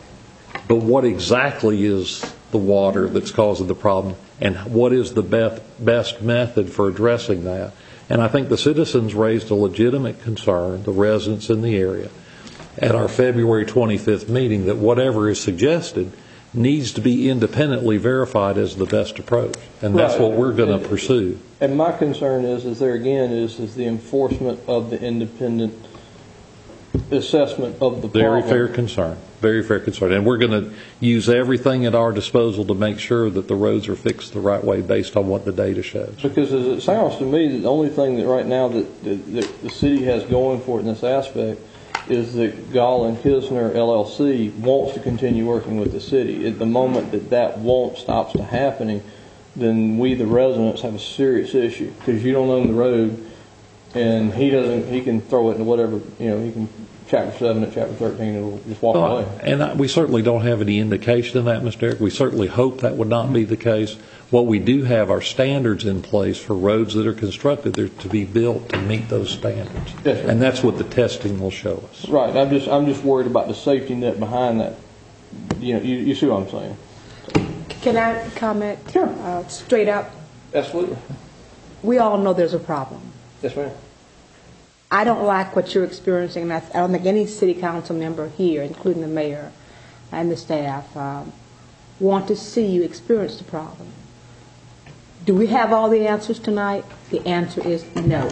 But what exactly is the water that's causing the problem, and what is the best, best method for addressing that? And I think the citizens raised a legitimate concern, the residents in the area, at our February twenty-fifth meeting, that whatever is suggested needs to be independently verified as the best approach. And that's right. what we're going to pursue. And my concern is, is there again, is, is the enforcement of the independent assessment of the Very problem. fair concern. Very fair concern. And we're going to use everything at our disposal to make sure that the roads are fixed the right way based on what the data shows. Because as it sounds to me that the only thing that right now that, that, that the city has going for it in this aspect is that Gall and Kisner L L C wants to continue working with the city. At the moment that that won't stops to happening, then we, the residents, have a serious issue because you don't own the road, and he doesn't. He can throw it into whatever, you know. He can chapter seven and chapter thirteen, and it'll just walk Well, away. and I, we certainly don't have any indication of that, Mister Eric. We certainly hope that would not be the case. What we do have are standards in place for roads that are constructed. They're to be built to meet those standards, Yes, sir. and that's what the testing will show us. Right. I'm just. I'm just worried about the safety net behind that. You know. You, you see what I'm saying? Can I comment? Sure. Uh, straight up. Absolutely. We all know there's a problem. Yes, ma'am. I don't like what you're experiencing, and I I don't think any city council member here, including the mayor and the staff, um, want to see you experience the problem. Do we have all the answers tonight? The answer is no.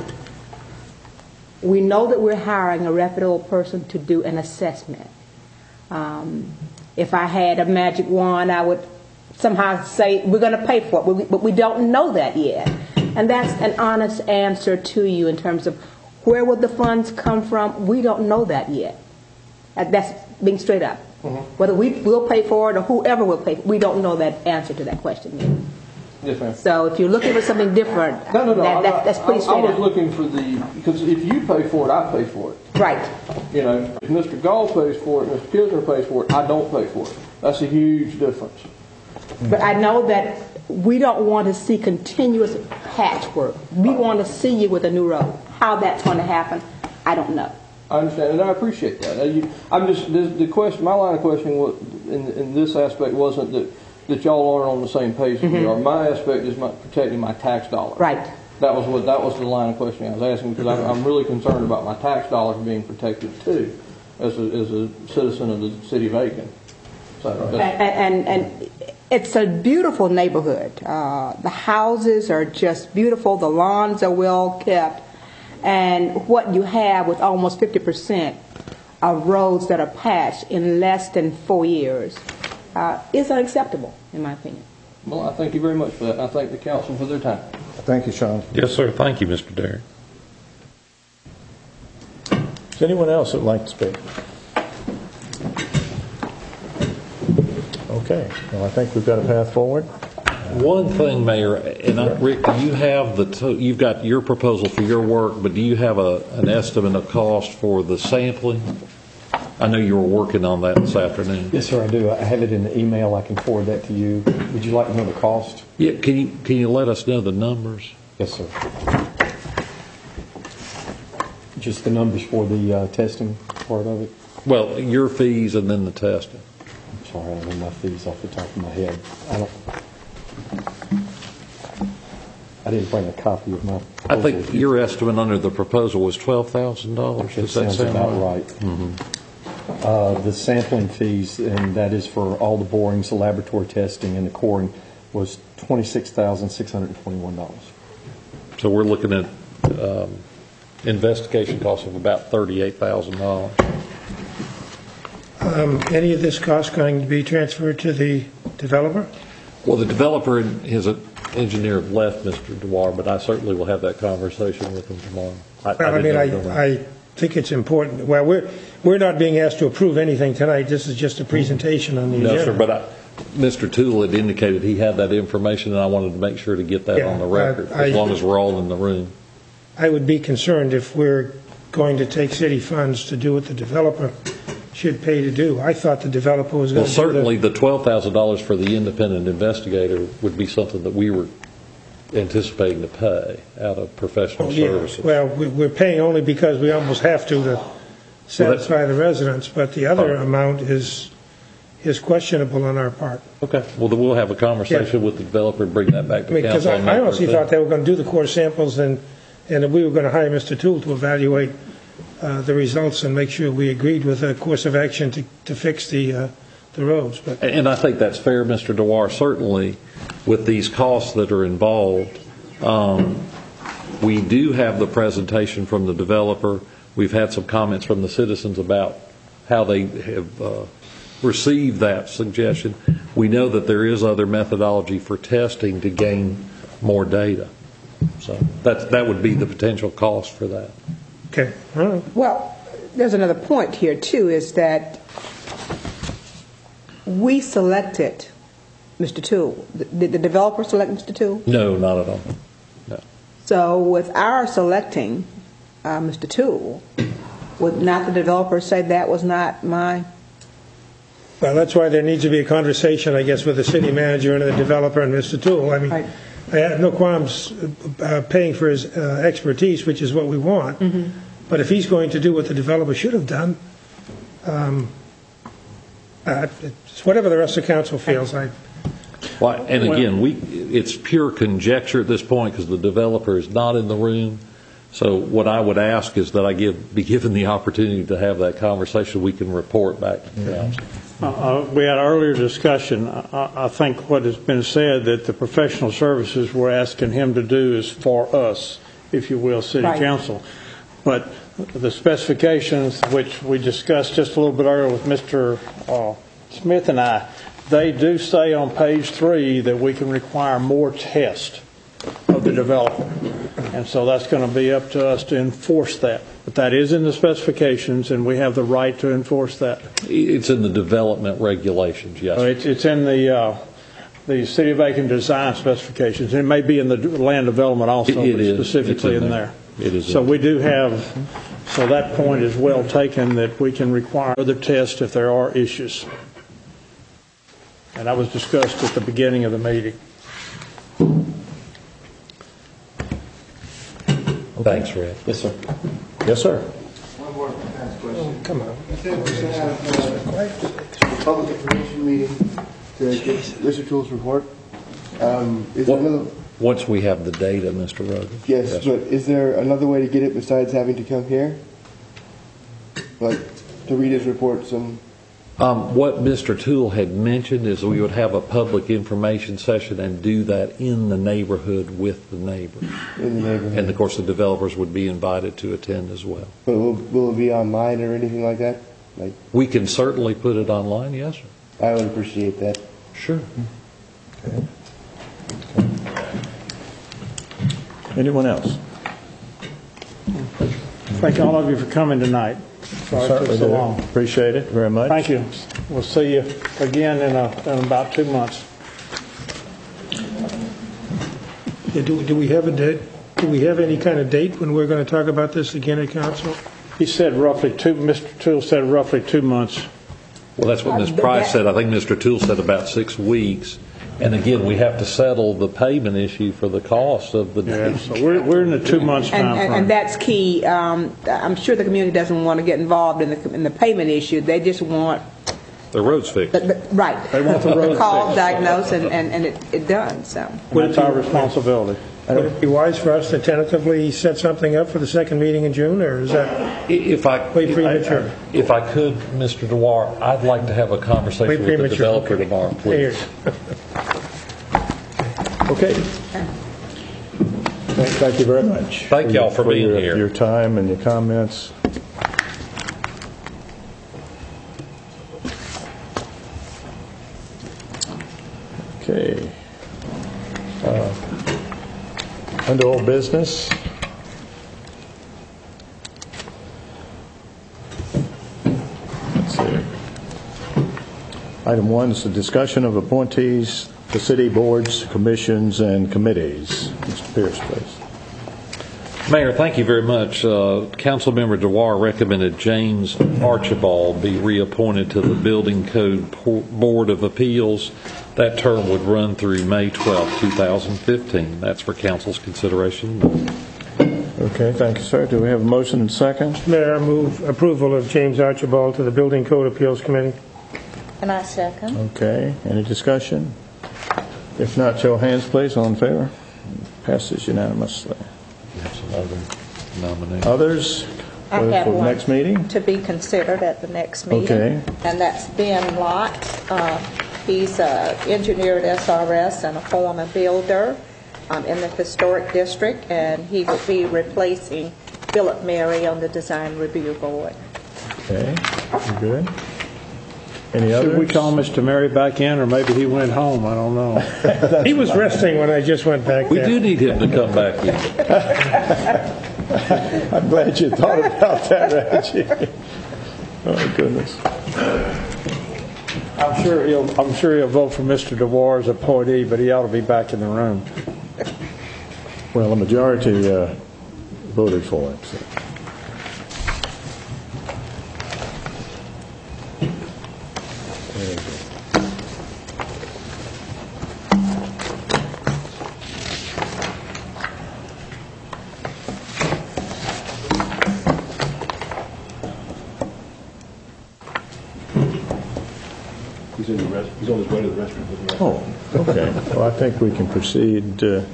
We know that we're hiring a reputable person to do an assessment. Um, if I had a magic wand, I would somehow say we're going to pay for it, but we, but we don't know that yet. And that's an honest answer to you in terms of where would the funds come from? We don't know that yet. Uh, That's being straight up. Mm-hmm. Whether we will pay for it or whoever will pay, we don't know that answer to that question yet. Yes, ma'am. So if you're looking for something different, No, no, no. that, I'm that, not- that's pretty I, straight I was up. looking for the because if you pay for it, I pay for it. Right. You know, if Mister Gall pays for it, Mister Kisner pays for it, I don't pay for it. That's a huge difference. But I know that we don't want to see continuous patchwork. We want to see you with a new road. How that's going to happen, I don't know. I understand, and I appreciate that. Uh, you, I'm just the, the question. My line of questioning was, in, in this aspect wasn't that, that y'all aren't on the same page as we Mhm. are. My aspect is my, protecting my tax dollars. Right. That was what that was the line of questioning I was asking because I'm, I'm really concerned about my tax dollars being protected too, as a, as a citizen of the city of Aiken. So And, that's, and, and it's a beautiful neighborhood. Uh, the houses are just beautiful. The lawns are well kept. And what you have with almost fifty percent of roads that are patched in less than four years uh, is unacceptable, in my opinion. well, I thank you very much for that. I thank the council for their time. Thank you, Sean. Yes, sir. Thank you, Mister Derrick. Is anyone else that would like to speak? Okay. Well, I think we've got a path forward. One thing, Mayor, and I, Rick, do you have the to- you've got your proposal for your work, but do you have a, an estimate of cost for the sampling? I know you were working on that this afternoon. Yes, sir, I do. I have it in the email. I can forward that to you. Would you like to know the cost? Yeah, can you can you let us know the numbers? Yes, sir. Just the numbers for the uh, testing part of it? Well, your fees and then the testing. I'm sorry, I don't know my fees off the top of my head. I don't. I didn't bring a copy of my proposal. I think your estimate under the proposal was twelve thousand dollars. It Does that sounds sound about right? right. Mm-hmm. Uh, the sampling fees, and that is for all the borings, the laboratory testing, and the coring, was twenty-six thousand six hundred twenty-one dollars. So we're looking at um, investigation costs of about thirty-eight thousand dollars. Um, any of this cost going to be transferred to the developer? Well, the developer and his engineer have left, Mister Dewar, but I certainly will have that conversation with him tomorrow. I, Well, I, mean, I, I think it's important. Well, we're we're not being asked to approve anything tonight. This is just a presentation on the No, agenda. sir, but I, Mister Toole had indicated he had that information, and I wanted to make sure to get that Yeah, on the record, I- as I- long as we're all in the room. I would be concerned if we're going to take city funds to do what the developer should pay to do. I thought the developer was going Well, to do certainly the twelve thousand dollars for the independent investigator would be something that we were anticipating to pay out of professional the... Yeah, services. well, we- we're paying only because we almost have to to satisfy the residents, but the other amount is is questionable on our part. Okay. Well, then we'll have a conversation with the developer and bring that back I to mean, because council. I on I that honestly first thought they were going to do the core samples and, and that we were going to hire Mister Toole to evaluate uh, the results and make sure we agreed with a course of action to, to fix the, uh, the roads. But And I think that's fair, Mister Dewar. Certainly, with these costs that are involved, um, we do have the presentation from the developer. we've had some comments from the citizens about how they have uh, received that suggestion. We know that there is other methodology for testing to gain more data. So that, that would be the potential cost for that. Okay. All right. Well, there's another point here, too, is that we selected Mister Toole. Did the developer select Mister Toole? No, not at all. No. So with our selecting uh, Mister Toole, would not the developer say that was not my... Well, that's why there needs to be a conversation, I guess, with the city manager and the developer and Mister Toole. I mean, right. I have no qualms uh, paying for his uh, expertise, which is what we want. Mm-hmm. But if he's going to do what the developer should have done, um, uh, it's whatever the rest of the council feels. I, well, and again, we it's pure conjecture at this point because the developer is not in the room. So what I would ask is that I give, be given the opportunity to have that conversation. We can report back to the council. Uh, uh, we had an earlier discussion. I, I think what has been said that the professional services we're asking him to do is for us, if you will, city right. council. But the specifications, which we discussed just a little bit earlier with Mister Uh, Smith and I, they do say on page three that we can require more tests of the developer. And so that's going to be up to us to enforce that. But that is in the specifications, and we have the right to enforce that. It's in the development regulations, yes. Uh, it's, it's in the uh, the City of Aiken design specifications. It may be in the land development also, it, it but is. specifically in in there. there. It is. So we do have, so that point is well taken that we can require other tests if there are issues. And that was discussed at the beginning of the meeting. Thanks, Red. Yes, sir. Yes, sir. One more last question. Oh, come on. You said we're going to have a public information meeting to get Mister Toole's report. Um, is what, there another... Once we have the data, Mister Rogan. Yes, yes, but is there another way to get it besides having to come here? Like to read his report some... Um, what Mister Toole had mentioned is we would have a public information session and do that in the neighborhood with the neighbors. In the neighborhood. And, of course, the developers would be invited to attend as well. But will, will it be online or anything like that? Like we can certainly put it online, yes, sir. I would appreciate that. Sure. Okay. Anyone else? Thank all of you for coming tonight. Sorry it took so long. Appreciate it very much. Thank you. We'll see you again in, a, in about two months. Yeah, do, do we have a date? Do we have any kind of date when we're going to talk about this again at council? He said roughly two. Mister Toole said roughly two months. Well, that's what Miz Price said. I think Mister Toole said about six weeks. And again, we have to settle the payment issue for the cost of the. Yeah, so we're we're in the two months time and, and, and that's key. Um, I'm sure the community doesn't want to get involved in the in the payment issue. They just want the roads fixed. The, the, right. They want the roads called, fixed. diagnosed, and, and, and it, it done. So that's our responsibility. Would it be wise for us to tentatively set something up for the second meeting in June, or is that if I way premature? I, if I could, Mister Dewar, I'd like to have a conversation way with premature. the developer okay. tomorrow, please. Okay. Thank you very much. Thank y'all for, for being your, here. Your time and your comments. Okay. Uh, under old business. Let's see. Item one is the discussion of appointees to city boards, commissions, and committees. Mister Pierce, please. Mayor, thank you very much. Uh, Councilmember Dewar recommended James Archibald be reappointed to the Building Code Board of Appeals. That term would run through May twelfth, twenty fifteen. That's for council's consideration. Okay, thank you, sir. Do we have a motion and second? Mayor, I move approval of James Archibald to the Building Code Appeals Committee. And I second. Okay, any discussion? If not, show of hands, please. All in favor? Passes unanimously. Others I for, have for the one next meeting? to be considered at the next meeting. Okay. And that's Ben Lott. Uh, he's an engineer at S R S and a former builder um, in the historic district, and he will be replacing Philip Mary on the Design Review Board. Okay, good. Any Should others? we call Mister Mary back in, or maybe he went home? I don't know. He was resting when I just went back We there. do need him to come back in. I'm glad you thought about that, Reggie. Oh, goodness. I'm sure he'll. I'm sure he'll vote for Mister DeWar as appointee, but he ought to be back in the room. Well, the majority uh, voted for him. So. Very good. He's in the rest, he's on his way to the restroom. Oh, okay. Well, I think we can proceed. Uh,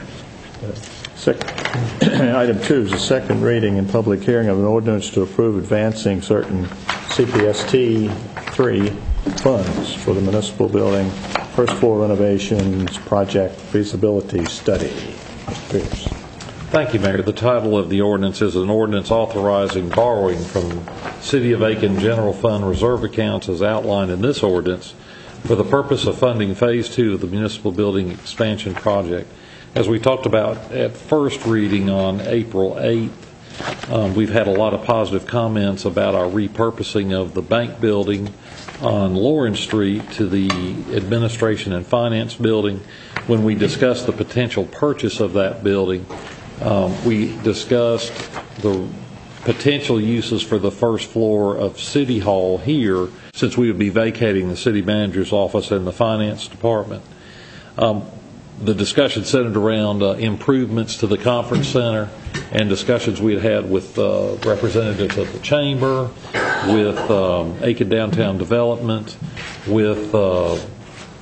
sec- Item two is a second reading and public hearing of an ordinance to approve advancing certain C P S T three funds for the municipal building first floor renovations project feasibility study. Mister Pierce. Thank you, Mayor. The title of the ordinance is an ordinance authorizing borrowing from City of Aiken General Fund reserve accounts as outlined in this ordinance for the purpose of funding Phase two of the municipal building expansion project. As we talked about at first reading on April eighth, um, we've had a lot of positive comments about our repurposing of the bank building on Lawrence Street to the Administration and Finance building. When we discussed the potential purchase of that building, um, we discussed the potential uses for the first floor of City Hall here, since we would be vacating the city manager's office and the finance department. Um, the discussion centered around uh, improvements to the conference center and discussions we had had with uh, representatives of the chamber, with um, Aiken Downtown Development, with uh, uh,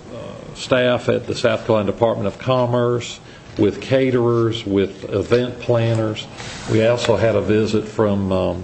staff at the South Carolina Department of Commerce, with caterers, with event planners. We also had a visit from um,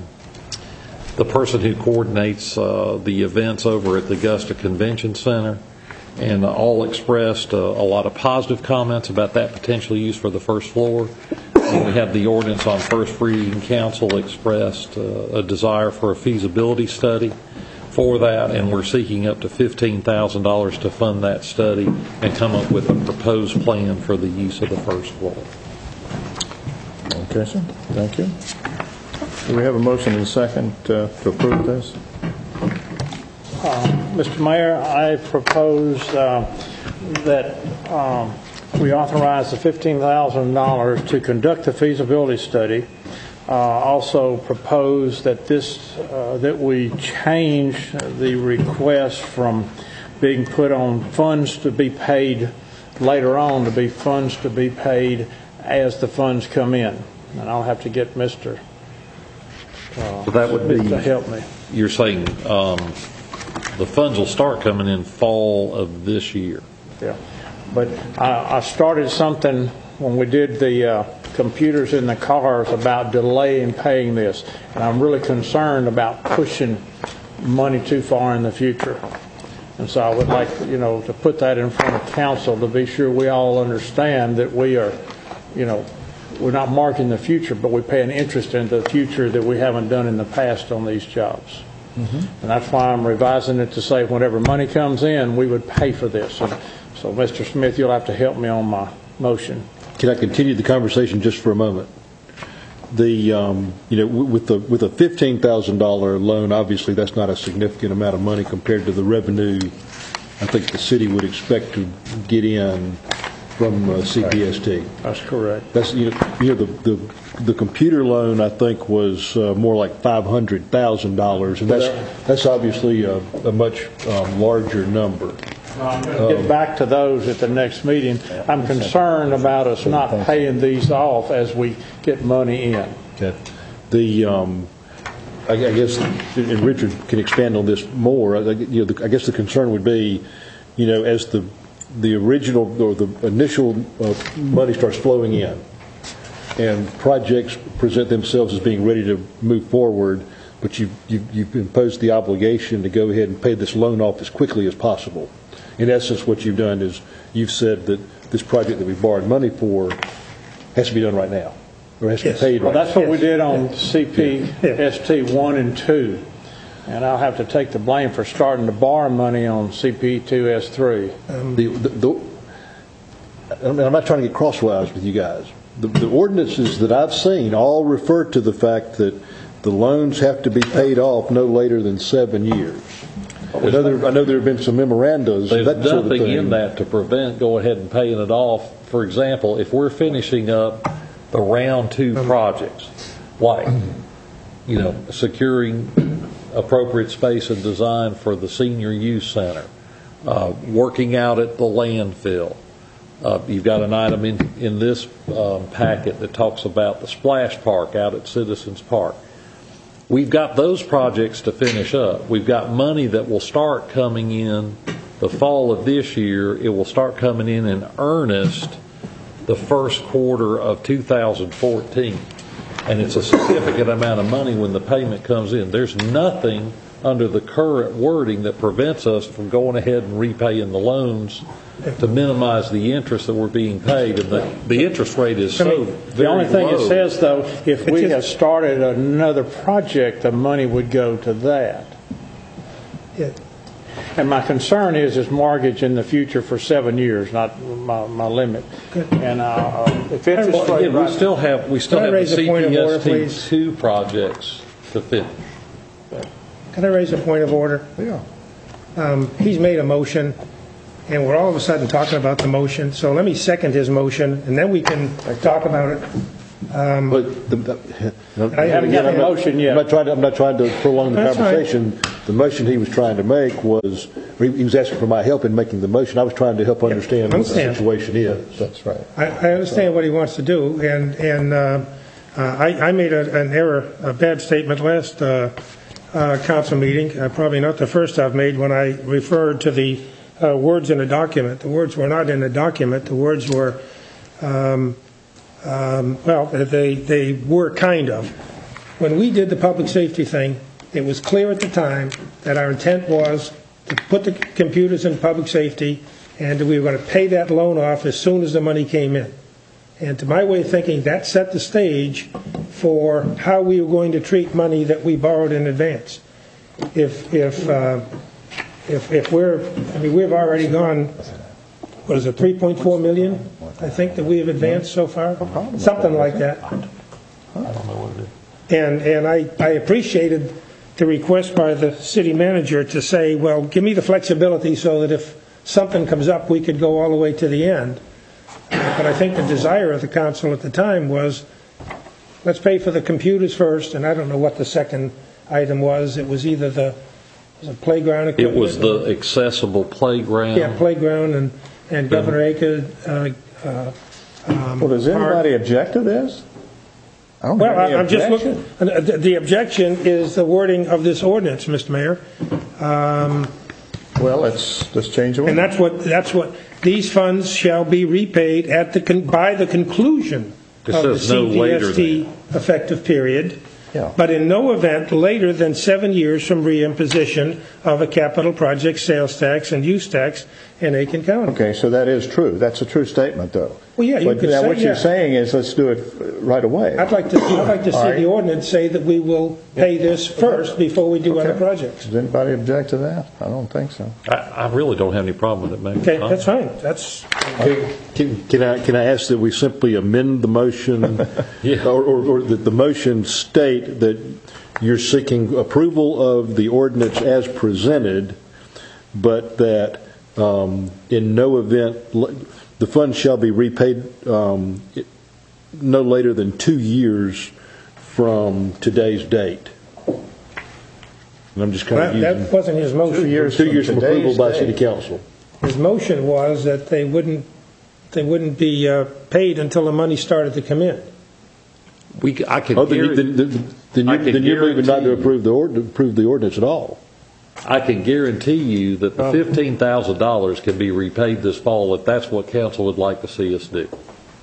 the person who coordinates uh, the events over at the Augusta Convention Center, and all expressed uh, a lot of positive comments about that potential use for the first floor. And we had the ordinance on first reading. Council expressed uh, a desire for a feasibility study for that, and we're seeking up to fifteen thousand dollars to fund that study and come up with a proposed plan for the use of the first floor. Okay, sir. Thank you. Do we have a motion and a second uh, to approve this? Uh, Mister Mayor, I propose uh, that um, we authorize the fifteen thousand dollars to conduct the feasibility study. Uh, also propose that this uh, that we change the request from being put on funds to be paid later on to be funds to be paid as the funds come in. And I'll have to get Mister Uh, So that would be to help me. You're saying um, the funds will start coming in fall of this year. Yeah, but I, I started something when we did the uh, computers in the cars about delaying paying this, and I'm really concerned about pushing money too far in the future. And so I would like, you know, to put that in front of council to be sure we all understand that we are, you know, we're not marking the future, but we pay an interest into the future that we haven't done in the past on these jobs. Mm-hmm. And that's why I'm revising it to say whenever money comes in, we would pay for this. And so, Mister Smith, you'll have to help me on my motion. Can I continue the conversation just for a moment? The um, you know with the with a fifteen thousand dollar loan, obviously that's not a significant amount of money compared to the revenue I think the city would expect to get in from uh, C P S T. That's correct. That's you know, you know the, the the computer loan I think was uh, more like five hundred thousand dollars, and that's that's obviously a, a much um, larger number. I'm going to get back to those at the next meeting. I'm concerned about us not paying these off as we get money in. Okay. The um, I, I guess, and Richard can expand on this more. You know, the, I guess the concern would be, you know, as the the original or the initial uh, money starts flowing in, and projects present themselves as being ready to move forward, but you you you've imposed the obligation to go ahead and pay this loan off as quickly as possible. In essence, what you've done is you've said that this project that we borrowed money for has to be done right now. or has to Yes. be paid Well, right. that's what we did on C P S T one and two. And I'll have to take the blame for starting to borrow money on C P two S three. The, the, the, I mean, I'm not trying to get crosswise with you guys. The, the ordinances that I've seen all refer to the fact that the loans have to be paid off no later than seven years. I know there, I know there have been some memendandas. There's that sort of nothing thing. in that to prevent going ahead and paying it off. For example, if we're finishing up the round two projects, like, you know, securing appropriate space and design for the senior youth center, uh, working out at the landfill. Uh, you've got an item in, in this um, packet that talks about the splash park out at Citizens Park. We've got those projects to finish up. We've got money that will start coming in the fall of this year. It will start coming in in earnest the first quarter of two thousand fourteen. And it's a significant amount of money when the payment comes in. There's nothing under the current wording that prevents us from going ahead and repaying the loans to minimize the interest that we're being paid. And the, the interest rate is so very The only thing low. it says, though, if we have started another project, the money would go to that. Yeah. And my concern is this mortgage in the future for seven years, not my, my limit. And uh, if interest Well, rate, again, we still have we still Can I have the raise a point of order, C P S please? T two projects to finish. Can I raise a point of order? Yeah. Um, he's made a motion, and we're all of a sudden talking about the motion. So let me second his motion, and then we can talk about it. Um, But the, the, I haven't again, got I'm the not- motion yet. I'm not trying to, I'm not trying to prolong the That's fine. conversation. The motion he was trying to make was, he he was asking for my help in making the motion. I was trying to help understand what the understand. situation is. That's right. I, I understand what he wants to do, and and uh, uh, I, I made a, an error, a bad statement last uh, uh, council meeting. Uh, probably not the first I've made when I referred to the uh, words in the document. The words were not in the document. The words were, um, um, well, they they were kind of. When we did the public safety thing, it was clear at the time that our intent was to put the computers in public safety, and we were going to pay that loan off as soon as the money came in. And to my way of thinking, that set the stage for how we were going to treat money that we borrowed in advance. If if uh, if, if we're, I mean, we've already gone, what is it, three point four million? I think that we have advanced so far, something like that. I don't know what it is. And and I, I appreciated the request by the city manager to say, well, give me the flexibility so that if something comes up, we could go all the way to the end. Uh, but I think the desire of the council at the time was, let's pay for the computers first, and I don't know what the second item was. It was either the, was it playground equipment? It was the accessible playground. Yeah, playground, and, and Governor Aker. Uh, uh, um, Well, does anybody object to this? I don't Well, have any I- I'm just objection. looking, uh, the the objection is the wording of this ordinance, Mister Mayor. Um, Well, let's just change the And that's what, that's what, these funds shall be repaid at the, con- by the conclusion It of the says no later C P S T effective period, Yeah. but in no event later than seven years from reimposition of a capital project sales tax and use tax in Aiken County. Okay, so that is true. That's a true statement, though. Well, yeah, you But could now say, what you're yeah. saying is let's do it right away. I'd like to, I'd like to All see right. the ordinance say that we will pay this first before we do other projects. Does anybody object to that? I don't think so. I, I really don't have any problem with it, man. Okay, that's fine. That's, Can, can I can I ask that we simply amend the motion, Yeah. or, or, or that the motion state that you're seeking approval of the ordinance as presented, but that um, in no event the funds shall be repaid um, no later than two years from today's date. And I'm just kind of that, using that wasn't his motion. Two years two from years from approval today's by date. City Council. His motion was that they wouldn't, they wouldn't be uh, paid until the money started to come in. We, I can Oh, then, you, guarantee- then, then, then, I you, can then you're moving not to guarantee- approve the ord- approve the ordinance at all. I can guarantee you that the fifteen thousand dollars can be repaid this fall if that's what council would like to see us do.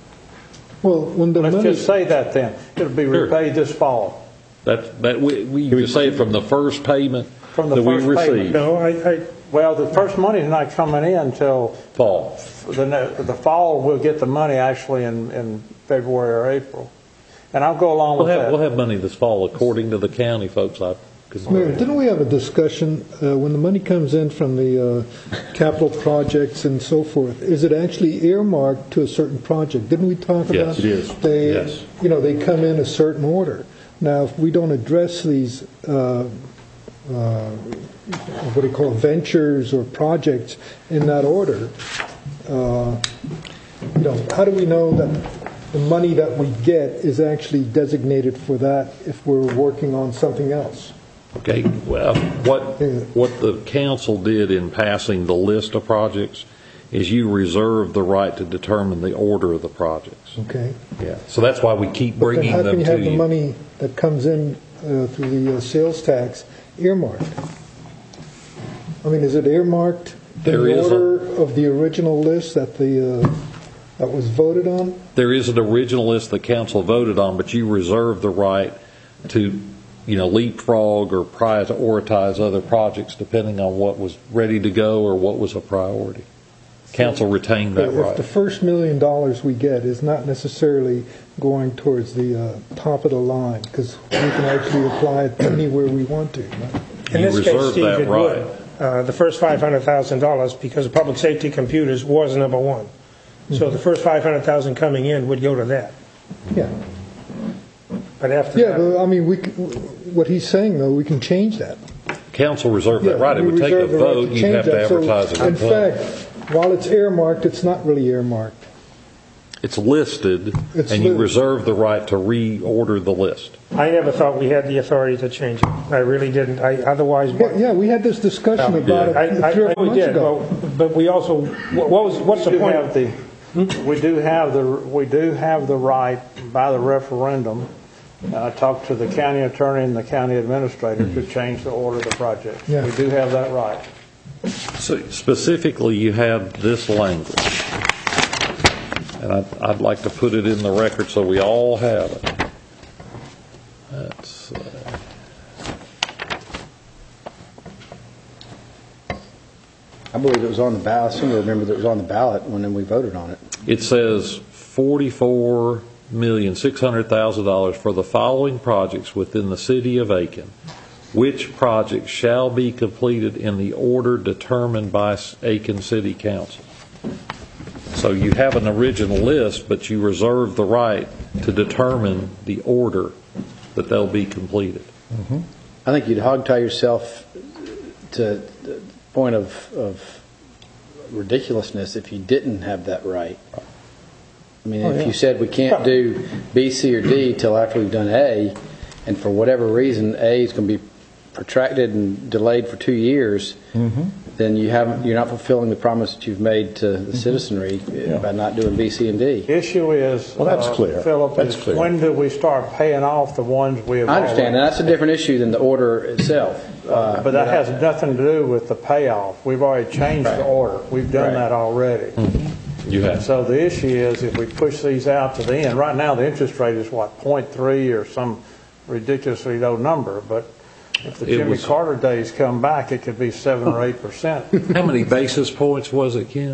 Well, when the let's money, just say that then. It'll be Sure. repaid this fall. That, that we, we just say from the first payment From the that we first payment. received. No, I, I, Well, the first money's not coming in until Fall. the, ne- the fall. We'll get the money actually in, in February or April. And I'll go along We'll with have, that. we'll have money this fall, according to the county folks. I, 'cause- Mayor, didn't we have a discussion, uh, when the money comes in from the uh, capital projects and so forth, is it actually earmarked to a certain project? Didn't we talk about? Yes, it is. They, Yes. you know, they come in a certain order. Now, if we don't address these, uh, uh, what do you call it, ventures or projects in that order, uh, you know, how do we know that the money that we get is actually designated for that if we're working on something else? Okay, well, what, what the council did in passing the list of projects is you reserve the right to determine the order of the projects. Okay. Yeah, so that's why we keep But then bringing how them can you to have the you. money that comes in uh, through the uh, sales tax earmarked? I mean, is it earmarked in There the is a- order of the original list that the uh, that was voted on? There is an original list the council voted on, but you reserve the right to, you know, leapfrog or prioritize other projects depending on what was ready to go or what was a priority. Council retained that If right. the first million dollars we get is not necessarily going towards the uh, top of the line, because we can actually apply it anywhere we want to. Right? In this case, Steve, it would. Uh, the first five hundred thousand dollars, because of public safety computers, was number one. So the first five hundred thousand dollars coming in would go to that. Yeah. But after Yeah, that, but I mean, we, c- what he's saying, though, we can change that. Council reserved Yeah, that right. It we would take a reserve the right vote. to You'd change have to that. So, advertise it. in fact, while it's earmarked, it's not really earmarked. It's listed, It's and you listed. reserve the right to reorder the list. I never thought we had the authority to change it. I really didn't. I otherwise. Yeah, yeah, we had this discussion about it I, I, three or I, four we months did. ago. Well, But we also. What was? What's the We do point? have the- We do have the, we do have the right by the referendum. And I talked to the county attorney and the county administrator to change the order of the project. Yeah. We do have that right. So specifically, you have this language, and I'd, I'd like to put it in the record so we all have it. That's, uh, I believe it was on the ballot. I seem to remember that it was on the ballot when we voted on it. it says forty-four million six hundred thousand dollars for the following projects within the city of Aiken, which projects shall be completed in the order determined by Aiken City Council. So you have an original list, but you reserve the right to determine the order that they'll be completed. Mm-hmm. I think you'd hogtie yourself to the point of, of ridiculousness if you didn't have that right. I mean, Oh, if yeah. you said we can't do B, C, or D till after we've done A, and for whatever reason A is going to be protracted and delayed for two years, Mm-hmm. then you haven't, you're not fulfilling the promise that you've made to the citizenry uh, by not doing B, C, and D. The issue is, Well, that's uh, clear. Philip, That's is clear. when do we start paying off the ones we have I understand, and already- that's a different issue than the order itself. Uh, But that I- has nothing to do with the payoff. We've already changed the order. We've done Right. that already. You have. So the issue is if we push these out to the end, right now the interest rate is what, point three or some ridiculously low number, but if the It Jimmy was- Carter days come back, it could be seven or eight percent. How many basis points was it, Kim?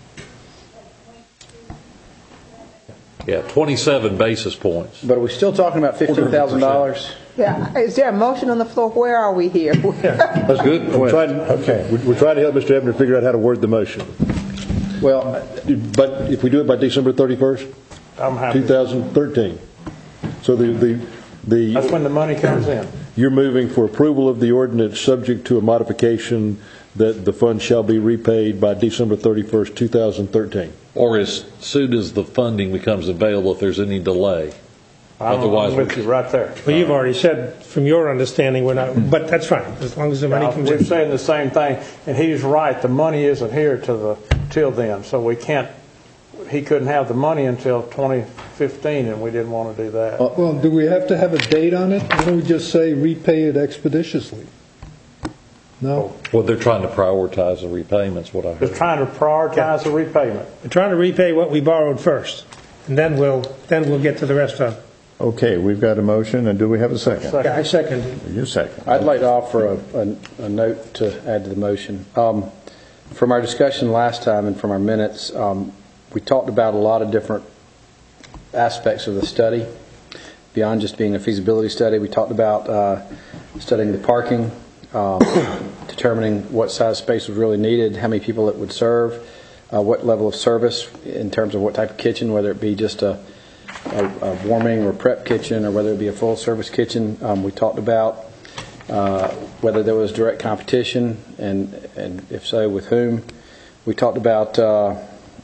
Yeah, twenty-seven basis points. But are we still talking about fifteen thousand dollars? Yeah, is there a motion on the floor? Where are we here? That's good. We're trying, okay, we're we're trying to help Mister Ebner figure out how to word the motion. Well, but if we do it by December thirty-first, I'm happy. two thousand thirteen. So the, the, the. That's when the money comes in. You're moving for approval of the ordinance subject to a modification that the funds shall be repaid by December thirty-first, two thousand thirteen. Or as soon as the funding becomes available, if there's any delay. I'm Otherwise, I'm with you right there. Well, you've already said, from your understanding, we're not. But that's fine, as long as the money Yeah, comes We're in. saying the same thing, and he's right. The money isn't here to the till then, so we can't. He couldn't have the money until twenty fifteen, and we didn't want to do that. Well, do we have to have a date on it? Why don't we just say repay it expeditiously? No? Well, they're trying to prioritize the repayments, what I heard. Just trying to prioritize the repayment. We're trying to repay what we borrowed first, and then we'll then we'll get to the rest of it. Okay, we've got a motion, and do we have a second? Yeah, I second it. You second. I'd like to offer a, a, a note to add to the motion. Um, from our discussion last time and from our minutes, um, we talked about a lot of different aspects of the study. beyond just being a feasibility study. We talked about uh, studying the parking, um, determining what size space was really needed, how many people it would serve, uh, what level of service in terms of what type of kitchen, whether it be just a, a, a warming or prep kitchen or whether it be a full service kitchen. Um, we talked about uh, whether there was direct competition and, and if so, with whom. We talked about uh,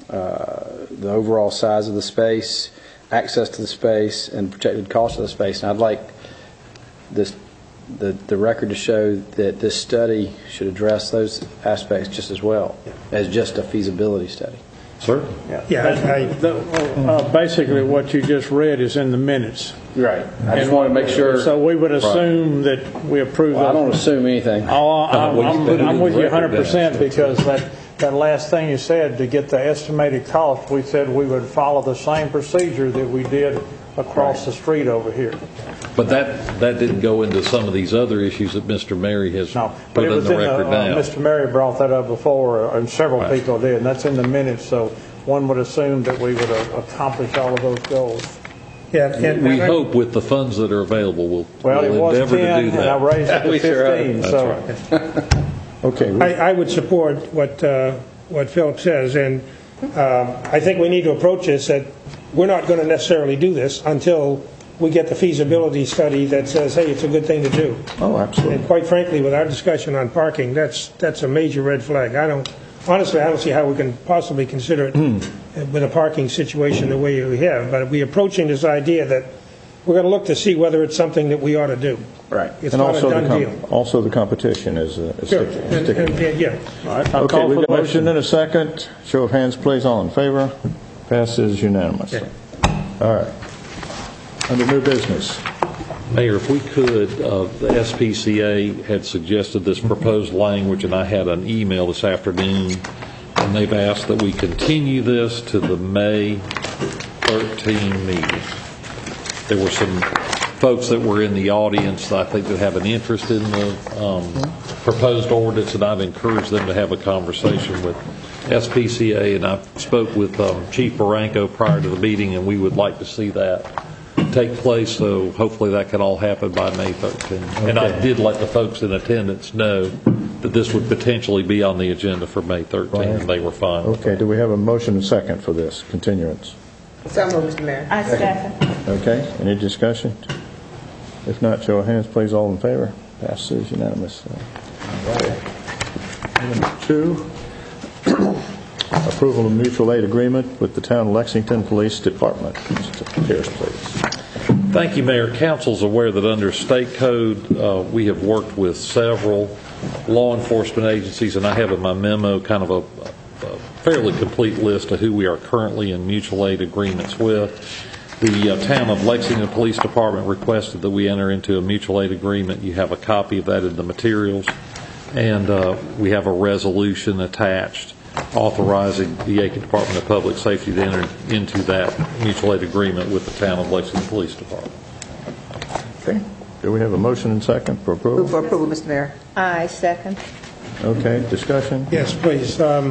uh, the overall size of the space, access to the space, and projected cost of the space. And I'd like this the the record to show that this study should address those aspects just as well as just a feasibility study. Sir? Yeah. yeah I, the, uh, basically, what you just read is in the minutes. Right. I and just want to make sure. So we would assume right. that we approve. Well, I don't assume anything. Oh, I'm, I'm, I'm with you one hundred percent because that. That last thing you said, to get the estimated cost, we said we would follow the same procedure that we did across the street over here. But that that didn't go into some of these other issues that Mister Mary has no, put in the record the, uh, now. Mister Mary brought that up before, and several right. people did, and that's in the minutes, so one would assume that we would uh, accomplish all of those goals. Yeah, and, we and hope with the funds that are available, we'll, well, we'll it was endeavor ten, to do that. And I raised it to fifteen. Sure so. Right. Okay. I, I would support what uh, what Philip says, and um, I think we need to approach this that we're not going to necessarily do this until we get the feasibility study that says, hey, it's a good thing to do. Oh, absolutely. And quite frankly, with our discussion on parking, that's that's a major red flag. I don't honestly, I don't see how we can possibly consider it with a parking situation the way we have. But we're approaching this idea that we're going to look to see whether it's something that we ought to do. Right. It's and not also a done the com- deal. Also, the competition is a, a Sure. stick, And, stick. and, and, yeah. All right, okay, we've got a motion in a second. Show of hands, please. All in favor? Passes unanimously. Okay. All right. Under new business. Mayor, if we could, uh, the S P C A had suggested this proposed language, and I had an email this afternoon, and they've asked that we continue this to the May thirteenth meeting. There were some folks that were in the audience that I think that have an interest in the um, proposed ordinance, and I've encouraged them to have a conversation with S P C A, and I spoke with um, Chief Barranco prior to the meeting, and we would like to see that take place, so hopefully that can all happen by May thirteenth. Okay. And I did let the folks in attendance know that this would potentially be on the agenda for May thirteenth, right. And they were fine. Okay, do we have a motion and second for this continuance? So moved, Mister Mayor. I second. Okay, any discussion? If not, show of hands, please. All in favor? Passes unanimously. All right. Number two, approval of mutual aid agreement with the Town of Lexington Police Department. Mister Pierce, please. Thank you, Mayor. Council's aware that under state code, uh, we have worked with several law enforcement agencies, and I have in my memo kind of a, a fairly complete list of who we are currently in mutual aid agreements with. The uh, Town of Lexington Police Department requested that we enter into a mutual aid agreement. You have a copy of that in the materials, and uh, we have a resolution attached authorizing the Aiken Department of Public Safety to enter into that mutual aid agreement with the Town of Lexington Police Department. Okay. Do we have a motion and second for approval? Move for approval, Mister Mayor. I second. Okay. Discussion? Yes, please. Um,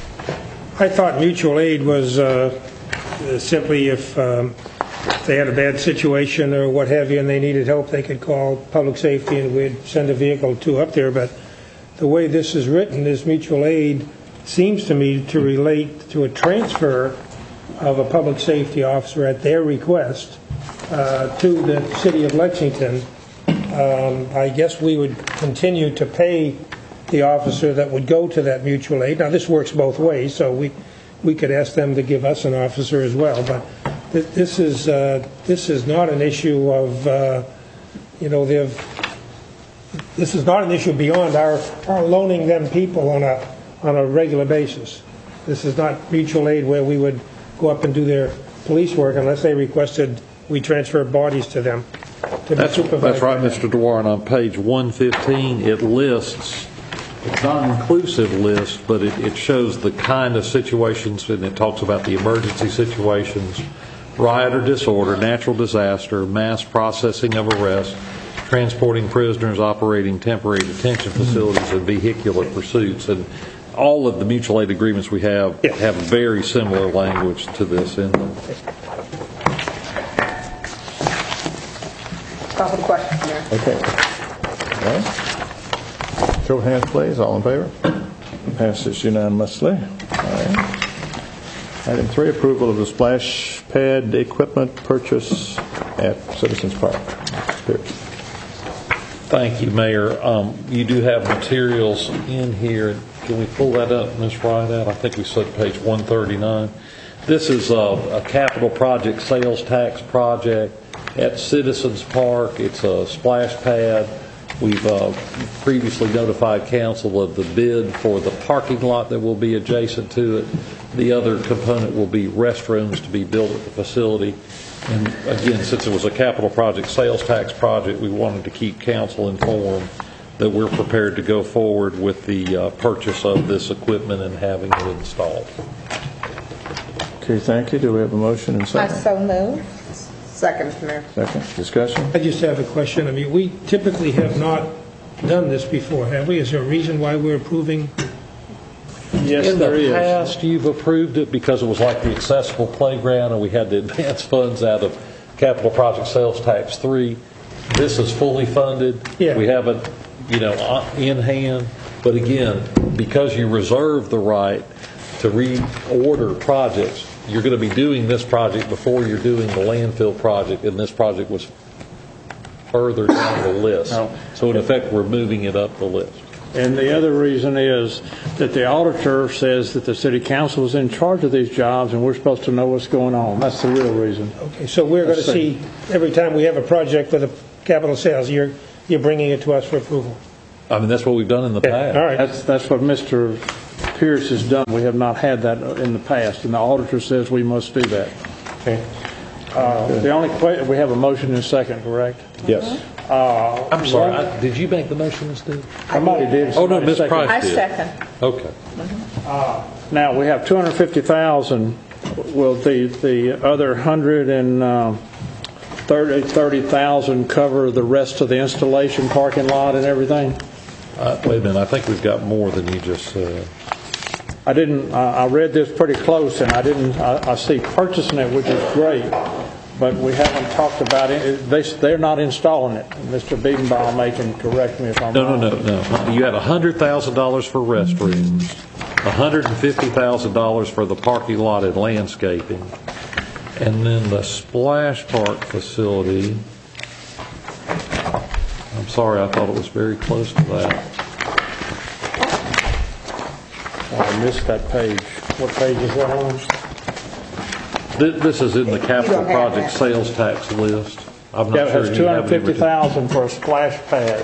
I thought mutual aid was uh, simply if um, they had a bad situation or what have you and they needed help, they could call public safety and we'd send a vehicle or two up there. But the way this is written, this mutual aid seems to me to relate to a transfer of a public safety officer at their request uh, to the city of Lexington. Um, I guess we would continue to pay the officer that would go to that mutual aid. Now, this works both ways, so we we could ask them to give us an officer as well. But th- this is uh, this is not an issue of uh, you know they've this is not an issue beyond our, our loaning them people on a on a regular basis. This is not mutual aid where we would go up and do their police work unless they requested we transfer bodies to them to that's, be supervised. That's right, Mister DeWarren. On page one fifteen, it lists, it's not an inclusive list, but it, it shows the kind of situations, and it talks about the emergency situations, riot or disorder, natural disaster, mass processing of arrest, transporting prisoners, operating temporary detention facilities, and vehicular pursuits. And all of the mutual aid agreements we have yeah. have very similar language to this in them. Call for the question, Mayor. Okay. All right. Show of hands, please. All in favor? Passes unanimously. All right. Item three, approval of the splash pad equipment purchase at Citizens Park. Pierce. Thank you, Mayor. Um, you do have materials in here. Can we pull that up, Miz Wright? Out? I think we said page one thirty-nine. This is a, a capital project sales tax project at Citizens Park. It's a splash pad. We've uh, previously notified council of the bid for the parking lot that will be adjacent to it. The other component will be restrooms to be built at the facility. And again, since it was a capital project sales tax project, we wanted to keep council informed that we're prepared to go forward with the uh, purchase of this equipment and having it installed. Okay, thank you. Do we have a motion and I second? so move. Second, Mister Mayor. Second. Discussion? I just have a question. I mean, we typically have not done this before, have we? Is there a reason why we're approving? Yes, in there the is. past, you've approved it because it was like the accessible playground, and we had the advance funds out of capital project sales tax three. This is fully funded. Yeah. We have it, you know, in hand. But again, because you reserve the right to reorder projects, you're going to be doing this project before you're doing the landfill project, and this project was further down the list. No. So in effect, we're moving it up the list. And the other reason is that the auditor says that the city council is in charge of these jobs, and we're supposed to know what's going on. That's the real reason. Okay, so we're going to see, every time we have a project with a capital sales, you're, you're bringing it to us for approval. I mean, that's what we've done in the past. All right. That's, that's what Mister Pierce has done. We have not had that in the past, and the auditor says we must do that. Okay. Uh, the only que- we have a motion and a second, correct? Yes. Uh, I'm sorry. I, did you make the motion, Steve? Somebody did. Oh no, Somebody Miz seconded. Price I did. second. Okay. Uh, now we have two hundred fifty thousand. Will the the other hundred and uh, thirty thirty thousand cover the rest of the installation, parking lot, and everything? Uh, wait a minute. I think we've got more than you just said. I didn't. Uh, I read this pretty close, and I didn't. I, I see purchasing it, which is great, but we haven't talked about it. They they're not installing it. Mister Biedenbaum may can correct me if I'm No, wrong. no, no, no. You had one hundred thousand dollars for restrooms, one hundred fifty thousand dollars for the parking lot and landscaping, and then the splash park facility. I'm sorry, I thought it was very close to that. I missed that page. What page is that on? Th- This is in the capital project sales tax list. I'm Yeah, not it sure has you two have hundred it fifty written. thousand for a splash pad,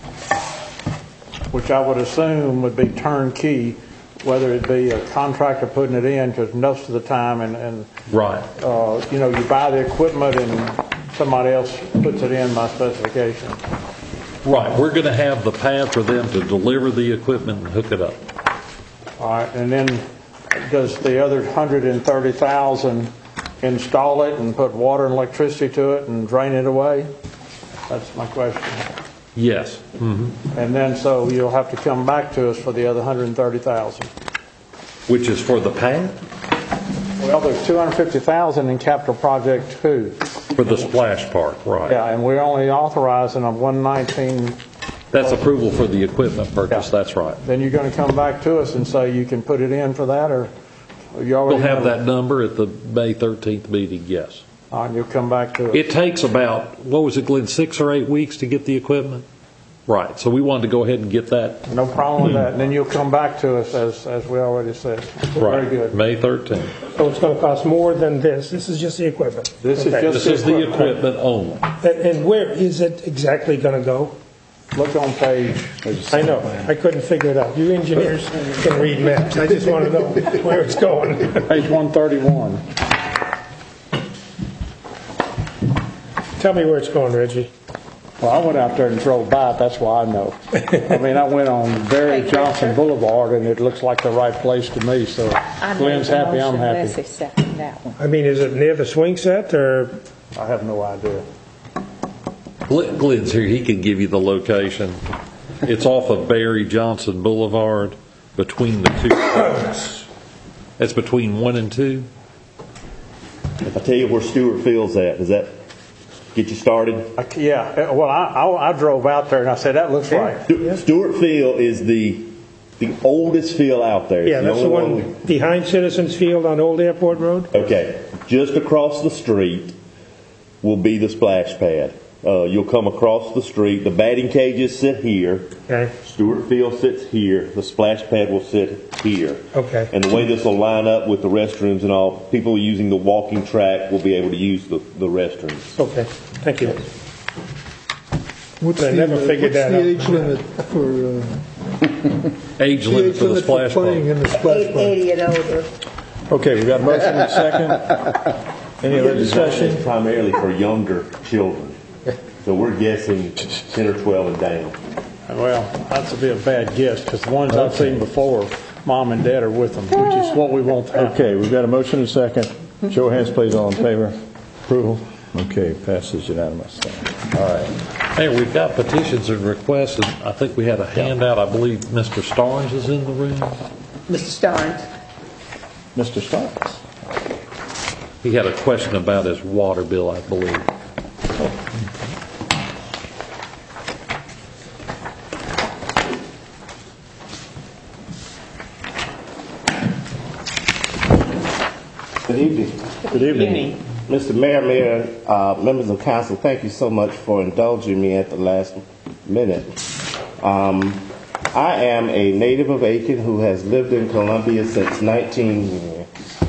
which I would assume would be turnkey, whether it be a contractor putting it in, because most of the time, and, and Right. uh, you know, you buy the equipment and somebody else puts it in by specification. Right. We're going to have the pad for them to deliver the equipment and hook it up. All right, and then does the other one hundred thirty thousand install it and put water and electricity to it and drain it away? That's my question. Yes. hmm And then, so you'll have to come back to us for the other one hundred thirty thousand. Which is for the pad? Well, there's two hundred fifty thousand in capital project two. For the splash park, right. Yeah, and we're only authorizing of one nineteen. That's approval for the equipment purchase, that's right. Then you're going to come back to us and say you can put it in for that, or you already We'll have know? that number at the May thirteenth meeting, yes. All right, you'll come back to us. It takes about, what was it, Glenn, six or eight weeks to get the equipment? Right, so we wanted to go ahead and get that. No problem with that. And then you'll come back to us, as as we already said. Right. Very good. May thirteenth. So it's going to cost more than this. This is just the equipment. This is Okay. just This is the equipment only. And, and where is it exactly going to go? Look on page. I know. I couldn't figure it out. You engineers can read maps. I just want to know where it's going. Page one thirty-one. Tell me where it's going, Reggie. Well, I went out there and drove by it. That's why I know. I mean, I went on Barry Johnson Boulevard, and it looks like the right place to me. So Glenn's happy, I'm happy. Leslie seconded that one. I mean, is it near the swing set or? I have no idea. Glenn- Glenn's here, he can give you the location. It's off of Barry Johnson Boulevard between the two roads. It's between one and two. If I tell you where Stewart Field's at, is that get you started? Yeah, well, I, I, I drove out there and I said, that looks right. Stewart Field is the the oldest field out there. It's Yeah, that's the only one behind Citizens Field on Old Airport Road? Okay. Just across the street will be the splash pad. Uh, you'll come across the street. The batting cages sit here. Okay. Stewart Field sits here. The splash pad will sit here. Okay. And the way this will line up with the restrooms and all, people using the walking track will be able to use the, the restrooms. Okay, thank you. What's I the, never uh, figured what's that the out. age limit for uh, Age the limit age for the limit splash for playing pad. in the splash pad? eighty and older. Okay, we've got a motion and a second. Any other discussion? It's primarily for younger children. So we're guessing ten or twelve and down. Well, that's a be a bad guess because the ones I've seen before, mom and dad are with them, which is what we want to happen. Okay, we've got a motion and a second. Show of hands, please, all in favor. Approval. Okay, passes unanimously. All right. Hey, we've got petitions and requests, and I think we had a handout. I believe Mister Starnes is in the room. Mister Starnes. Mister Starnes. He had a question about his water bill, I believe. Good evening. Good evening. Mister Mayor, Mayor, uh, members of council, thank you so much for indulging me at the last minute. Um, I am a native of Aiken who has lived in Columbia since nineteen.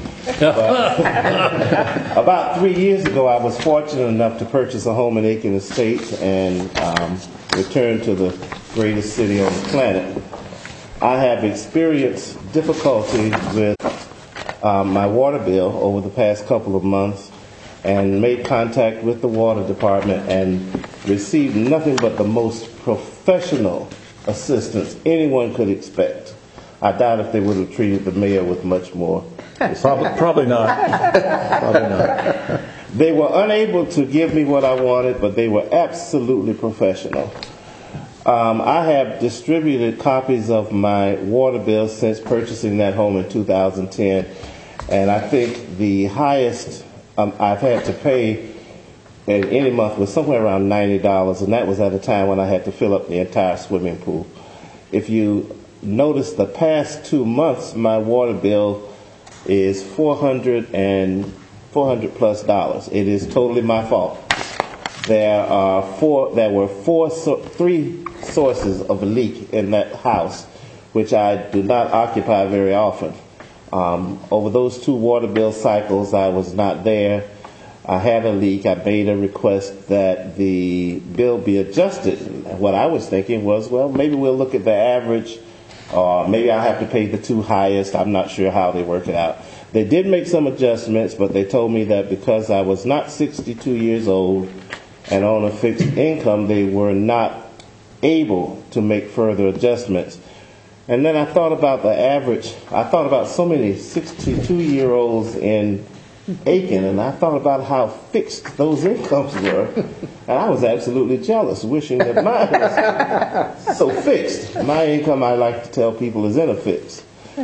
About three years ago, I was fortunate enough to purchase a home in Aiken Estates and um, return to the greatest city on the planet. I have experienced difficulty with um, my water bill over the past couple of months and made contact with the water department and received nothing but the most professional assistance anyone could expect. I doubt if they would have treated the mayor with much more. Probably, probably not. Probably not. They were unable to give me what I wanted, but they were absolutely professional. Um, I have distributed copies of my water bill since purchasing that home in two thousand ten, and I think the highest um, I've had to pay in any month was somewhere around ninety dollars, and that was at a time when I had to fill up the entire swimming pool. If you notice the past two months, my water bill is four hundred and four hundred plus dollars. It is totally my fault. There are four. There were four, so, three sources of a leak in that house, which I do not occupy very often. Um, over those two water bill cycles, I was not there. I had a leak. I made a request that the bill be adjusted. What I was thinking was, well, maybe we'll look at the average. Or maybe I have to pay the two highest. I'm not sure how they work it out. They did make some adjustments, but they told me that because I was not sixty-two years old and on a fixed income, they were not able to make further adjustments. And then I thought about the average. I thought about so many sixty-two-year-olds in Aiken, and I thought about how fixed those incomes were. And I was absolutely jealous, wishing that mine was so fixed. My income, I like to tell people, is in a fix. But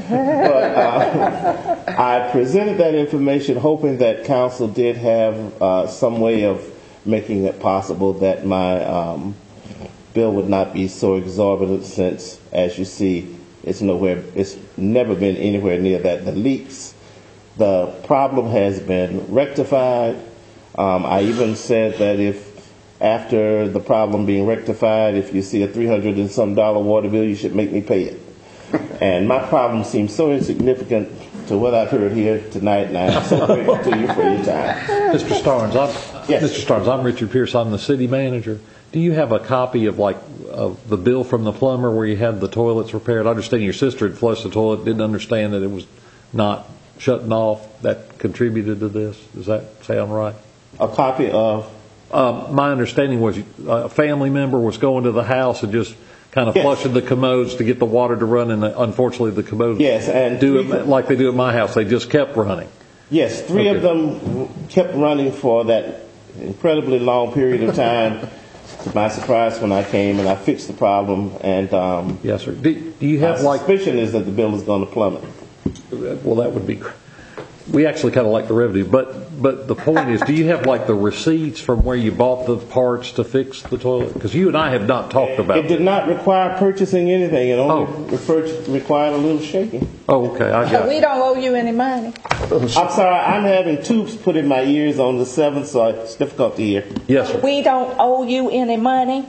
uh, I presented that information hoping that council did have uh, some way of making it possible that my um, bill would not be so exorbitant since, as you see, it's nowhere, it's never been anywhere near that. The leaks, the problem has been rectified. Um, I even said that if after the problem being rectified, if you see a three hundred and some dollar water bill, you should make me pay it. And my problem seems so insignificant to what I've heard here tonight, and I'm so grateful to you for your time. Mister Starnes, I'm, yes. Mister Starnes, I'm Richard Pierce. I'm the city manager. Do you have a copy of like of the bill from the plumber where you had the toilets repaired? I understand your sister had flushed the toilet, didn't understand that it was not shutting off. That contributed to this. Does that sound right? A copy of? Um, my understanding was a family member was going to the house and just kind of yes. flushing the commodes to get the water to run, and unfortunately the commodes yes, and do it like they do at my house. They just kept running. Yes, three okay. of them kept running for that incredibly long period of time. To my surprise, when I came and I fixed the problem, and um, yes, sir. Do, do you have my like suspicion is that the bill is going to plummet. Well, that would be. we actually kind of like the revenue, but but the point is, do you have like the receipts from where you bought the parts to fix the toilet? Because you and I have not talked about it. It did not require purchasing anything. It only oh. referred, required a little shaking. Oh, okay, I got We it. don't owe you any money. I'm sorry, I'm having tubes put in my ears on the seventh, so it's difficult to hear. Yes, sir. We don't owe you any money.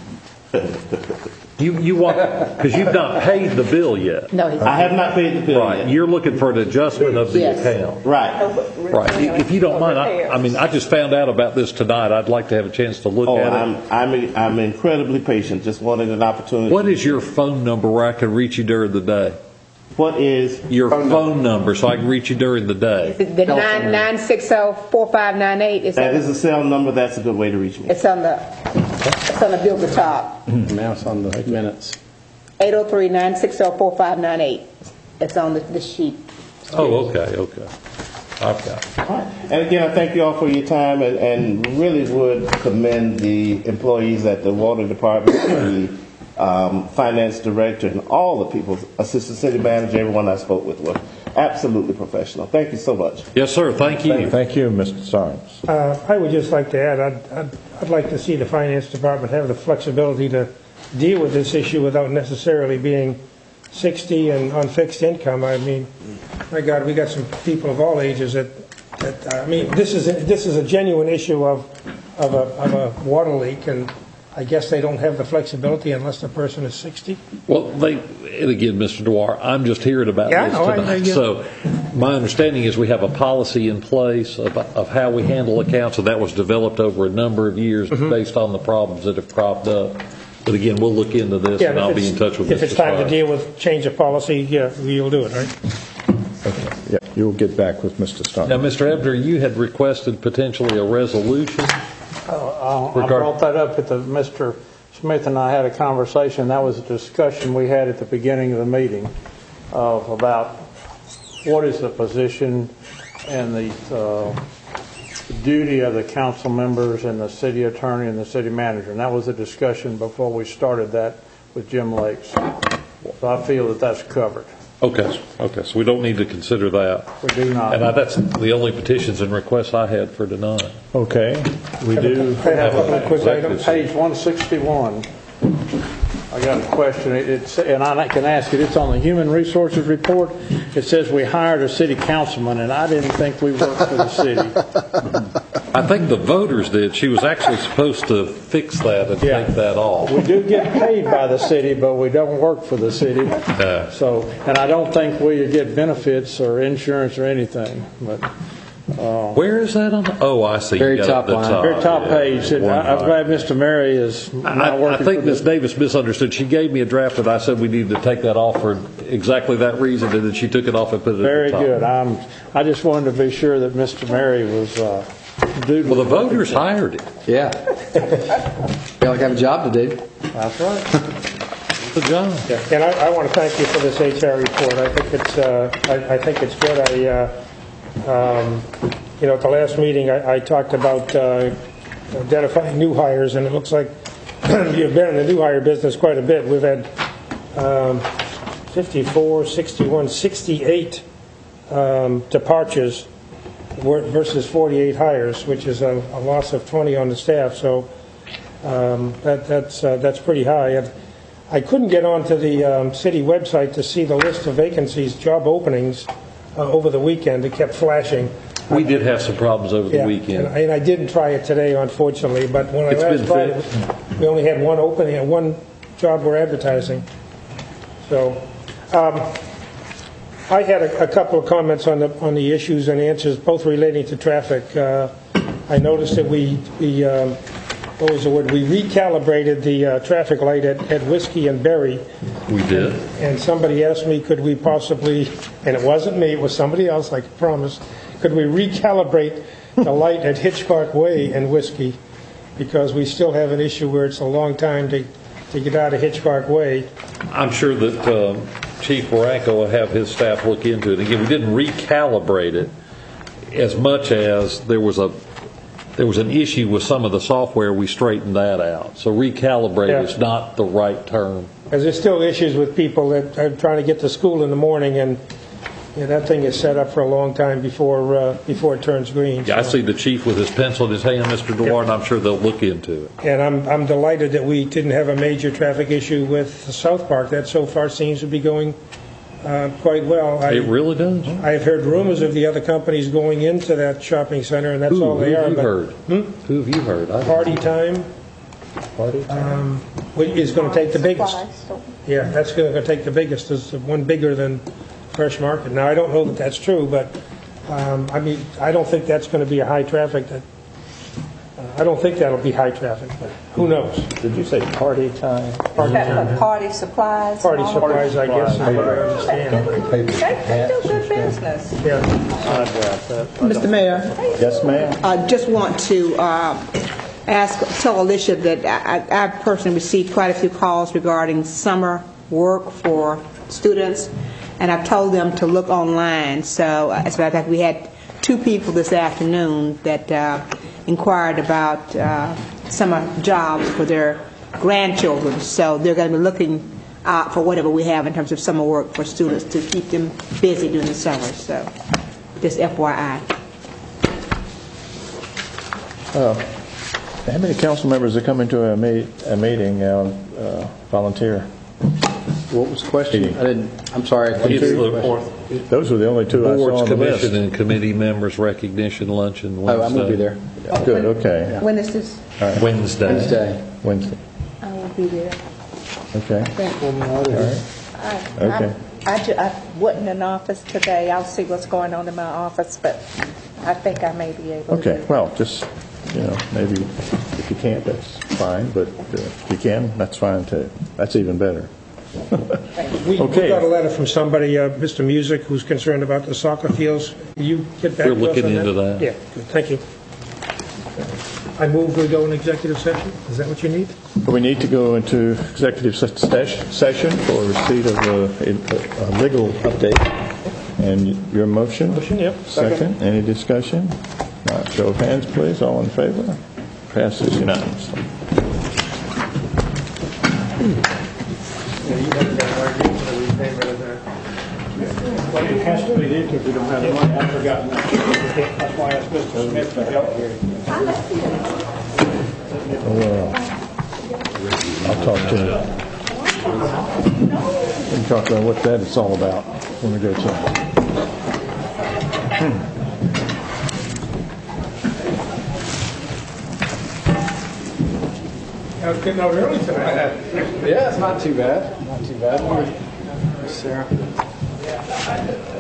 You you want because you've not paid the bill yet. No, he's I have not paid the bill right. yet. You're looking for an adjustment of the Yes. account. Right. Right. If you don't mind, I, I mean, I just found out about this tonight. I'd like to have a chance to look Oh, at I'm, it. I'm I'm incredibly patient. Just wanted an opportunity. What is your phone number where I can reach you during the day? What is your phone, phone number so I can reach you during the day? The nine nine six zero four five nine eight is that is a cell number. That's a good way to reach me. It's on the it's on the bill at the top. Mouse on the minutes. eight oh three, nine six zero, four five nine eight. It's on the, the sheet. Oh, okay, okay. I've got it. All right. And again, I thank you all for your time, and, and really would commend the employees at the water department, the um, finance director, and all the people, assistant city manager, everyone I spoke with were absolutely professional. Thank you so much. Yes, sir. Thank you. Thank you, Mister Sarnes. Uh, I would just like to add, I'd, I'd, I'd like to see the finance department have the flexibility to deal with this issue without necessarily being sixty and on fixed income. I mean, my God, we got some people of all ages that, that I mean, this is a, this is a genuine issue of of a, of a water leak, and I guess they don't have the flexibility unless the person is sixty. Well, they, and again, Mister Dwyer, I'm just hearing about yeah, this no, tonight. I, I, yeah. So my understanding is we have a policy in place of, of how we handle accounts, and that was developed over a number of years mm-hmm. based on the problems that have cropped up. But again, we'll look into this, yeah, and I'll be in touch with If Mister it's time Stein. to deal with change of policy, yeah, you'll do it, right? Okay. Yeah, you'll get back with Mister Stein. Now, Mister Ebner, you had requested potentially a resolution. Uh, I brought that up at the Mister Smith and I had a conversation. That was a discussion we had at the beginning of the meeting of about what is the position and the uh, duty of the council members and the city attorney and the city manager. And that was a discussion before we started that with Jim Lakes. So I feel that that's covered. Okay, okay, so we don't need to consider that. We do not. And I, that's the only petitions and requests I had for tonight. Okay, we do have have a quick item. Page one sixty-one. I got a question. It's, and I can ask it. It's on the Human Resources report. It says we hired a city councilman, and I didn't think we worked for the city. I think the voters did. She was actually supposed to fix that and Yeah. take that off. We do get paid by the city, but we don't work for the city. Yeah. So, and I don't think we get benefits or insurance or anything. But uh, where is that on? The, oh, I see. Very You got top it at the line. top. Very top Yeah. page. And One I, I'm high. glad Mister Mary is not I, working I think for Miz the Davis misunderstood. She gave me a draft, and I said we needed to take that off for exactly that reason, and then she took it off and put it Very at the top. good. I'm, I just wanted to be sure that Mister Mary was uh, doing. Well, the voters hired it. Yeah. You like have a job to do. That's right. Good job. Yeah, and I, I want to thank you for this H R report. I think it's uh, I, I think it's good. I uh, um, you know at the last meeting I, I talked about uh, identifying new hires, and it looks like you've been in the new hire business quite a bit. We've had um, fifty-four, sixty-one, sixty-eight um, departures versus forty-eight hires, which is a, a loss of twenty on the staff. So um, that, that's uh, that's pretty high. And I couldn't get onto the um, city website to see the list of vacancies, job openings uh, over the weekend. It kept flashing. We did have some problems over Yeah, the weekend. and I, and I didn't try it today, unfortunately. But when It's I last been tried it, we only had one opening and one job we're advertising. So um, I had a, a couple of comments on the on the issues and answers, both relating to traffic. Uh, I noticed that we we um, what was the word? We recalibrated the uh, traffic light at, at Whiskey and Berry. We did. And somebody asked me, could we possibly, and it wasn't me, it was somebody else, like I promised, could we recalibrate the light at Hitchcock Way and Whiskey? Because we still have an issue where it's a long time to, to get out of Hitchcock Way. I'm sure that um, Chief Barranco will have his staff look into it. Again, we didn't recalibrate it as much as there was a there was an issue with some of the software. We straightened that out. So recalibrate Yeah. is not the right term. Because there's still issues with people that are trying to get to school in the morning, and Yeah, that thing is set up for a long time before uh, before it turns green. Yeah, I so. see the chief with his pencil in his hand, Mister Dewar, and I'm sure they'll look into it. And I'm I'm delighted that we didn't have a major traffic issue with the South Park. That so far seems to be going uh, quite well. I, It really does. I have heard rumors of the other companies going into that shopping center, and that's Who, all they who are. have you but- heard? Hmm? Who have you heard? I Party Time Party um, which is going to take the biggest. Yeah, that's going to take the biggest. Is one bigger than Fresh Market. Now I don't know that that's true, but um, I mean I don't think that's going to be a high traffic. That uh, I don't think that'll be high traffic, but who knows? Did you say Party Time? Party Time. Party supplies. Party and all supplies, I guess, is what I They understand. they do good business. Yeah. Mister Mayor, Yes, ma'am. I just want to uh, ask, tell Alicia that I, I personally received quite a few calls regarding summer work for students, and I've told them to look online. So, uh, as a matter of fact, we had two people this afternoon that uh, inquired about uh, summer jobs for their grandchildren. So they're going to be looking out for whatever we have in terms of summer work for students to keep them busy during the summer. So, just F Y I. Uh, how many council members that come into a, me- a meeting uh, uh, volunteer? What was the question? I didn't, I'm sorry. I couldn't Two? hear the question. Those were the only two I saw Boards, on the list. commission, and committee members recognition luncheon Oh, Wednesday. I will be there. Good, okay. When is this? All right. Wednesday. Wednesday. Wednesday. I will be there. Okay. All right. I, Okay. I, I, ju- I wasn't in office today. I'll see what's going on in my office, but I think I may be able to. Okay, do it. well, just, you know, maybe if you can't, that's fine, but uh, if you can, that's fine too. That's even better. We, Okay. we got a letter from somebody, uh, Mister Music, who's concerned about the soccer fields. Will you get back We're to us looking on into that. Yeah, good. Thank you. I move we go in executive session. Is that what you need? We need to go into executive se- ses- session for receipt of a, a legal update. And your motion? Motion, yep. Second. Any discussion? Not. Show of hands, please. All in favor? Passes unanimously. Well, it has to be there because we don't have the money. I've forgotten that. That's why I asked Mister Smith to help here. Well, I'll talk to you. We can talk about what that is all about when we go to it. Hmm. I was getting out early tonight. Yeah, it's not too bad. Not too bad. Sarah.